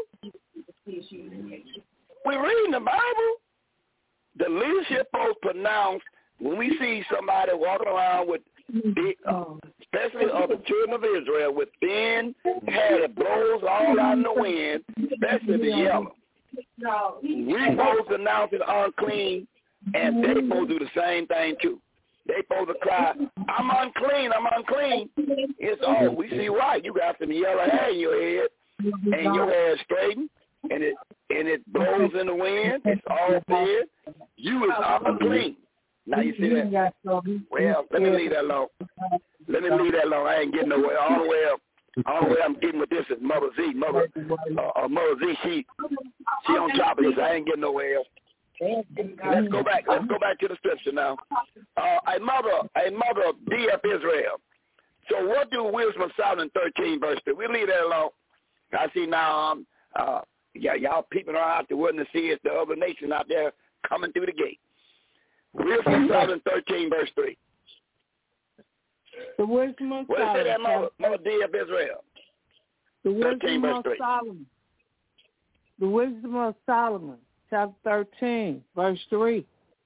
We reading the Bible. The leadership supposed to pronounce when we see somebody walking around with big, especially of the children of Israel, with thin hair that blows all out in the wind, especially the yellow. We supposed to announce it unclean, and they supposed to do the same thing too. They supposed to cry, I'm unclean, I'm unclean. It's all, we see why. You got some yellow hair in your head, and your hair is straightened, and it blows in the wind. It's all dead. You is unclean. Now you see that? Well, let me leave that alone. Let me leave that alone. I ain't getting nowhere. All the way I'm getting with this is Mother Z. Mother Z, she on top of this. I ain't getting nowhere else. Let's go back to the scripture now. A mother D.F. Israel. So what do Wisdom of Solomon 13 verse 3? We'll leave that alone. I see now y'all peeping around out the wilderness, see it's the other nation out there coming through the gate. Wisdom of Solomon 13 verse 3. The wisdom of What Solomon. What is that, Mother D of Israel? The wisdom of Solomon. The wisdom of Solomon, chapter 13, verse 3.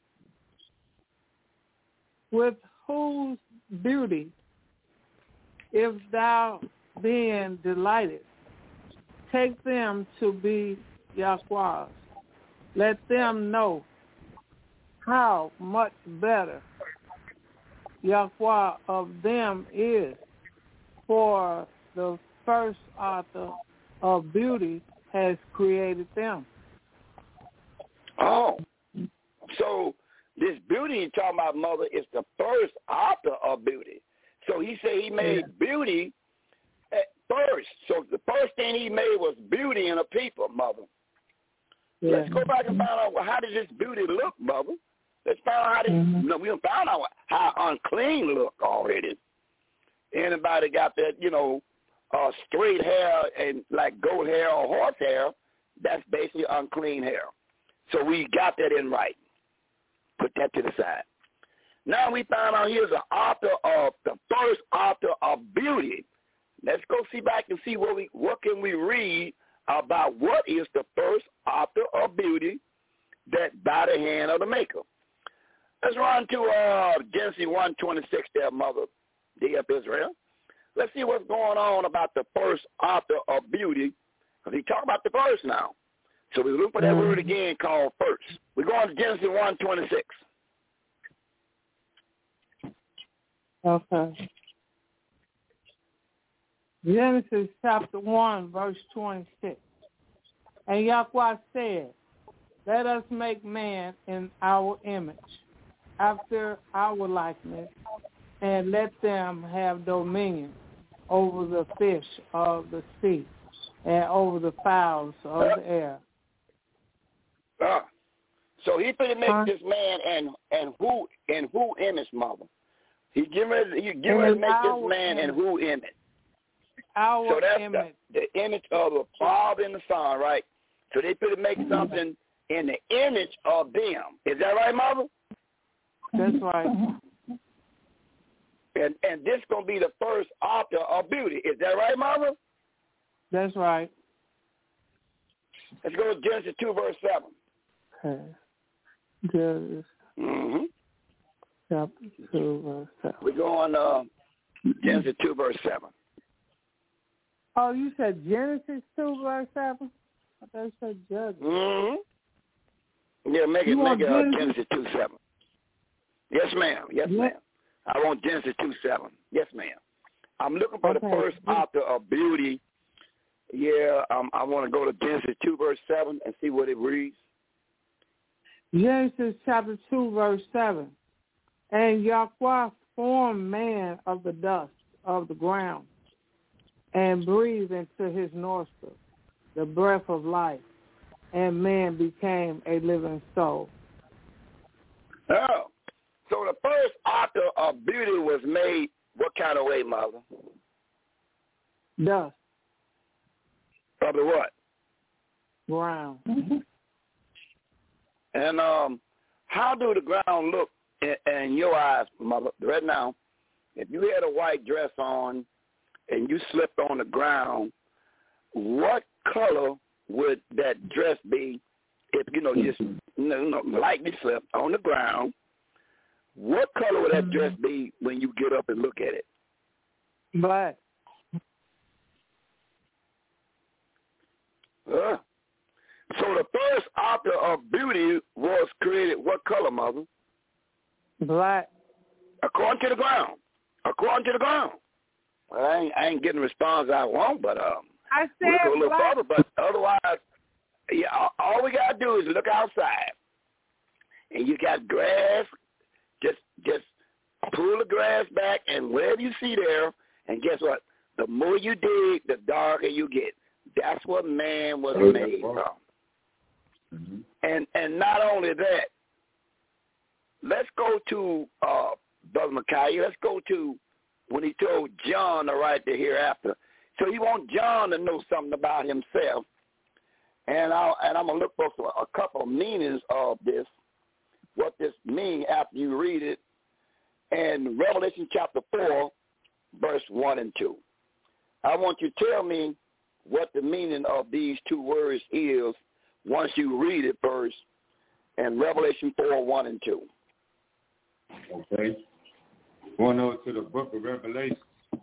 With whose beauty, if thou being delighted, take them to be Yahweh's. Let them know how much better Yahweh of them is, for the first author of beauty has created them. Oh, so this beauty you're talking about, Mother, is the first author of beauty. So he said he made beauty at first. So the first thing he made was beauty in a people, Mother. Yeah. Let's go back and find out, well, how does this beauty look, Mother? Let's find out how they, we found out how unclean look already. Anybody got that, straight hair and like goat hair or horse hair, that's basically unclean hair. So we got that in right. Put that to the side. Now we found out here's the first author of beauty. Let's go see back and see what can we read about what is the first author of beauty that by the hand of the maker. Let's run to Genesis 1:26 there, Mother, Day of Israel. Let's see what's going on about the first author of beauty, because he talked about the first now. So we look for that word again called first. We're going to Genesis 1:26. Okay. Genesis chapter 1, verse 26. And Yahweh said, let us make man in our image, after our likeness, and let them have dominion over the fish of the sea and over the fowls of the air. So he finna make this man and who image, Mother? He give ready to make this man in who image? So that's image. The image of the Father and the Son, right? So they finna make something in the image of them. Is that right, Mother? That's right. And this gonna be the first author of beauty. Is that right, Mother? That's right. Let's go to Genesis 2, verse 7. Okay. Genesis chapter 2, verse 7. We're going Genesis 2, verse 7. Oh, you said Genesis 2, verse 7? I thought you said Judges. Yeah, make it Genesis 2, 7. Yes, ma'am. Yes, ma'am. I want Genesis 2, 7. Yes, ma'am. I'm looking for the first author of beauty. Yeah, I want to go to Genesis 2, verse 7 and see what it reads. Genesis chapter 2, verse 7. And Yahweh formed man of the dust of the ground and breathed into his nostrils the breath of life, and man became a living soul. Oh, so the first author of beauty was made what kind of way, Mother? Dust. Of the what? Ground. And how do the ground look in your eyes, Mother? Right now, if you had a white dress on and you slipped on the ground, what color would that dress be if, just lightly slipped on the ground? What color would that dress be when you get up and look at it? Black. So the first author of beauty was created what color, Mother? Black. According to the ground. According to the ground. Well, I ain't getting the response I want, but I said we'll go a little black. further. But otherwise, yeah, all we gotta do is look outside, and you got grass. Just pull the grass back, and wherever you see there, and guess what? The more you dig, the darker you get. That's what man was made from. And not only that, let's go to Brother Micaiah. Let's go to when he told John to write the hereafter. So he wants John to know something about himself. And I'm going to look for a couple of meanings of this, what this means after you read it. And Revelation chapter 4, verse 1 and 2. I want you to tell me what the meaning of these two words is once you read it first. And Revelation 4, 1 and 2. Okay. Going over to the book of Revelation.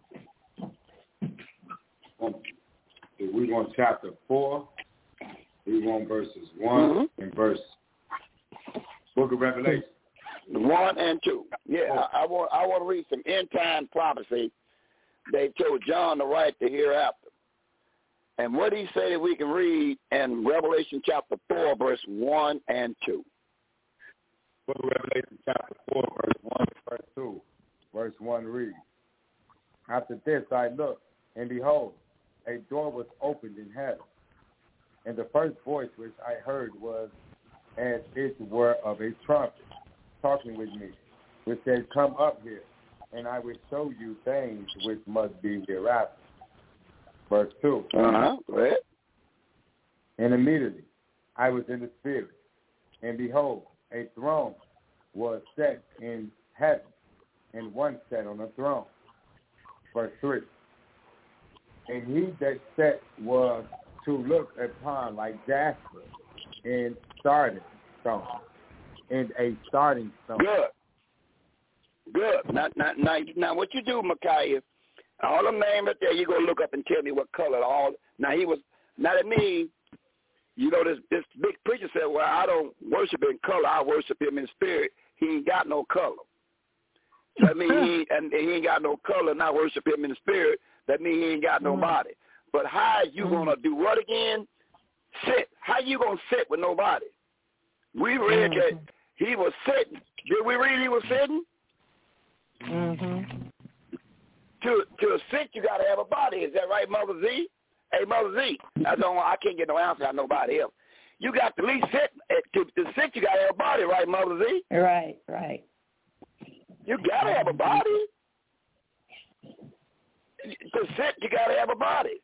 We want chapter 4. We want verses 1 and verse. Book of Revelation. 1 and 2. Yeah, I want to read some end time prophecy. They told John to write the hereafter. And what he said we can read in Revelation chapter 4, verse 1 and 2. Book of Revelation chapter 4, verse 1 and verse 2. Verse 1 reads, After this I looked, and behold, a door was opened in heaven. And the first voice which I heard was as it were of a trumpet, with me, which says, come up here, and I will show you things which must be hereafter. Verse 2. Go ahead. And immediately I was in the spirit, and behold, a throne was set in heaven, and one sat on the throne. Verse 3. And he that sat was to look upon like jasper and starting stone, and a starting stone. Good. Now, what you do, Micaiah, all the names right there, you go look up and tell me what color all. Now, that means, you know, this big preacher said, well, I don't worship in color, I worship him in spirit. He ain't got no color. So that means he ain't got no color, and I worship him in the spirit. That means he ain't got no body. But how you going to do what again? Sit. How you going to sit with nobody? We read that he was sitting. Did we read he was sitting? To sit, you got to have a body. Is that right, Mother Z? Hey, Mother Z, I can't get no answer out of nobody else. You got to at least sit. To sit, you got to have a body, right, Mother Z? Right. You got to have a body. To sit, you got to have a body.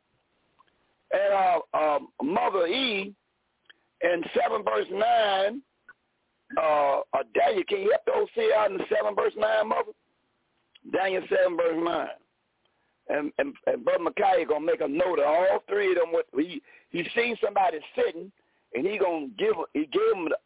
And Mother E, in 7 verse 9, Daniel, can you help those see out in 7 verse 9, Mother? Daniel 7 verse 9. And Brother Micaiah going to make a note of all three of them. He seen somebody sitting, and he gave him,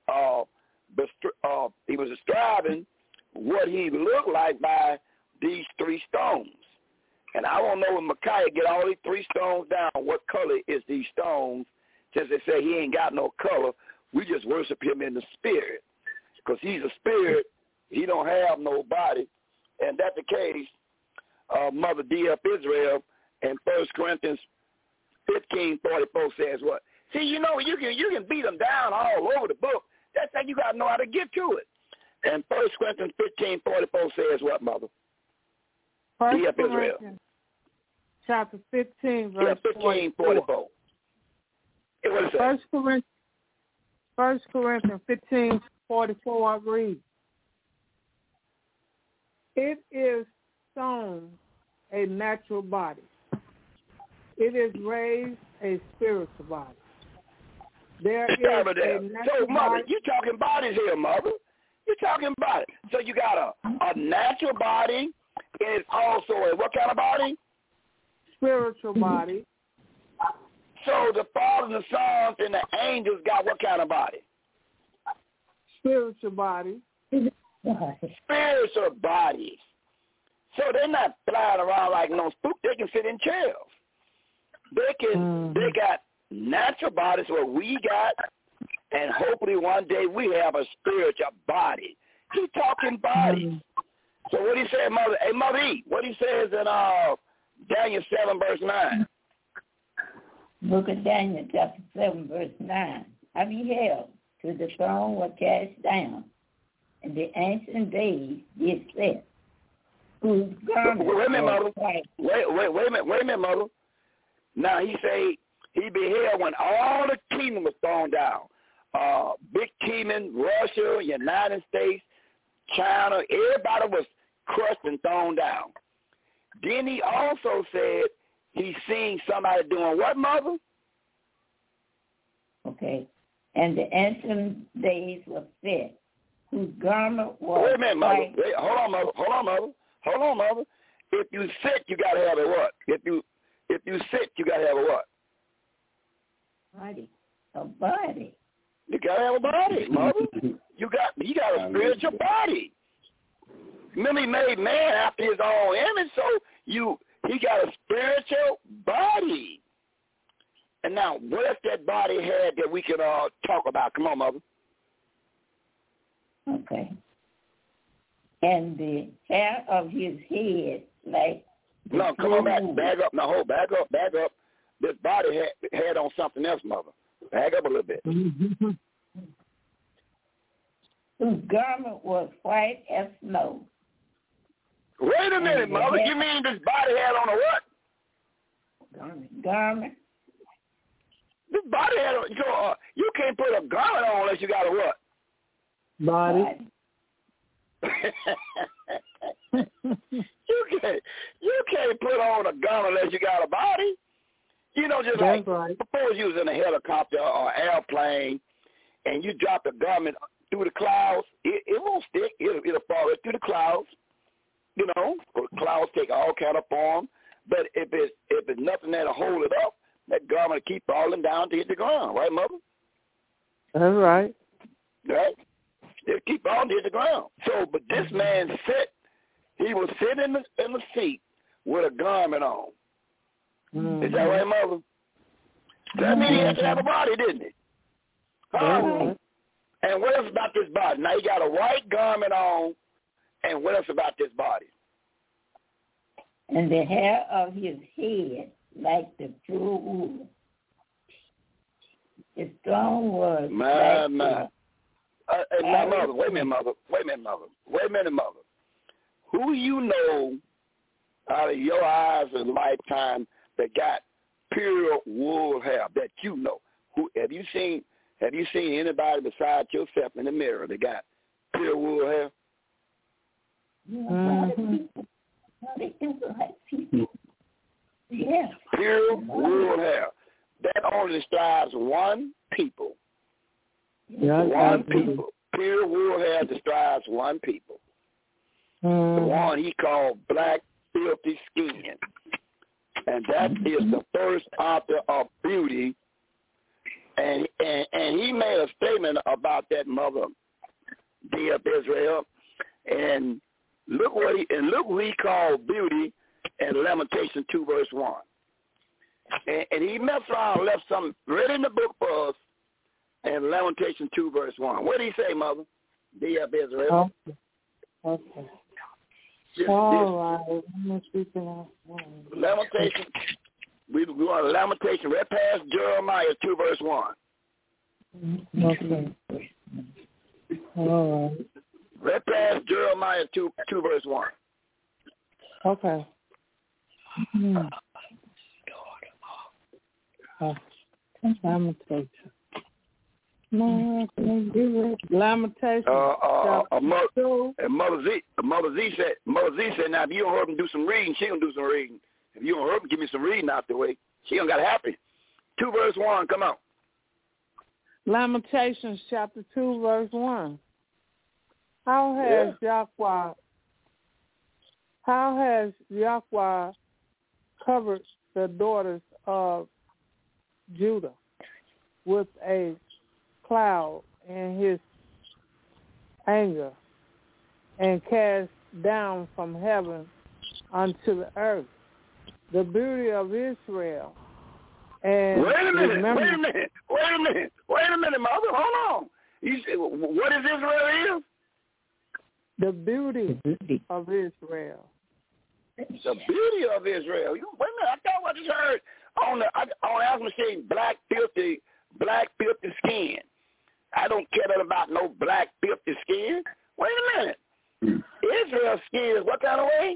he was describing what he looked like by these 3 stones. And I want to know when Micaiah get all these 3 stones down, what color is these stones? Since they say he ain't got no color, we just worship him in the spirit. Because he's a spirit, he don't have no body. And that's the case, Mother D.F. Israel in 1 Corinthians 15:44 says what? See, you know, you can beat them down all over the book. That's how you got to know how to get to it. And 1 Corinthians 15:44 says what, Mother? D.F. Israel. Chapter 15, verse 44. What is that? 1 Corinthians 15:44, I read. It is sown a natural body. It is raised a spiritual body. There is a natural so, Mother, body. you talking bodies here, Mother. You're talking bodies. So you got a natural body, and it's also a what kind of body? Spiritual body. So the Father and the Son and the angels got what kind of body? Spiritual body. Spiritual bodies. So they're not flying around like no spook. They can sit in chairs. They got natural bodies what we got, and hopefully one day we have a spiritual body. He's talking bodies. So what he said, Mother? Hey, Mother E, what he says in Daniel 7 verse 9. Book of Daniel, chapter 7, verse 9. I beheld till the throne was cast down, and the ancient days did set, whose garments wait a minute, Mother. white. Wait a minute, Mother. Now he say he beheld when all the kingdom was thrown down. Big kingdom, Russia, United States, China, everybody was crushed and thrown down. Then he also said he seen somebody doing what, Mother? Okay. And the ancient days were set, whose garment was Wait a minute, Mother. white. Wait, hold on, Mother. If you sit, you got to have a what? If you sit, you got to have a what? Body. A body. You got to have a body, Mother. You got a spiritual body. Remember, he made man after his own image, so he got a spiritual body. And now, what if that body had that we could talk about? Come on, Mother. Okay. And the hair of his head, like... No, come on back up. No, back up. This body had on something else, Mother. Back up a little bit. Whose garment was white as snow. Wait a minute, Mother. You mean this body had on a what? Garment. This body had on... you can't put a garment on unless you got a what? Body. You can't put on a gun unless you got a body. You know, just That's like right. suppose you was in a helicopter or airplane and you drop the garment through the clouds, it won't stick. It'll fall right through the clouds. You know, clouds take all kind of form. But if it's nothing that'll hold it up, that garment will keep falling down to hit the ground. Right, Mother? That's right. Right? It'll keep falling to hit the ground. So, but this man he was sitting in the seat with a garment on. Mm-hmm. Is that right, Mother? That means he had to have a body, didn't he? Mm-hmm. And what else about this body? Now, he got a white garment on, and what else about this body? And the hair of his head like the pure wool. His throne was my. Mother. Wait a minute, Mother. Who you know out of your eyes in lifetime that got pure wool hair that you know? Who have you seen anybody besides yourself in the mirror that got pure wool hair? Mm-hmm. Yeah. Pure wool hair. That only describes one people. Yeah, one people. Pure wool hair describes one people. The one he called black, filthy skin. And that is the first author of beauty. And he made a statement about that, Mother, D of Israel. And look what he called beauty in Lamentation 2 verse 1. And he messed around and left something right in the book for us in Lamentation 2 verse 1. What did he say, Mother? D of Israel. Okay. All right. Lamentation. We want a Lamentation right past Jeremiah 2 verse 1. Okay. All right. Right past Jeremiah 2 verse 1. Okay. Lamentation. Lamentation. And Mother Z said, now if you don't hurt him do some reading, she gonna do some reading. If you don't hurt him, give me some reading out the way. She don't got happy. 2 verse 1, come on. Lamentations chapter 2 verse 1. How has Yahweh covered the daughters of Judah with a cloud in his anger and cast down from heaven unto the earth the beauty of Israel. And wait a minute, Mother, hold on. You say, what is Israel is? The beauty of Israel. The beauty of Israel. Wait a minute, I thought I just heard on the album saying black filthy skin. I don't care nothing about no black filthy skin. Wait a minute. Israel's skin is what kind of way?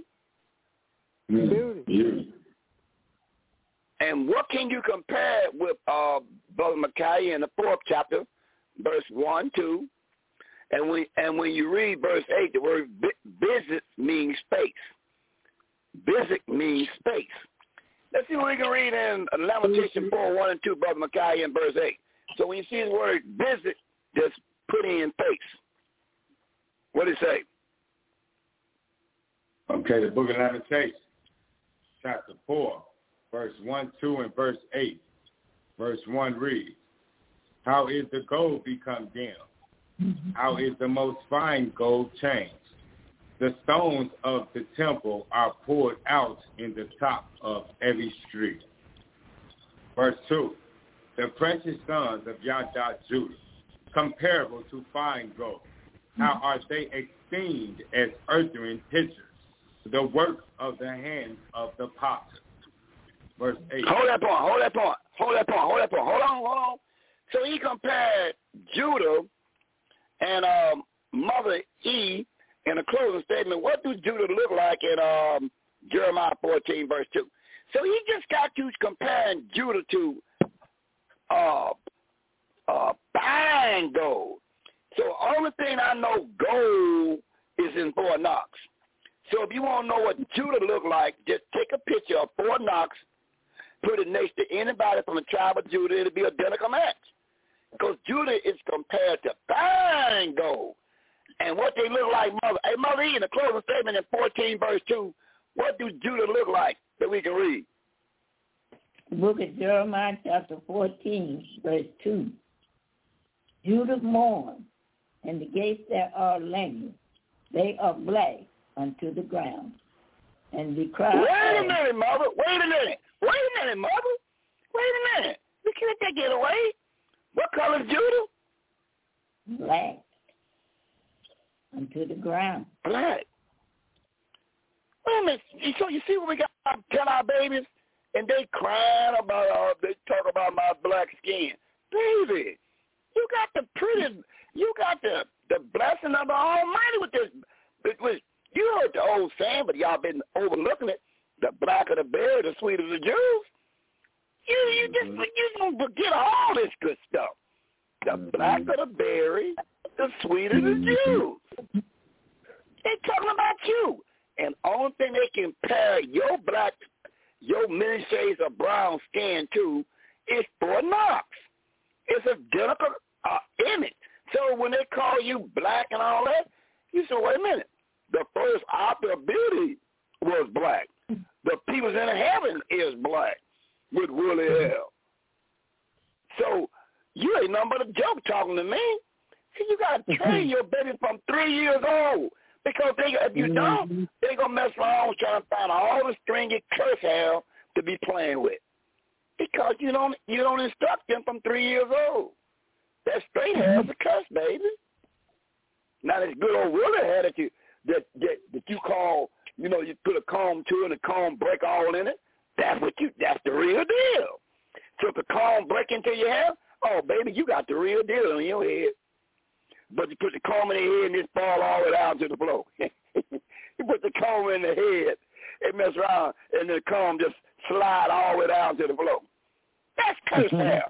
Beauty. And what can you compare it with Brother Micaiah in the 4th chapter, verse 1, 2? And when you read verse 8, the word visit means space. Visit means space. Let's see what we can read in Lamentation 4, 1 and 2, Brother Micaiah in verse 8. So when you see the word visit, just put in space. What does it say? Okay, the book of Lamentations, chapter 4, verse 1, 2, and verse 8. Verse 1 reads, how is the gold become dim? How is the most fine gold changed? The stones of the temple are poured out in the top of every street. Verse 2, the precious sons of Yada Judah, comparable to fine gold, how are they esteemed as earthen pitchers, the work of the hands of the potter. Verse 8. Hold on. So he compared Judah and Mother E in a closing statement. What does Judah look like in Jeremiah 14, verse 2? So he just got to comparing Judah to fine gold. So only thing I know gold is in Fort Knox. So if you want to know what Judah looked like, just take a picture of Fort Knox, put it next to anybody from the tribe of Judah, it'll be a identical match. Because Judah is compared to fine gold. And what they look like, Mother. Hey, Mother E, in the closing statement in 14 verse 2, what do Judah look like that we can read? The book of Jeremiah chapter 14 verse 2. Judah mourns, and the gates that are lengthened, they are black unto the ground. And the cry. Wait a minute, Mother. Wait a minute, Mother. Wait a minute. We can't take it away. What color is Judah? Black unto the ground. Black. Wait a minute. So you see what we got to tell our babies? And they crying about, they talk about my black skin. Baby, you got the blessing of the Almighty with this. You heard the old saying, but y'all been overlooking it. The blacker the berry, the sweeter the juice. You don't forget all this good stuff. The blacker the berry, the sweeter the juice. They talking about you. And only thing they can compare your many shades of brown skin to is Fort Knox. It's identical image. So when they call you black and all that, you say, wait a minute. The first author of beauty was black. The peoples in heaven is black with woolly hair. So you ain't nothing but a joke talking to me. See, you got to train your baby from 3 years old. Because if you don't, they're going to mess around trying to find all the stringy curse hair to be playing with. Because you don't instruct them from 3 years old. That straight hair is a curse, baby. Now this good old woolly hair that you call, you put a comb to it and the comb break all in it, that's the real deal. So if the comb break into your hair, oh baby, you got the real deal on your head. But you put the comb in the head and it fall all the way down to the floor. You put the comb in the head, it mess around, and the comb just slide all the way down to the floor. That's curse hair.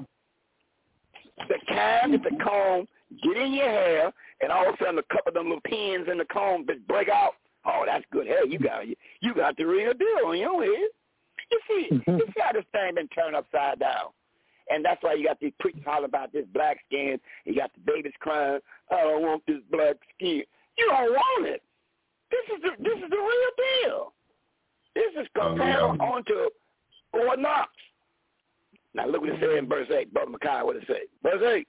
The kind that the comb get in your hair, and all of a sudden a couple of them little pins in the comb that break out. Oh, that's good hair. You got the real deal on your head. You see how this thing been turned upside down. And that's why you got these preachers hollering about this black skin. You got the babies crying, I don't want this black skin. You don't want it. This is the real deal. This is compared onto Fort Knox. Now look what it says in verse 8. Brother Micaiah, what it say? Verse 8.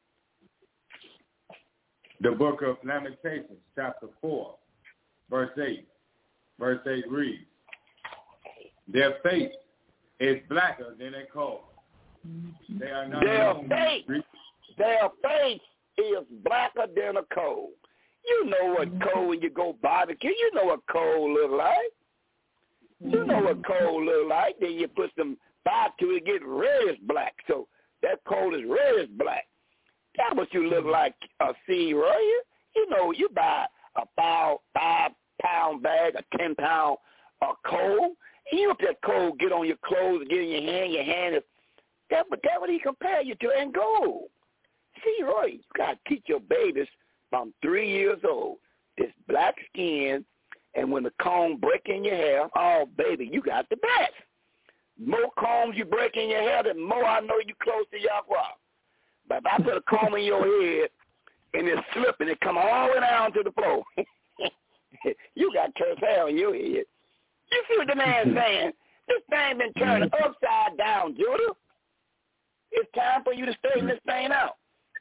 The book of Lamentations, chapter 4, verse 8. Verse 8 reads, their face is blacker than a coal. They are not their face is blacker than a coal. You know what coal when you go barbecue. You know what coal look like. You know what coal look like. Then you put some fire to it, get reddish black. So that coal is reddish black. That's what you look like, see, right? You know, you buy a 5-pound bag, a 10-pound coal. And you let that coal get on your clothes, get in your hand is that's what he compare you to, and gold. See, Roy, you got to teach your babies from 3 years old this black skin, and when the comb break in your hair, oh, baby, you got the best. More combs you break in your hair, the more I know you close to Yahweh. But if I put a comb in your head and it slip and it come all the way down to the floor, you got cursed hair on your head. You see what the man's saying? This thing been turned upside down, Judah. It's time for you to straighten this thing out.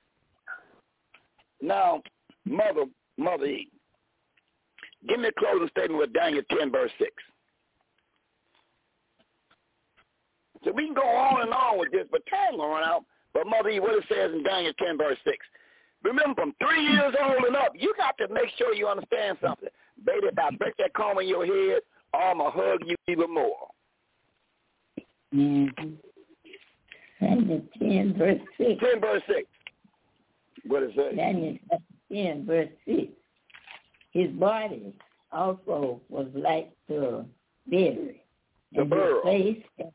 Now, Mother E, give me a closing statement with Daniel 10, verse 6. So we can go on and on with this, but time will run out. But Mother E, what it says in Daniel 10, verse 6. Remember, from 3 years old and up, you got to make sure you understand something. Baby, if I break that comb in your head, I'm going to hug you even more. Mm-hmm. Daniel 10, verse 6. 10, verse 6. What is that? Daniel 10, verse 6. His body also was like the berry. The burrow. His face,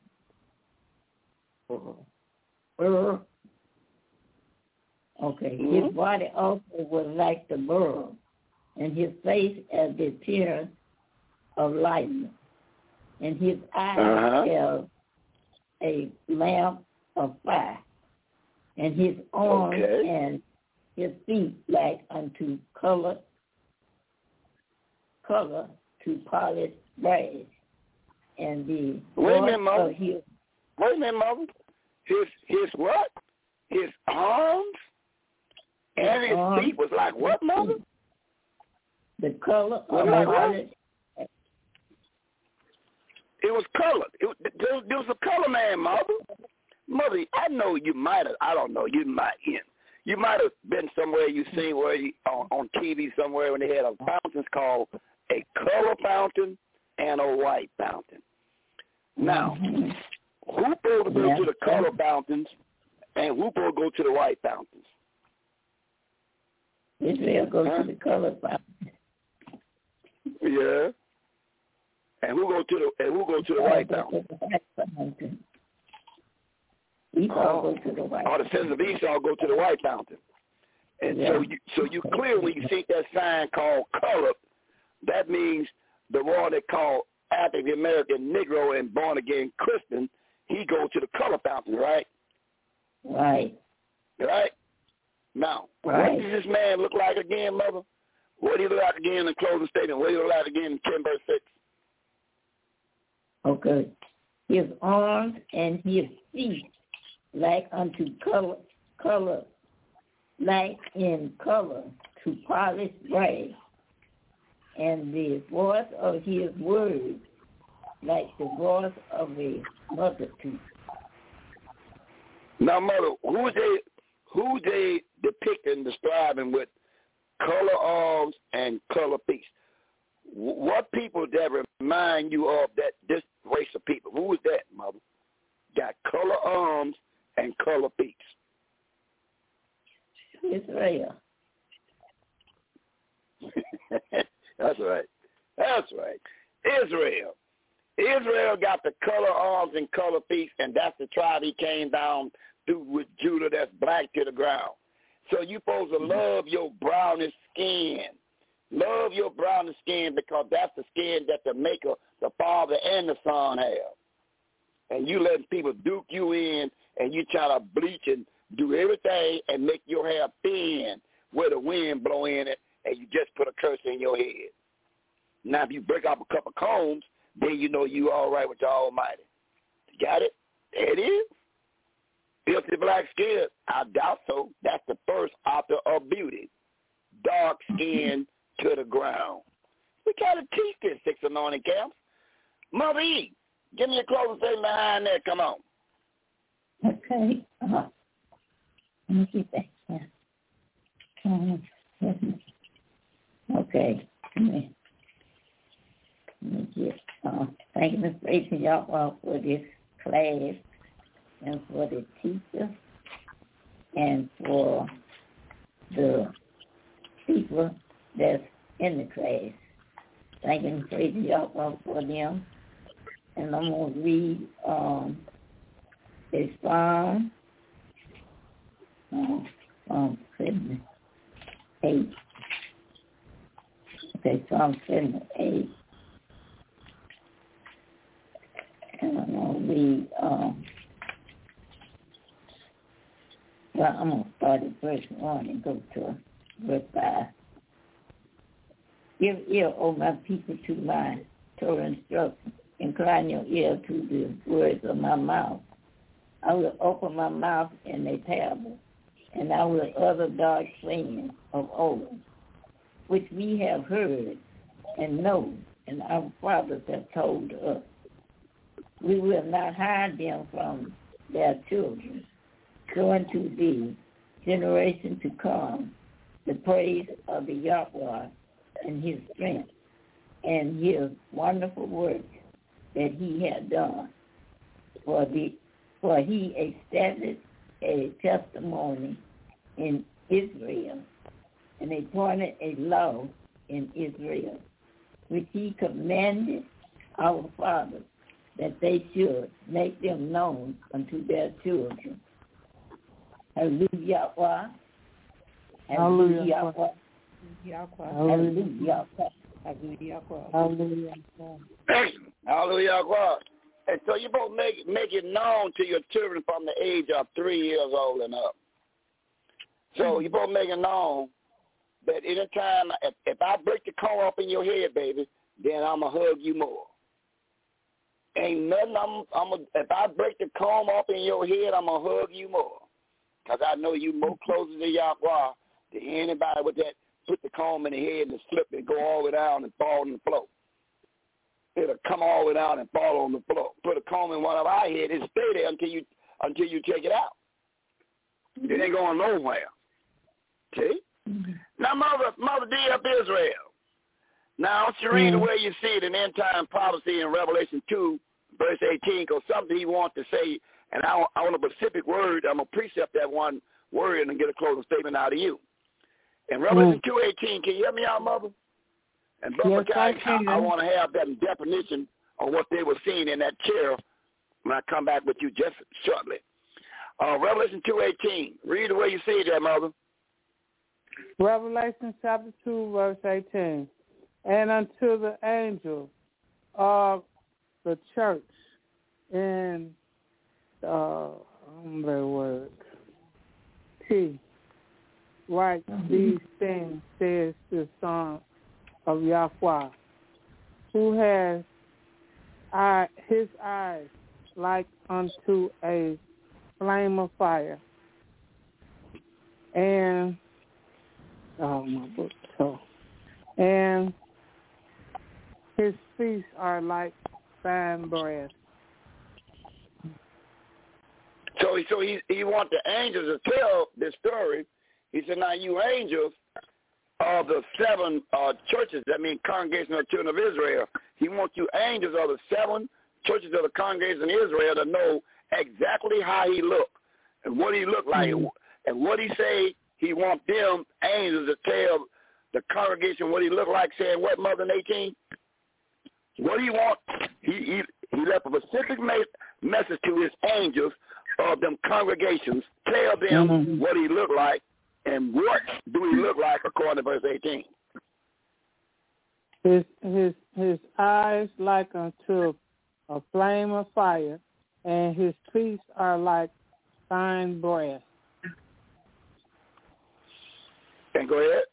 Okay. Mm-hmm. His body also was like the burrow, and his face as the appearance of lightning, and his eyes as a lamp of fire, and his arms and his feet like unto color to polished brass, and the Wait a minute, Mother. His what? His arms and his feet was like what, Mother? The color of polished. It was colored. There was a color man, Mother. Mother, I know you might have. I don't know. You might have been somewhere you seen where on TV somewhere when they had a fountains called a color fountain and a white fountain. Now, who supposed to go to the color fountains and who supposed to go to the white fountains? Israel goes to the color fountain. Yeah. And who go to the white fountain? Esau go to the white. All the sons of Esau go to the white fountain. And so you clear when you see that sign called colored, that means the one they call African American Negro and born again Christian, he go to the color fountain, right? Right. Right? Now, what does this man look like again, Mother? What do he look like again in the closing statement? What do he look like again in 10 verse 6? Okay. His arms and his feet like unto color, like in color to polished brass, and the voice of his words like the voice of a multitude. Now, Mother, who they depicting, describing with color arms and color feet? What people that remind you of that this race of people? Who is that, Mother? Got color arms and color feet. Israel. That's right. That's right. Israel. Israel got the color arms and color feet, and that's the tribe he came down through with Judah that's black to the ground. So you supposed to love your brownish skin. Love your brownish skin because that's the skin that the Maker, the Father, and the Son have. And you letting people duke you in, and you try to bleach and do everything and make your hair thin where the wind blow in it, and you just put a curse in your head. Now, if you break off a couple combs, then you know you all right with the Almighty. Got it? There it is. Filthy black skin, I doubt so. That's the first author of beauty. Dark skin to the ground. We got to teach this 6 anointing camps. Mother E, give me a closing statement behind there. Come on. Okay. Let me see that. Okay. Let me just thank and praising y'all for this class and for the teacher and for the people that's in the class. Thank and praising y'all for them. And I'm going to read the Psalm 78. Okay, Psalm 78. And I'm going to read, I'm going to start at verse 1 and go to verse 5. Give ear, O my people, to my Torah instruction. Incline your ear to the words of my mouth. I will open my mouth in a parable, and I will utter dark sayings of old, which we have heard and know, and our fathers have told us. We will not hide them from their children, showing to the generation to come the praise of the Yahweh and his strength and his wonderful work that he had done. For he established a testimony in Israel and appointed a law in Israel, which he commanded our fathers that they should make them known unto their children. Hallelujah. Hallelujah. Hallelujah. Hallelujah. Hallelujah. And so you both make it known to your children from the age of 3 years old and up. So you both make it known that anytime, if I break the comb up in your head, baby, then I'm going to hug you more. Ain't nothing, if I break the comb up in your head, I'm going to hug you more. Because I know you more closer to Yahweh than anybody with that, put the comb in the head and slip and go all the way down and fall on the floor. It'll come all the way down and fall on the floor. Put a comb in one of our heads and stay there until you take it out. It ain't going nowhere. See? Now, Mother D of Israel. Now, I want you to read the way you see it in end time prophecy in Revelation 2, verse 18, because something he wants to say, and I want a specific word. I'm going to precept that one word and get a closing statement out of you. In Revelation 2:18, can you help me out, Mother? And Brother yes, I want to have that definition of what they were seeing in that chair when I come back with you just shortly. Revelation 2:18. Read the way you see it there, Mother. Revelation chapter 2, verse 18. And unto the angel of the church in write these things, says the Son of Yahweh, who has his eyes like unto a flame of fire, and and his feet are like fine brass. So he wants the angels to tell this story. He said, now you angels of the 7 churches, that means congregation of the children of Israel. He wants you angels of the 7 churches of the congregation of Israel to know exactly how he looked and what he looked like. And what he say, he wants them angels to tell the congregation what he looked like, saying what, Mother 18? What he want, he left a specific message to his angels of them congregations, tell them what he looked like, and what do he look like according to verse 18? His eyes like unto a flame of fire, and his feet are like fine brass. And go ahead.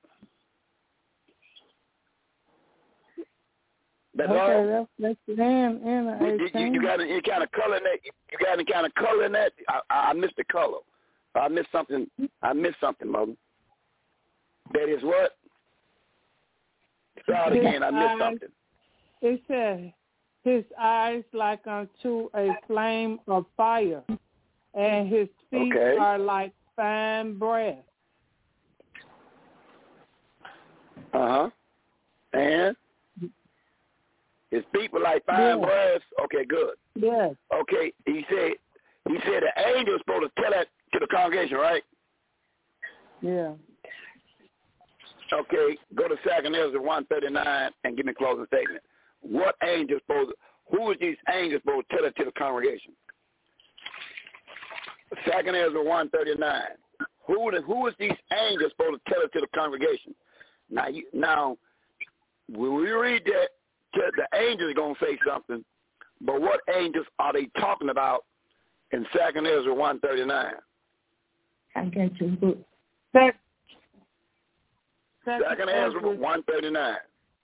That's all. That's the end in the 18. You got any kind of color in that? You got any kind of color in that? I missed the color. I missed something, Mother. That is what? Start again. I missed something. It said, his eyes like unto a flame of fire, and his feet are like fine brass. And his feet were like fine brass. Okay, good. Yes. Okay, he said the angel is supposed to tell that to the congregation, right? Yeah. Okay, go to 2 Ezra 1:39 and give me a closing statement. What angel who is these angels supposed to tell it to the congregation? 2 Ezra 1:39. Who is these angels supposed to tell it to the congregation? Now, when we read that, the angels are going to say something, but what angels are they talking about in 2 Ezra 1:39? I got your book. 2 Ezra 1:39.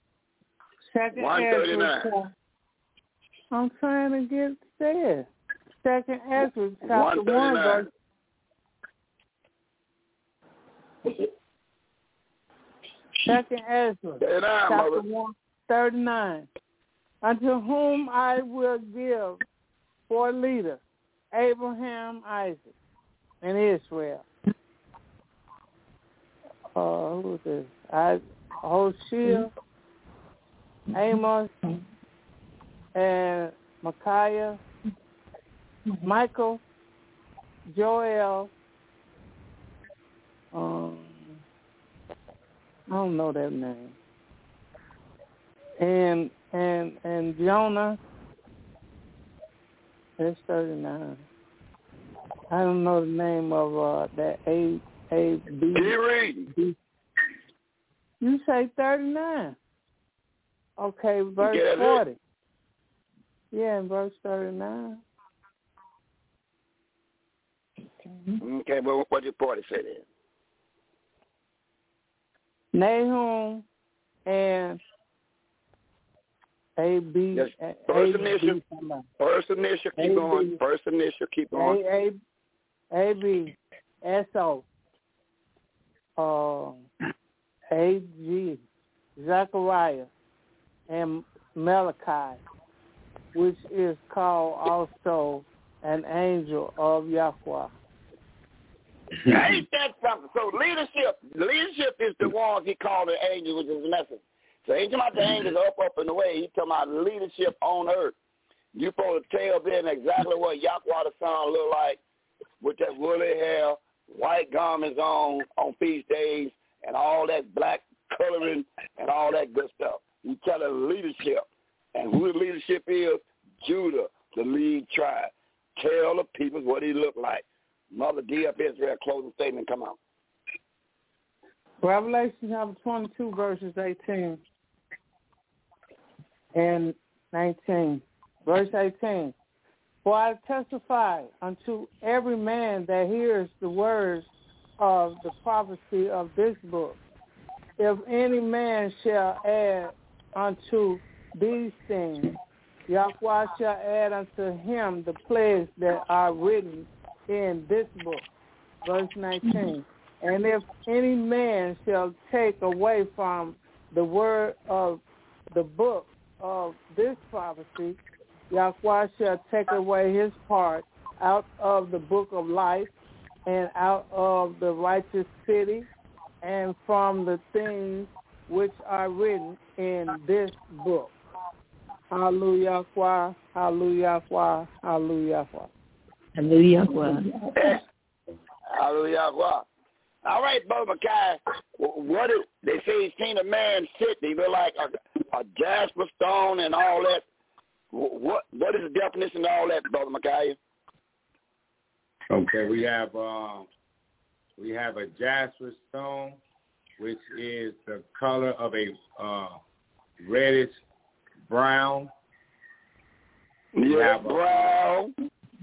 1:39. I'm trying to get there. 2 Ezra chapter 1 verse. Second Ezra chapter 1:39. Unto whom I will give for leader Abraham, Isaac, and Israel. Who is this? Hosea, Amos, and Micaiah, Michael, Joel. I don't know that name. And Jonah. That's 39. I don't know the name of that A B. You say 39. Okay, verse 40. Yeah, in verse 39. Okay, well, what did 40 say then? Nahum and A.B. Yes. First initial, keep going. First initial, keep going. A.B. S.O. A.G. Zechariah and Malachi, which is called also an angel of Yahweh. Ain't that something? So leadership is the ones he called the angel, which is the message. So he talking about the angels up and away. He talking about leadership on earth. You supposed to tell them exactly what Yahweh the Son look like with that woolly hair, white garments on feast days, and all that black coloring and all that good stuff. You tell them leadership. And who the leadership is? Judah, the lead tribe. Tell the people what he look like. Mother D of Israel, closing statement, come on. Revelation chapter 22, verses 18 and 19. Verse 18. For I testify unto every man that hears the words of the prophecy of this book. If any man shall add unto these things, Yahweh shall add unto him the plagues that are written in this book. Verse 19. And if any man shall take away from the word of the book of this prophecy, Yahweh shall take away his part out of the book of life and out of the righteous city and from the things which are written in this book. Hallelujah, hallelujah, hallelujah. Hallelujah. Hallelujah. All right, Brother Makai, what is, they say he's seen a man sit, he look like a jasper stone and all that. What is the definition of all that, Brother Makai? Okay, we have a jasper stone, which is the color of a reddish brown. Yeah, brown.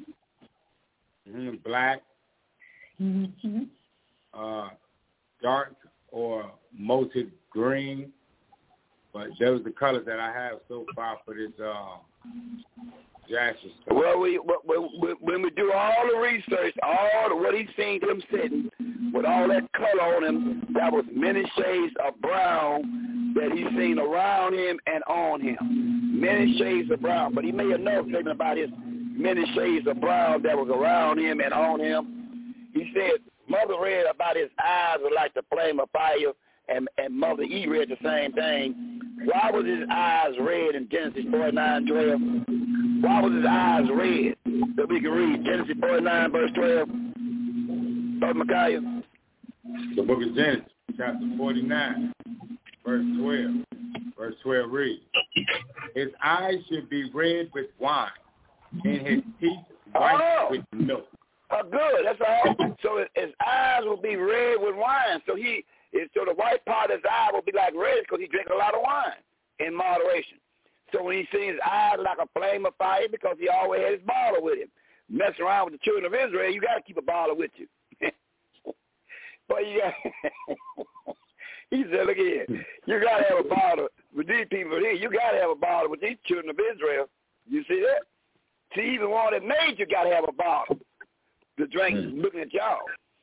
Black. Mm-hmm. Dark or malted green. But those are the colors that I have so far for this jasper stone. Well, when we do all the research, what he's seen him sitting with all that color on him, that was many shades of brown that he's seen around him and on him. Many shades of brown. But he may have known something about his many shades of brown that was around him and on him. He said, Mother read about his eyes were like the flame of fire, and Mother E read the same thing. Why was his eyes red in Genesis 49:12? Why was his eyes red? So we can read Genesis 49, verse 12. Brother Micaiah. The book of Genesis, chapter 49, verse 12. Verse 12 reads, his eyes should be red with wine, and his teeth white with milk. Good. That's all. So his eyes will be red with wine. So the white part of his eye will be like red because he drinking a lot of wine in moderation. So when he sees his eyes like a flame of fire, because he always had his bottle with him. Messing around with the children of Israel, you got to keep a bottle with you. But you got, he said, look here, you got to have a bottle with these people here. You got to have a bottle with these children of Israel. You see that? See, even one that made you got to have a bottle to drink, looking at y'all.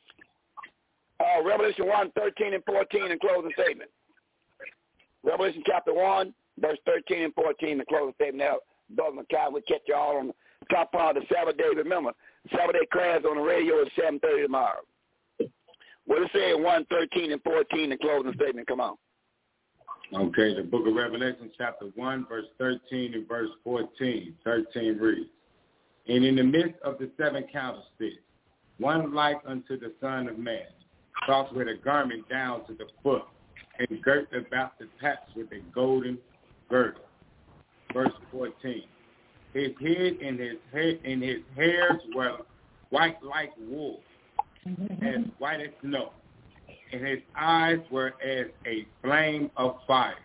Revelation 1, 13 and 14 in closing statement. Revelation chapter 1, verse 13 and 14 in closing statement. Now, Brother Makai, we'll catch y'all on the top part of the Sabbath day. Remember, Sabbath day class on the radio at 7:30 tomorrow. What it say in 1, 13 and 14 in closing statement? Come on. Okay, the book of Revelation chapter 1, verse 13 and verse 14. 13 reads, and in the midst of the seven candlesticks, one like unto the Son of Man, clothed with a garment down to the foot, and girt about the paps with a golden girdle. Verse 14. His head and his hairs were white like wool, as white as snow, and his eyes were as a flame of fire.